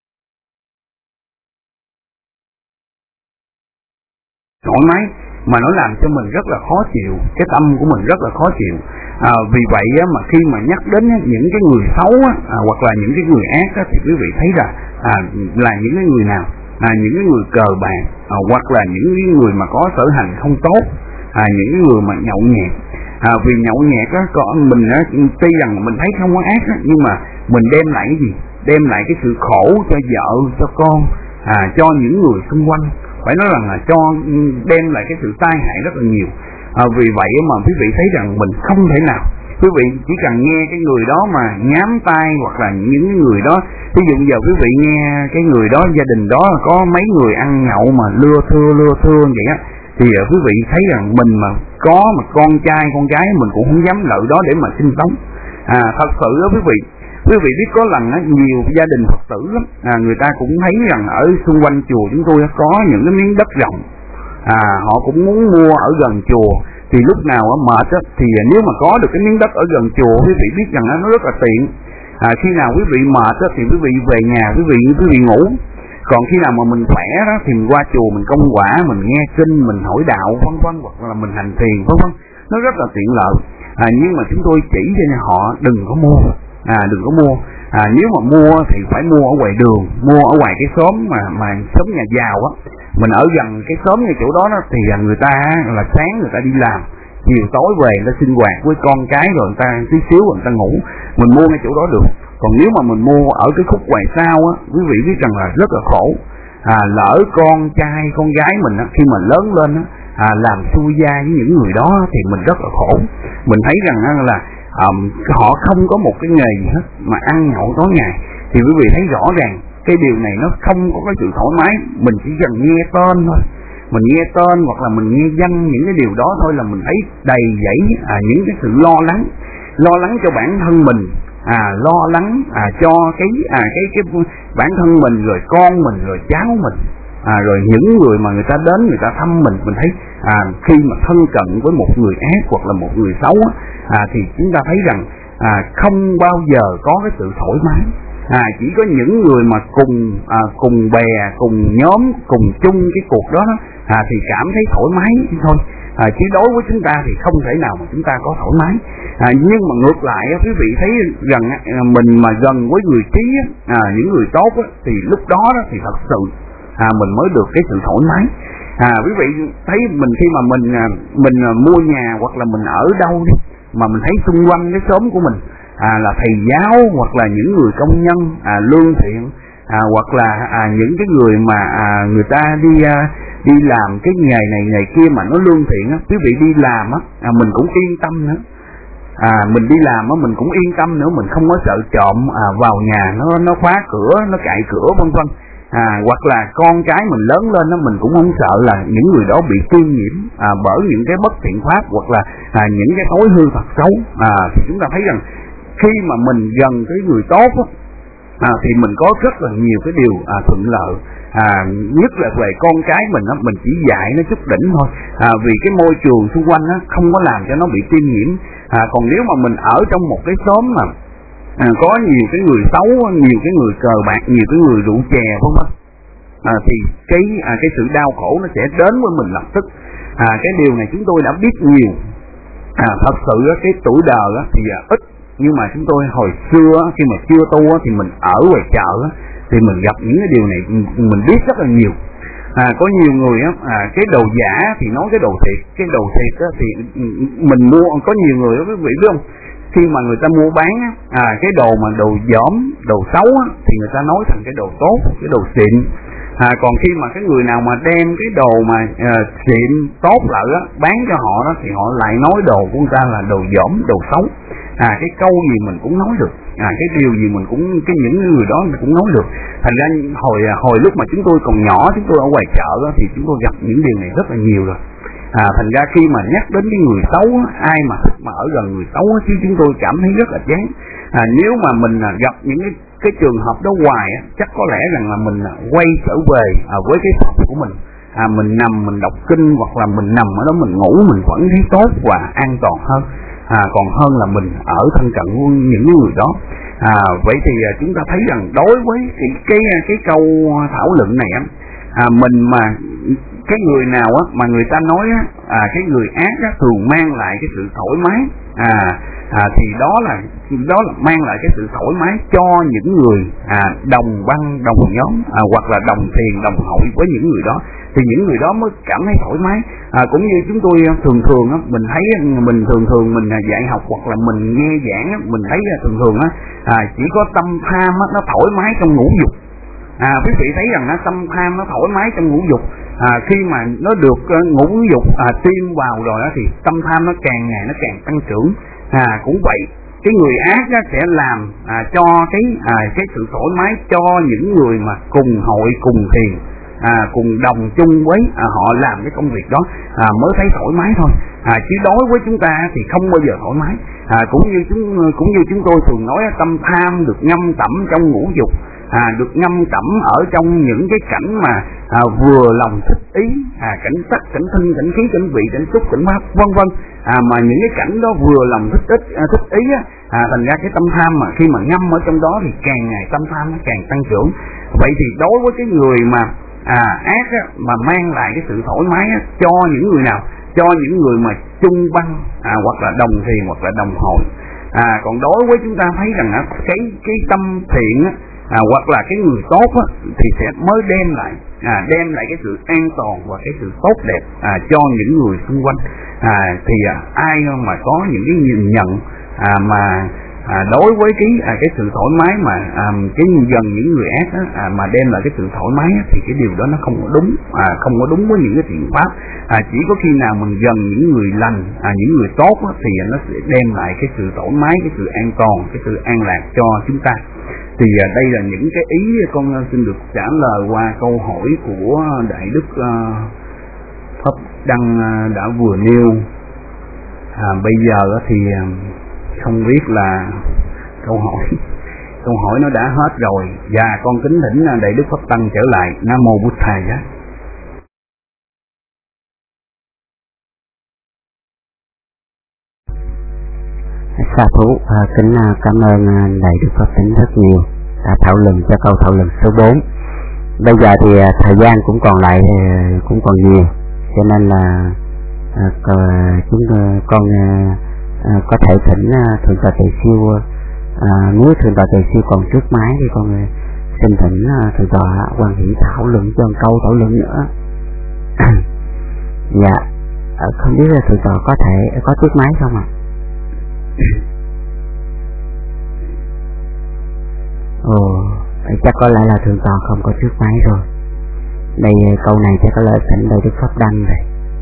Thoải mái mà nó làm cho mình rất là khó chịu, cái tâm của mình rất là khó chịu. À, vì vậy á, mà khi mà nhắc đến á, những cái người xấu á, à, hoặc là những cái người ác á, thì quý vị thấy là à, là những cái người nào, à, những cái người cờ bạc, à, hoặc là những cái người mà có sở hành không tốt, à, những cái người mà nhậu nhẹt. À, vì nhậu nhẹt á, có mình á, tuy rằng mình thấy không có ác á, nhưng mà mình đem lại cái gì? Đem lại cái sự khổ cho vợ, cho con, à, cho những người xung quanh. Phải nói rằng là cho đem lại cái sự tai hại rất là nhiều. À, vì vậy mà quý vị thấy rằng mình không thể nào, quý vị chỉ cần nghe cái người đó mà nhám tai, hoặc là những người đó, ví dụ giờ quý vị nghe cái người đó, gia đình đó có mấy người ăn nhậu mà lưa thưa lưa thưa vậy á, thì quý vị thấy rằng mình mà có mà con trai con gái mình cũng không dám lợi đó để mà sinh sống. À, thật sự đó quý vị, quý vị biết có lần á, nhiều gia đình Phật tử lắm, à, người ta cũng thấy rằng ở xung quanh chùa chúng tôi có những cái miếng đất rộng, à, họ cũng muốn mua ở gần chùa. Thì lúc nào á, mệt á, thì nếu mà có được cái miếng đất ở gần chùa, quý vị biết rằng á, nó rất là tiện. À, khi nào quý vị mệt á, thì quý vị về nhà quý vị quý vị ngủ. Còn khi nào mà mình khỏe đó thì mình qua chùa mình công quả, mình nghe kinh, mình hỏi đạo vân vân, hoặc là mình hành thiền vân vân, nó rất là tiện lợi. À, nhưng mà chúng tôi chỉ cho họ đừng có mua, à, đừng có mua. À, nếu mà mua thì phải mua ở ngoài đường, mua ở ngoài cái xóm mà mà xóm nhà giàu á. Mình ở gần cái xóm như chỗ đó, đó thì người ta là sáng người ta đi làm, chiều tối về người ta sinh hoạt với con cái rồi người ta tí xíu rồi người ta ngủ. Mình mua ngay chỗ đó được. Còn nếu mà mình mua ở cái khúc ngoài sau á, quý vị biết rằng là rất là khổ. À, lỡ con trai con gái mình á, khi mà lớn lên á, à, làm xui gia với những người đó thì mình rất là khổ. Mình thấy rằng á, là um, họ không có một cái nghề gì hết mà ăn nhậu tối ngày. Thì quý vị thấy rõ ràng cái điều này nó không có cái sự thoải mái. Mình chỉ cần nghe tên thôi, mình nghe tên hoặc là mình nghe danh những cái điều đó thôi là mình thấy đầy dẫy à, những cái sự lo lắng, lo lắng cho bản thân mình, à, lo lắng à, cho cái à cái cái bản thân mình, rồi con mình, rồi cháu mình, à, rồi những người mà người ta đến người ta thăm mình, mình thấy à, khi mà thân cận với một người ác hoặc là một người xấu à, thì chúng ta thấy rằng à, không bao giờ có cái sự thoải mái. À, chỉ có những người mà cùng à, cùng bè, cùng nhóm, cùng chung cái cuộc đó à, thì cảm thấy thoải mái thôi. À, chứ đối với chúng ta thì không thể nào mà chúng ta có thoải mái. À, nhưng mà ngược lại quý vị thấy rằng à, mình mà gần với người trí à, những người tốt á, thì lúc đó, đó thì thật sự à, mình mới được cái sự thoải mái. À, quý vị thấy mình khi mà mình mình mua nhà hoặc là mình ở đâu đi mà mình thấy xung quanh cái xóm của mình à, là thầy giáo hoặc là những người công nhân à, lương thiện à, hoặc là à, những cái người mà à, người ta đi à, đi làm cái nghề này nghề kia mà nó lương thiện á, quý vị đi làm á à, mình cũng yên tâm nữa. À, mình đi làm á mình cũng yên tâm nữa, mình không có sợ trộm à, vào nhà nó nó khóa cửa, nó cạy cửa vân vân. À, hoặc là con cái mình lớn lên đó, mình cũng không sợ là những người đó bị tiêm nhiễm à, bởi những cái bất thiện pháp hoặc là à, những cái thói hư thật xấu. À, thì chúng ta thấy rằng khi mà mình gần cái người tốt á, à, thì mình có rất là nhiều cái điều à, thuận lợi. À, nhất là về con cái mình á, mình chỉ dạy nó chút đỉnh thôi, à, vì cái môi trường xung quanh á không có làm cho nó bị tiêm nhiễm. À, còn nếu mà mình ở trong một cái xóm mà à, có nhiều cái người xấu, nhiều cái người cờ bạc, nhiều cái người rượu chè vân vân, à, thì cái à, cái sự đau khổ nó sẽ đến với mình lập tức. À, cái điều này chúng tôi đã biết nhiều. À, thật sự á, cái tuổi đời á, thì à, ít, nhưng mà chúng tôi hồi xưa á, khi mà chưa tu á, thì mình ở ngoài chợ á, thì mình gặp những cái điều này mình biết rất là nhiều. À, có nhiều người á, à, cái đồ giả thì nói cái đồ thiệt, cái đồ thiệt á, thì mình mua, có nhiều người đó quý vị biết không, khi mà người ta mua bán á, à, cái đồ mà đồ dỏm, đồ xấu á, thì người ta nói thành cái đồ tốt, cái đồ xịn. À, còn khi mà cái người nào mà đem cái đồ mà à, xịn tốt lại á, bán cho họ đó, thì họ lại nói đồ của người ta là đồ dỏm, đồ xấu. À, cái câu gì mình cũng nói được, à, cái điều gì mình cũng, cái những người đó mình cũng nói được. Thành ra hồi hồi lúc mà chúng tôi còn nhỏ, chúng tôi ở ngoài chợ đó, thì chúng tôi gặp những điều này rất là nhiều rồi. À, thành ra khi mà nhắc đến cái người xấu, ai mà thích mà ở gần người xấu chứ chúng tôi cảm thấy rất là chán. À, nếu mà mình gặp những cái, cái trường hợp đó hoài á, chắc có lẽ rằng là mình quay trở về à, với cái phòng của mình. À, mình nằm mình đọc kinh, hoặc là mình nằm ở đó mình ngủ, mình vẫn thấy tốt và an toàn hơn. À, còn hơn là mình ở thân cận những người đó. À, vậy thì à, chúng ta thấy rằng đối với cái cái cái câu thảo luận này á, à, mình mà cái người nào á mà người ta nói á, à, cái người ác á thường mang lại cái sự thoải mái, à, à thì đó là đó là mang lại cái sự thoải mái cho những người à, đồng băng đồng nhóm, à, hoặc là đồng tiền đồng hội với những người đó, thì những người đó mới cảm thấy thoải mái. À, cũng như chúng tôi thường thường á, mình thấy mình thường thường mình dạy học hoặc là mình nghe giảng á, mình thấy thường thường á, à, chỉ có tâm tham á, nó thoải mái trong ngũ dục. À, quý vị thấy rằng nó tâm tham nó thoải mái trong ngũ dục. À, khi mà nó được uh, ngũ dục à, tiêm vào rồi đó, thì tâm tham nó càng ngày nó càng tăng trưởng. À, cũng vậy, cái người ác á, sẽ làm à, cho cái à, cái sự thoải mái cho những người mà cùng hội cùng thiền, à, cùng đồng chung với à, họ làm cái công việc đó à, mới thấy thoải mái thôi. À, chứ đối với chúng ta thì không bao giờ thoải mái. À, cũng như chúng cũng như chúng tôi thường nói, tâm tham được ngâm tẩm trong ngũ dục. À, được ngâm tẩm ở trong những cái cảnh mà à, vừa lòng thích ý, à, cảnh sắc, cảnh thân, cảnh khí, cảnh vị, cảnh xúc, cảnh pháp, vân vân. À, mà những cái cảnh đó vừa lòng thích ít, à, thích ý á, à, thành ra cái tâm tham mà khi mà ngâm ở trong đó thì càng ngày tâm tham nó càng tăng trưởng. Vậy thì đối với cái người mà à, ác á, mà mang lại cái sự thoải mái á, cho những người nào? Cho những người mà chung băng, à, hoặc là đồng thiền, hoặc là đồng hội. À, còn đối với chúng ta thấy rằng á, cái cái tâm thiện á, à, hoặc là cái người tốt á, thì sẽ mới đem lại à, đem lại cái sự an toàn và cái sự tốt đẹp à, cho những người xung quanh. À, thì à, ai mà có những cái nhìn nhận à, mà à, đối với cái à, cái sự thoải mái mà à, cái gần những người ác á, à, mà đem lại cái sự thoải mái á, thì cái điều đó nó không có đúng, à, không có đúng với những cái thiện pháp. À, chỉ có khi nào mình gần những người lành, à, những người tốt á, thì nó sẽ đem lại cái sự thoải mái, cái sự an toàn, cái sự an lạc cho chúng ta. Thì à, đây là những cái ý con xin được trả lời qua câu hỏi của Đại Đức uh, Pháp Đăng uh, đã vừa nêu. À, bây giờ thì uh, không biết là câu hỏi câu hỏi nó đã hết rồi, và con kính thỉnh Đại Đức Pháp Tăng trở lại. Nam mô Bụt Thầy giá. Sa thú, à, kính cảm ơn Đại Đức Pháp Tánh rất nhiều đã thảo luận cho câu thảo luận số bốn. Bây giờ thì à, thời gian cũng còn lại à, cũng còn nhiều, cho nên là à, chúng con à, à, có thể thỉnh à, thượng tọa Tề Siêu, à, nếu thượng tọa Tề Siêu còn trước máy thì con à, xin thỉnh à, thượng tọa Quan Hỷ thảo luận cho một câu thảo luận nữa. Dạ, à, không biết là thượng tọa có thể có trước máy không ạ? À? Ồ, chắc có lẽ là thượng tọa không có trước máy rồi. Đây câu này chắc có lẽ thỉnh Đại Đức Pháp Đăng rồi.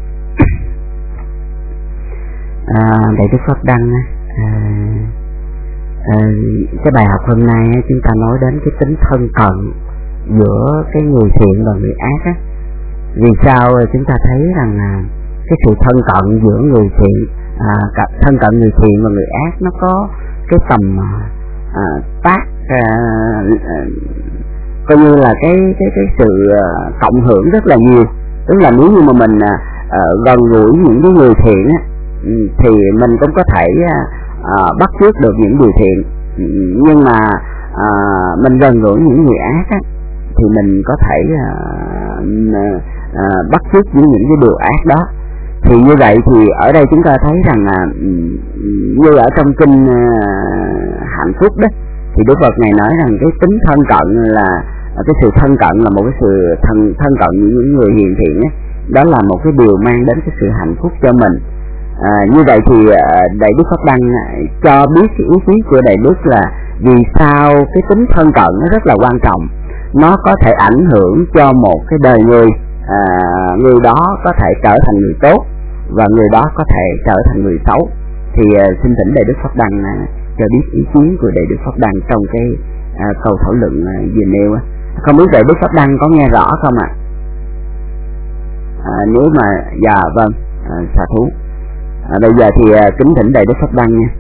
À, Đại Đức Pháp Đăng, à, à, cái bài học hôm nay chúng ta nói đến cái tính thân cận giữa cái người thiện và người ác á. Vì sao chúng ta thấy rằng à, cái sự thân cận giữa người thiện, à, thân cận người thiện và người ác nó có cái tầm à, tác à, à, coi như là cái cái cái sự uh, cộng hưởng rất là nhiều. Tức là nếu như mà mình uh, gần gũi những cái người thiện á, thì mình cũng có thể uh, bắt chước được những điều thiện. Nhưng mà uh, mình gần gũi những người ác á, thì mình có thể uh, uh, bắt chước những những cái điều ác đó. Thì như vậy thì ở đây chúng ta thấy rằng là như ở trong kinh uh, hạnh phúc đó, thì Đức Phật này nói rằng cái tính thân cận là cái sự thân cận là một cái sự thân thân cận những người hiền thiện ấy, đó là một cái điều mang đến cái sự hạnh phúc cho mình. À, như vậy thì Đại Đức Pháp Đăng cho biết cái ý kiến của Đại Đức là vì sao cái tính thân cận nó rất là quan trọng, nó có thể ảnh hưởng cho một cái đời người, à, người đó có thể trở thành người tốt và người đó có thể trở thành người xấu. Thì uh, xin thỉnh Đại Đức Pháp Đăng uh, cho biết ý kiến của Đại Đức Pháp Đăng trong cái uh, câu thảo luận uh, vừa nêu. Không biết Đại Đức Pháp Đăng có nghe rõ không ạ? À, nếu mà dạ vâng, à, xạ thú. À, bây giờ thì uh, kính thỉnh Đại Đức Pháp Đăng nha.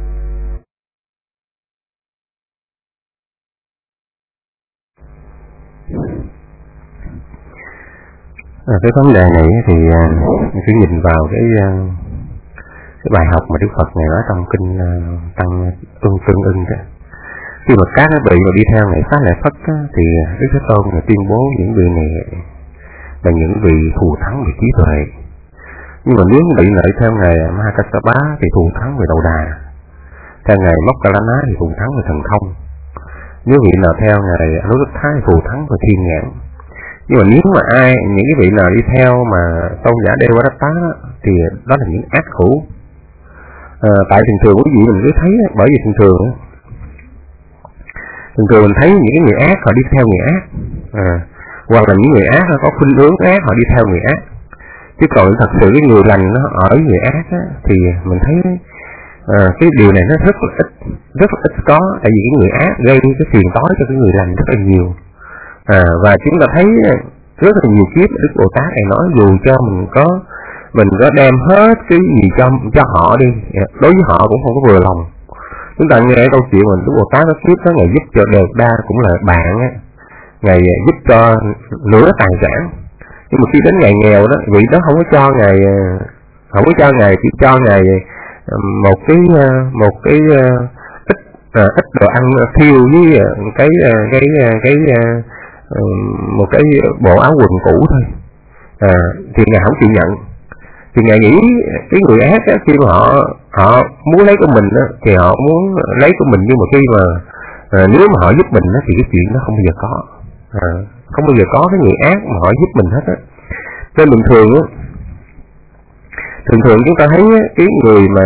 À, cái vấn đề này thì uh, cứ nhìn vào cái uh, cái bài học mà Đức Phật này nói trong kinh uh, tăng tương tương ưng đó. Khi mà các vị mà đi theo ngày Xá Lợi Phất á, thì Đức Thế Tôn là tuyên bố những vị này là những vị thù thắng về trí tuệ. Nhưng mà nếu vị lợi theo ngày Mahakassapa thì thù thắng về đầu đà, theo ngày Mokkallana thì thù thắng về thần thông, nếu vị nào theo ngày Anuruddha thì thù thắng về thiên nhãn. Nhưng mà nếu mà ai những cái vị nào đi theo mà tôn giả Devadatta thì đó là những ác hữu. À, tại thường thường quý vị mình cứ thấy, bởi vì thường thường thường thường mình thấy những cái người ác họ đi theo người ác, à, hoặc là những người ác có khuynh hướng ác họ đi theo người ác. Chứ còn thật sự cái người lành nó ở với người ác á, thì mình thấy à, cái điều này nó rất là ít, rất là ít có. Tại vì cái người ác gây cái phiền toái cho cái người lành rất là nhiều. À, và chúng ta thấy rất là nhiều kiếp Đức Bồ Tát này nói dù cho mình có mình có đem hết cái gì cho cho họ đi, đối với họ cũng không có vừa lòng. Chúng ta nghe câu chuyện mà Đức Bồ Tát nó kiếp đó, ngày giúp cho Đề Đa cũng là bạn á, ngày giúp cho nửa tài sản. Nhưng mà khi đến ngày nghèo đó, vị đó không có cho ngày không có cho ngày chỉ cho ngày một cái một cái ít à, ít đồ ăn thiêu với cái cái cái, cái một cái bộ áo quần cũ thôi, à, thì ngài không chịu nhận. Thì ngài nghĩ cái người ác á, khi mà họ họ muốn lấy của mình á, thì họ muốn lấy của mình, nhưng mà khi mà à, nếu mà họ giúp mình á, thì cái chuyện đó không bao giờ có, à, không bao giờ có cái người ác mà họ giúp mình hết á. Nên bình thường á, thường thường chúng ta thấy á, cái người mà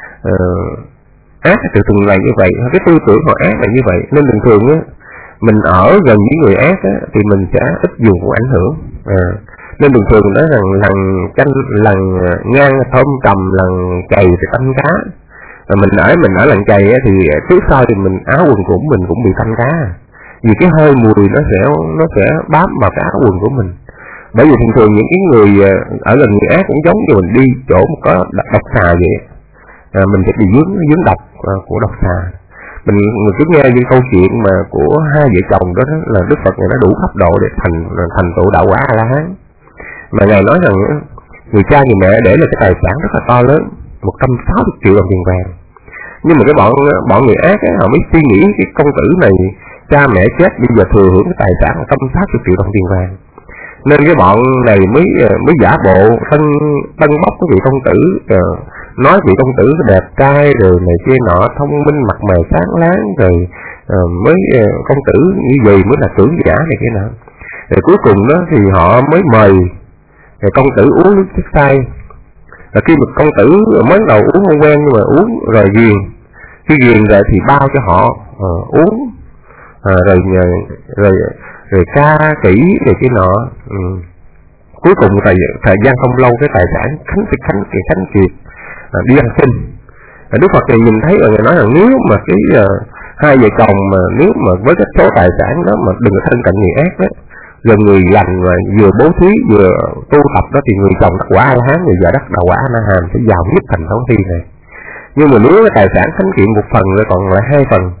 uh, ác từ từng là như vậy, cái tư tưởng họ ác là như vậy, nên bình thường á mình ở gần những người ác á, thì mình sẽ ít dùng của ảnh hưởng. À, nên bình thường nói rằng lần canh lần ngang thơm cầm lần chày thì tanh cá. À, mình ở mình ở lần chày á, thì trước sau thì mình áo quần của mình cũng bị tanh cá, vì cái hơi mùi nó sẽ nó sẽ bám vào cái áo quần của mình. Bởi vì thường thường những cái người ở gần người ác cũng giống như mình đi chỗ mà có độc xà vậy, à, mình sẽ bị dướng dướng độc à, của độc xà. Mình, mình cứ nghe những câu chuyện mà của hai vợ chồng đó, đó là Đức Phật này nó đủ cấp độ để thành thành tựu đạo quả A La Hán. Mà ngài nói rằng người cha người mẹ để là cái tài sản rất là to lớn, một trăm sáu mươi triệu đồng tiền vàng. Nhưng mà cái bọn bọn người ác ấy, họ mới suy nghĩ cái công tử này cha mẹ chết bây giờ thừa hưởng cái tài sản một trăm sáu mươi triệu đồng tiền vàng, nên cái bọn này mới mới giả bộ tân tân bốc cái vị công tử, nói vị công tử đẹp trai rồi này kia nọ, thông minh mặt mày sáng láng, rồi uh, mới uh, công tử như vậy mới là tưởng giả này kia nọ. Rồi cuối cùng đó thì họ mới mời rồi công tử uống nước chất say. Rồi khi mà công tử mới đầu uống không quen, nhưng mà uống rồi ghiền, khi ghiền rồi thì bao cho họ uh, uống, uh, rồi rồi rồi ca kỹ này kia nọ. Ừ. Cuối cùng thời thời gian không lâu cái tài sản khánh kiệt khánh kiệt khánh kiệt À, đi ăn xin. À, Đức Phật này nhìn thấy rồi ngài nói rằng nếu mà cái uh, hai vợ chồng mà nếu mà với cái số tài sản đó mà đừng có thân cận người ác đó, rồi người lành mà vừa bố thí vừa tu tập đó, thì người chồng đắc quả A La Hán, người vợ đắc đạo quả A La Hán sẽ giàu nhất thành thống thiên này. Nhưng mà nếu cái tài sản khánh kiện một phần rồi còn lại hai phần,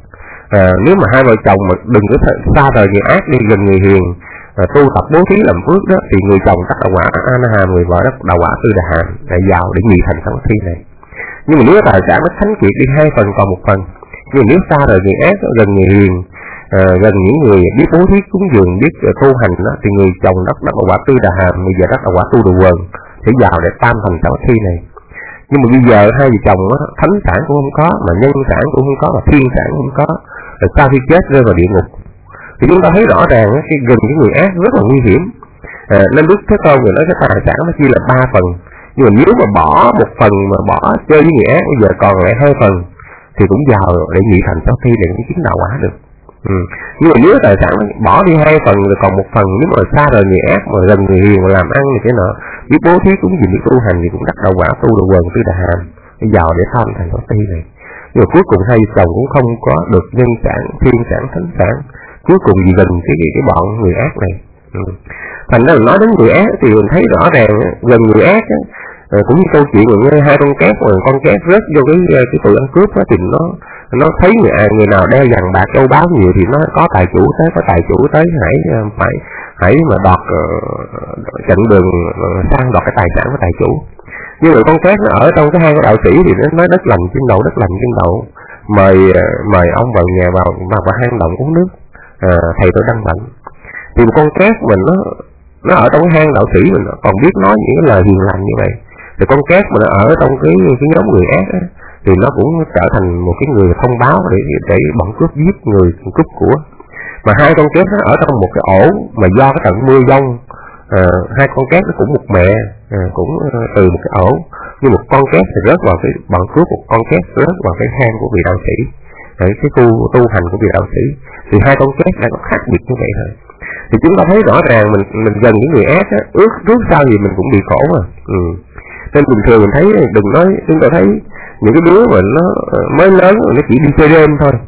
À, nếu mà hai vợ chồng mà đừng có xa rời người ác đi gần người hiền, à, tu tập bố thí làm phước đó, thì người chồng đắc đạo quả A-na-hàm, người vợ đắc đạo quả Tư Đà Hàm, để giàu để nhị thành sáu thi này. Nhưng mà nếu tài sản nó thánh kiệt đi hai phần còn một phần, nhưng mà nếu xa rời người ác đó, gần người hiền, à, gần những người biết bố thí cúng dường, biết uh, tu hành đó, thì người chồng đắc đạo quả Tư Đà Hàm, người vợ đắc đạo quả Tu Đồ Quần, sẽ giàu để tam thành sáu thi này. Nhưng mà bây giờ hai vợ chồng đó, thánh sản cũng không có, mà nhân sản cũng không có, mà thiên sản cũng không có, rồi sau khi chết rơi vào địa ngục. Thì chúng ta thấy rõ ràng đó, cái gần những người ác rất là nguy hiểm. À, nên Đức Thế Tôn người nói cái tài sản nó chia là ba phần, nhưng mà nếu mà bỏ một phần mà bỏ chơi với người ác, bây giờ còn lại hai phần thì cũng giàu để nhị thành sau khi để cái chứng đạo quả được. Ừ. Nhưng mà nếu tài sản bỏ đi hai phần rồi còn một phần, nếu mà xa rời người ác mà gần người hiền mà làm ăn thì cái nọ biết bố thí cũng gì biết tu hành thì cũng đắc đạo quả Tu Đồ Quần Tư Đà Hàm, giàu để tham thành sau khi này. Nhưng mà cuối cùng hai chồng cũng không có được nhân sản, thiên sản, thánh sản, cuối cùng gì gần cái cái, cái bọn người ác này. Ừ. Thành ra nói đến người ác thì mình thấy rõ ràng gần người ác á, à, cũng như câu chuyện người hai con cát mà con cát rớt vô cái cái tụi ăn cướp đó, thì nó nó thấy người người nào đeo vàng bạc châu báu nhiều thì nó có tài chủ tới, có tài chủ tới hãy phải hãy mà đọt uh, chặn đường uh, sang đọt cái tài sản của tài chủ. Nhưng mà con cát nó ở trong cái hang của đạo sĩ thì nó nói đất lành trên đầu, đất lành trên đầu, mời uh, mời ông vào nhà vào vào, vào hang động uống nước, uh, thầy tôi đang bệnh. Thì một con cát mình nó nó ở trong cái hang đạo sĩ mình còn biết nói những cái lời hiền lành như vậy, thì con cát mà nó ở trong cái cái nhóm người ác á, thì nó cũng trở thành một cái người thông báo để để bọn cướp giết người, cướp của. Mà hai con cát nó ở trong một cái ổ mà do cái trận mưa giông, à, hai con cát nó cũng một mẹ, à, cũng từ một cái ổ, nhưng một con cát thì rớt vào cái bọn cướp, một con cát rớt vào cái hang của vị đạo sĩ, cái khu tu hành của vị đạo sĩ. Thì hai con cát đã có khác biệt như vậy thôi. Thì chúng ta thấy rõ ràng mình mình gần những người ác á, ước trước sau gì mình cũng bị khổ mà. Ừ. Nên bình thường mình thấy, đừng nói, chúng ta thấy những cái đứa mà nó mới lớn nó chỉ đi chơi đêm thôi,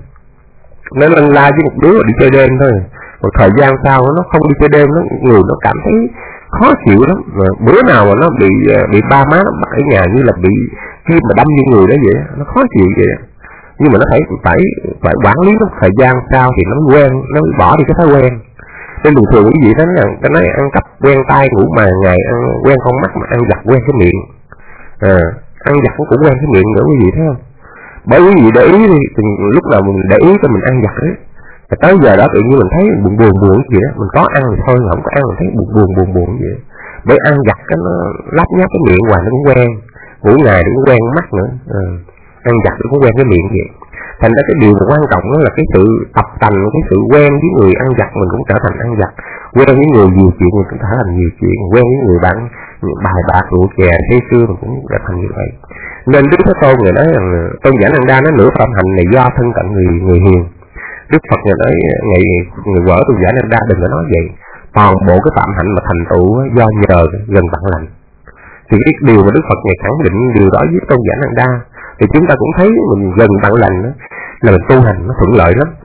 nó lăn la với một đứa mà đi chơi đêm thôi, một thời gian sau nó không đi chơi đêm, nó người nó cảm thấy khó chịu lắm. Mà bữa nào mà nó bị bị ba má nó bắt ở nhà như là bị kim mà đâm như người đó vậy, nó khó chịu vậy. Nhưng mà nó phải phải phải quản lý nó, thời gian sau thì nó quen, nó bỏ đi cái thói quen. Nên bình thường cái gì đó là cái nói ăn cắp quen tay ngủ mà ngày ăn quen con mắt mà ăn giặt quen cái miệng, à, ăn giặt cũng quen cái miệng nữa quý vị thấy không? Bởi quý vị để ý đi, lúc nào mình để ý cho mình ăn giặt đấy, tới giờ đó tự nhiên mình thấy buồn buồn buồn gì đó, mình có ăn thì thôi, không có ăn mình thấy buồn buồn buồn buồn vậy. Bởi ăn giặt cái nó lắp nháp cái miệng hoài nó cũng quen, ngủ ngày nó cũng quen mắt nữa, à, ăn giặt nó cũng quen cái miệng vậy. Thành ra cái điều mà quan trọng đó là cái sự tập tành, cái sự quen với người ăn giặt mình cũng trở thành ăn giặt, quen với người nhiều chuyện mình cũng trở thành nhiều chuyện, quen với người bạn bài bạc rượu chè say sưa mình cũng trở thành như vậy. Nên Đức Thế Tôn người nói rằng Tôn giả Nanda nói nửa phạm hành này do thân cận người người hiền. Đức Phật người nói ngày người vợ Tôn giả Nanda đừng có nói vậy, toàn bộ cái phạm hạnh mà thành tựu do nhờ gần bạn lành. Thì cái điều mà Đức Phật ngày khẳng định điều đó với Tôn giả Nanda, thì chúng ta cũng thấy mình gần bạn lành đó là mình tu hành nó thuận lợi lắm.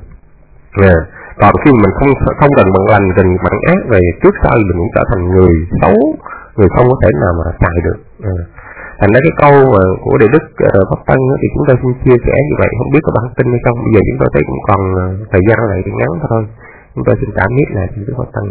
À, còn khi mình không không gần bạn lành, gần bạn ác rồi trước sau mình cũng trở thành người xấu, người không có thể nào mà xài được. À, thành ra cái câu mà của Đại Đức uh, Pháp Tân đó, thì chúng ta xin chia sẻ như vậy, không biết có bản tin hay không. Bây giờ chúng tôi thấy cũng còn uh, thời gian lại ngắn thôi, chúng tôi xin cảm biết lại xin Đức Pháp Tân.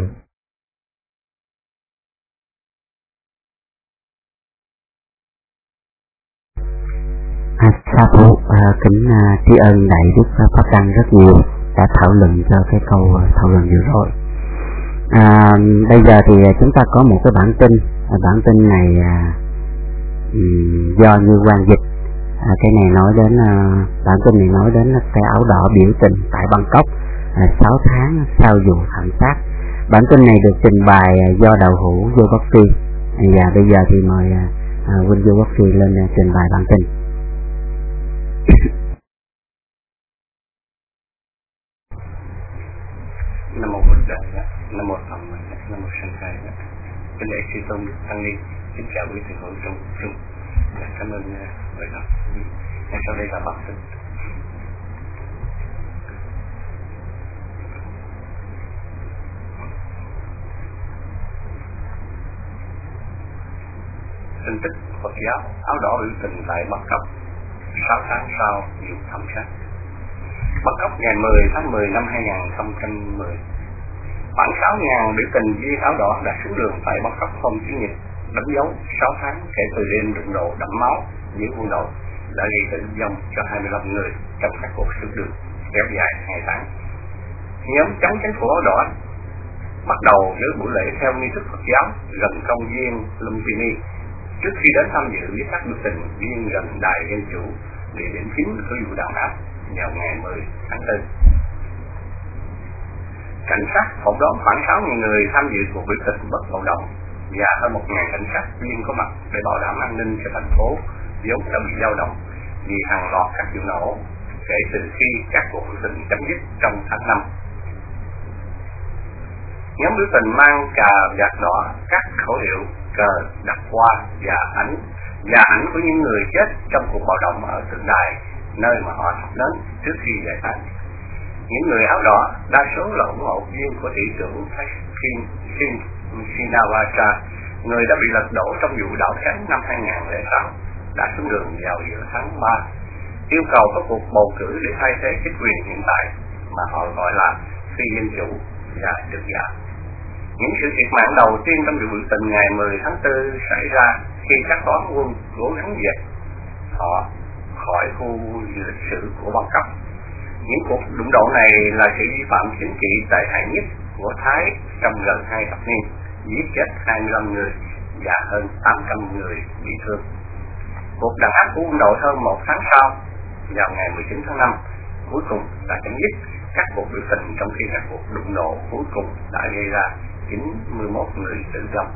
À, sa thú à, kính à, tri ân Đại Đức Pháp Tăng rất nhiều đã thảo luận cho cái câu thảo luận vừa rồi. À, bây giờ thì chúng ta có một cái bản tin, à, bản tin này à, do Như Quang dịch. À, cái này nói đến à, bản tin này nói đến cái áo đỏ biểu tình tại Bangkok à, sáu tháng sau vụ thảm sát. Bản tin này được trình bày à, do đạo hữu Vô Bất Phi. À, và bây giờ thì mời à, à, Huynh Vô Bất Phi lên à, trình bày bản tin. Nam mô Bụt Đà, Nam mô Phật, Nam mô Sanh Khai. Kính lễ chư tôn tăng ni, kính chào quý thầy hữu trong chung. Cảm ơn bài học. Ngay sau đây là bản tin. Tin tức Phật giáo áo đỏ biểu tình tại Bangkok sáu tháng sau vụ thảm sát. Bangkok ngày mười tháng mười năm hai nghìn không trăm mười. Khoảng sáu nghìn biểu tình viên áo đỏ đã xuống đường tại Bangkok hôm Chủ nhật, đánh dấu sáu tháng kể từ đêm đụng độ đẫm máu giữa quân đội đã gây tử vong cho hai mươi lăm người trong các cuộc xuống đường kéo dài hai tháng. Nhóm chống chính phủ áo đỏ bắt đầu với buổi lễ theo nghi thức Phật giáo gần công viên Lumpini trước khi đến tham dự với các biểu tình viên gần đài Dân chủ, địa điểm chính của vụ đàn áp vào ngày mười tháng tư. Cảnh sát phỏng đoán khoảng sáu nghìn người tham dự cuộc biểu tình bất bạo động và hơn một nghìn cảnh sát viên có mặt để bảo đảm an ninh cho thành phố vốn đã bị dao động vì hàng loạt các vụ nổ kể từ khi các cuộc biểu tình chấm dứt trong tháng năm. Nhóm biểu tình mang cà vạt đỏ, các khẩu hiệu, cờ, đặt hoa và ảnh và ảnh của những người chết trong cuộc bạo động ở tượng đài nơi mà họ thắp nến trước khi giải tán. Những người áo đỏ đa số là ủng hộ viên của thị trưởng Thaksin Shinawatra, người đã bị lật đổ trong vụ đảo kháng năm hai nghìn không trăm lẻ sáu, đã xuống đường vào giữa tháng ba, yêu cầu có cuộc bầu cử để thay thế chính quyền hiện tại mà họ gọi là phi dân chủ và trượt giả. Những sự thiệt mạng đầu tiên trong vụ biểu tình ngày mười tháng tư xảy ra khi các toán quân cố gắng dẹp họ khỏi khu lịch sử của Bangkok. Những cuộc đụng độ này là sự vi phạm chính trị tệ hại nhất của Thái trong gần hai thập niên, giết chết hai mươi lăm người và hơn tám trăm người bị thương. Cuộc đàn áp của quân đội hơn một tháng sau, vào ngày mười chín tháng năm, cuối cùng đã chấm dứt các cuộc biểu tình, trong khi các cuộc đụng độ cuối cùng đã gây ra chín mươi mốt người tử vong.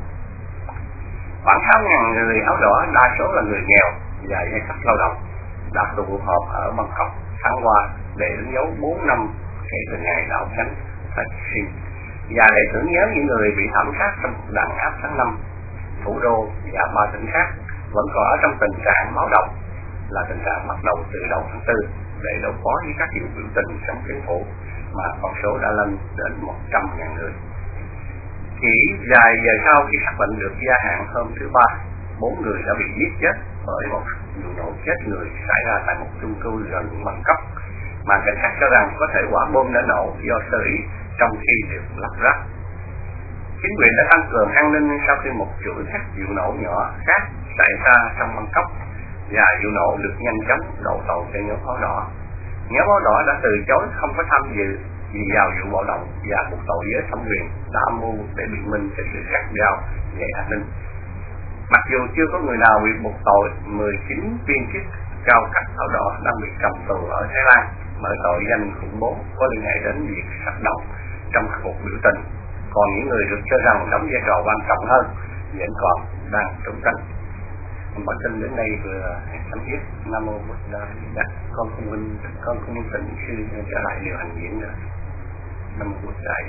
Khoảng sáu nghìn người áo đỏ, đa số là người nghèo và giai cấp lao động, đã tụ họp ở Bangkok tháng qua để đánh dấu bốn năm kể từ ngày đảo chánh Thaksin và để tưởng nhớ những người bị thảm sát trong cuộc đàn áp tháng năm. Thủ đô và ba tỉnh khác vẫn còn ở trong tình trạng báo động, là tình trạng bắt đầu từ đầu tháng tư để đối phó với các vụ biểu tình chống chính phủ mà con số đã lên đến một trăm nghìn người. Chỉ vài giờ sau khi xác lệnh được gia hạn hôm thứ ba, bốn người đã bị giết chết bởi một vụ nổ chết người xảy ra tại một chung cư gần Bangkok mà cảnh sát cho rằng có thể quả bom đã nổ do sơ ý trong khi được lắp ráp. Chính quyền đã tăng cường an ninh sau khi một chuỗi các vụ nổ nhỏ khác xảy ra trong Bangkok và vụ nổ được nhanh chóng đổ tội cho nhóm áo đỏ. Nhóm áo đỏ đã từ chối không có tham dự vì vào vụ bạo động và buộc tội với thẩm quyền đã âm mưu để biện minh cho sự gắt gao về an ninh. Mặc dù chưa có người nào bị buộc tội, mười chín viên chức cao cấp áo đỏ đang bị cầm tù ở Thái Lan bởi tội danh khủng bố có liên hệ đến việc hoạt động trong các cuộc biểu tình. Còn những người được cho rằng đóng vai trò quan trọng hơn vẫn còn đang trốn tránh. Bản tin đến đây vừa chấm dứt. Nam mô Bụt Đà. Con không minh, con không minh tịnh sư trở lại điều hành diễn nữa. Nam mô Bụt Đà.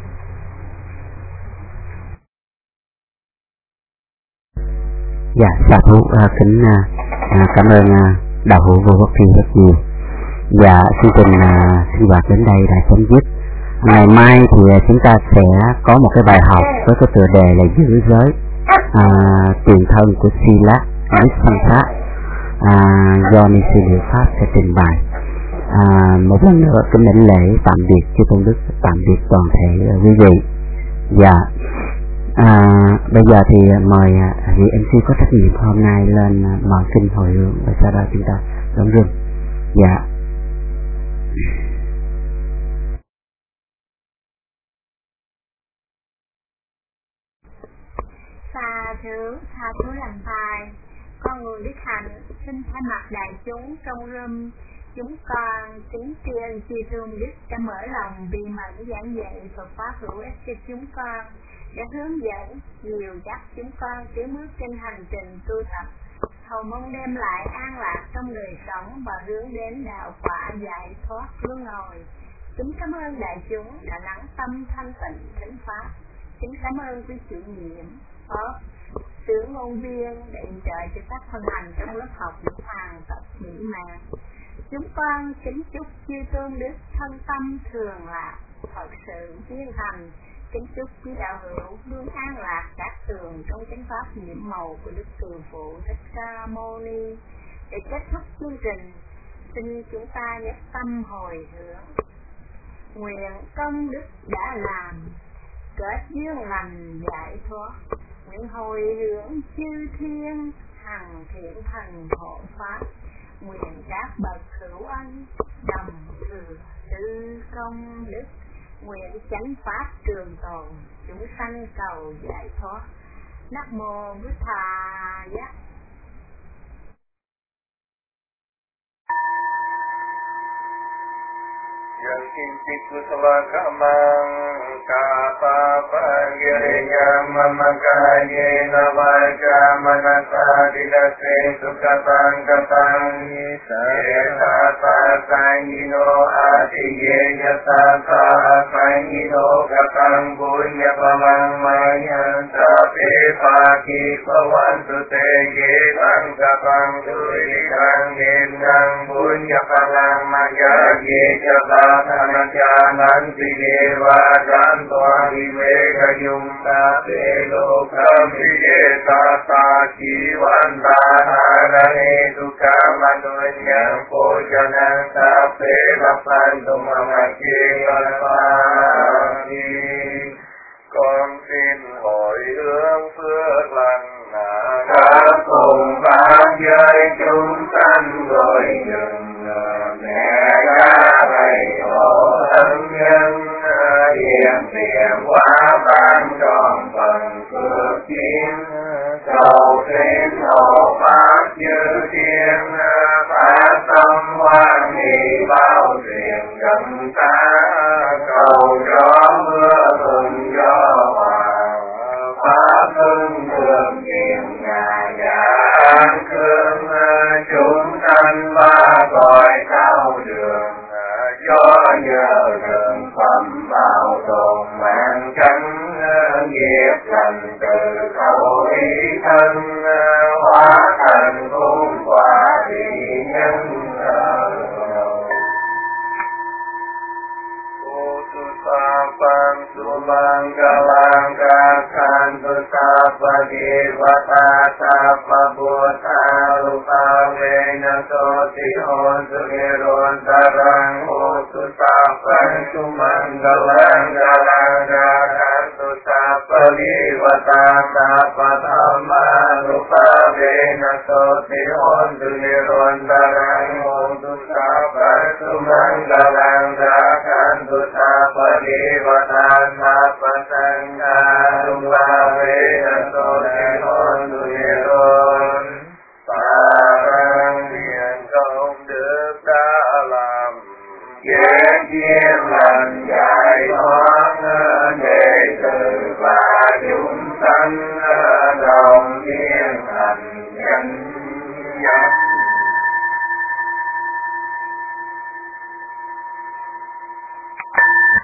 Dạ, sa thú à, kính à, cảm ơn à, đạo hữu Vô Quốc Thiên rất nhiều. Dạ, chương trình à, sinh hoạt đến đây đã chấm dứt. Ngày mai thì à, chúng ta sẽ có một cái bài học với cái tựa đề là giữ giới à, tiền thân của Sila Nisantha, à, do ni sư Liệu Pháp sẽ trình bày. À, một lần nữa kính đảnh lễ tạm biệt chư tôn đức, tạm biệt toàn thể uh, quý vị. Dạ, à, bây giờ thì mời uh, vị em xê có trách nhiệm hôm nay lên uh, mở kinh hồi hướng và sau đó chúng ta đón rừng. Dạ. Xa thứ, tha thứ lành tài, con người Đức Hạnh xin thay mặt đại chúng trong râm chúng con kính tri chư tôn đức đã mở lòng vì mẫn giảng dạy Phật pháp hữu ích cho chúng con, đã hướng dẫn nhiều dắt chúng con tiến bước trên hành trình tu tập, hầu mong đem lại an lạc trong đời sống và hướng đến đạo quả giải thoát luân hồi. Kính cảm ơn đại chúng đã lắng tâm thanh tịnh thính pháp. Kính cảm ơn quý chủ nhiệm Phó tướng ngôn viên để trợ cho các phần hành trong lớp học những hàng tập mỹ mãn. Chúng con kính chúc chư tôn đức thân tâm thường lạc, thật sự viên thành. Kính chúc quý đạo hữu luôn an lạc các tường trong chánh pháp nhiệm màu của Đức Từ Phụ Thích Ca Mâu Ni. Để kết thúc chương trình, xin chúng ta nhất tâm hồi hướng, nguyện công đức đã làm, kết duyên lành giải thoát, nguyện hồi hướng chư thiên, hằng thiện thần hộ pháp, nguyện các bậc hữu ân, đồng thừa tư công đức, nguyện chánh pháp trường tồn, chúng sanh cầu giải thoát. Nam mô Bụt Thầy. Yang kincik kusala kamang kapa pagiriyam mamakaye navaja manasa dilase sukatang katang yeta pasangino adiye yata pasangino katang punya pamang mayan tape paki pawantu tege tang katang tulikan gendang punya pamang maya ye jata Sanajanan Videva Jantoa Viveka Yumta Teloka Videta Sakiwanta Harane Duka Manunya Pojanan Sape Lapantu Mamaki Alpani Con xin hồi hướng phước lành các cùng pháp giới chúng sanh rồi dừng mẹ cha thầy tổ thân nhân hiền tiền quá ban tròn phần phước chiến cầu xin hộ pháp chư thiên phát tâm hoan hỷ bao truyền gần ta cầu gió mưa thuận gió hòa pháp hưng thường kiền nhà giảng cương chúng sanh ba cõi cao đường do nhờ thường phẩm bảo tồn mạng chánh nghiệp thành từ khẩu ý thân hóa thành cung quả vị nhân Pan Sumanggalang Kakhan Tusapa Devata Sapa Bhutta Rupa Vena Soti Hotu Niron Tarang Hotu Sapan Sumanggalang Galang Kakhan Tusapa Devata Sapa Dhamma Rupa Vena Soti Hotu Niron Tarang Hotu Sapan Sumanggalang Kakhan Tusapa Devata Sapa Sangha Rupa Vena Soti Hotu Niron Tarang nguyện công đức đã làm kết duyên lành giải thoát đệ tử và chúng sanh đồng thiên thành chánh giác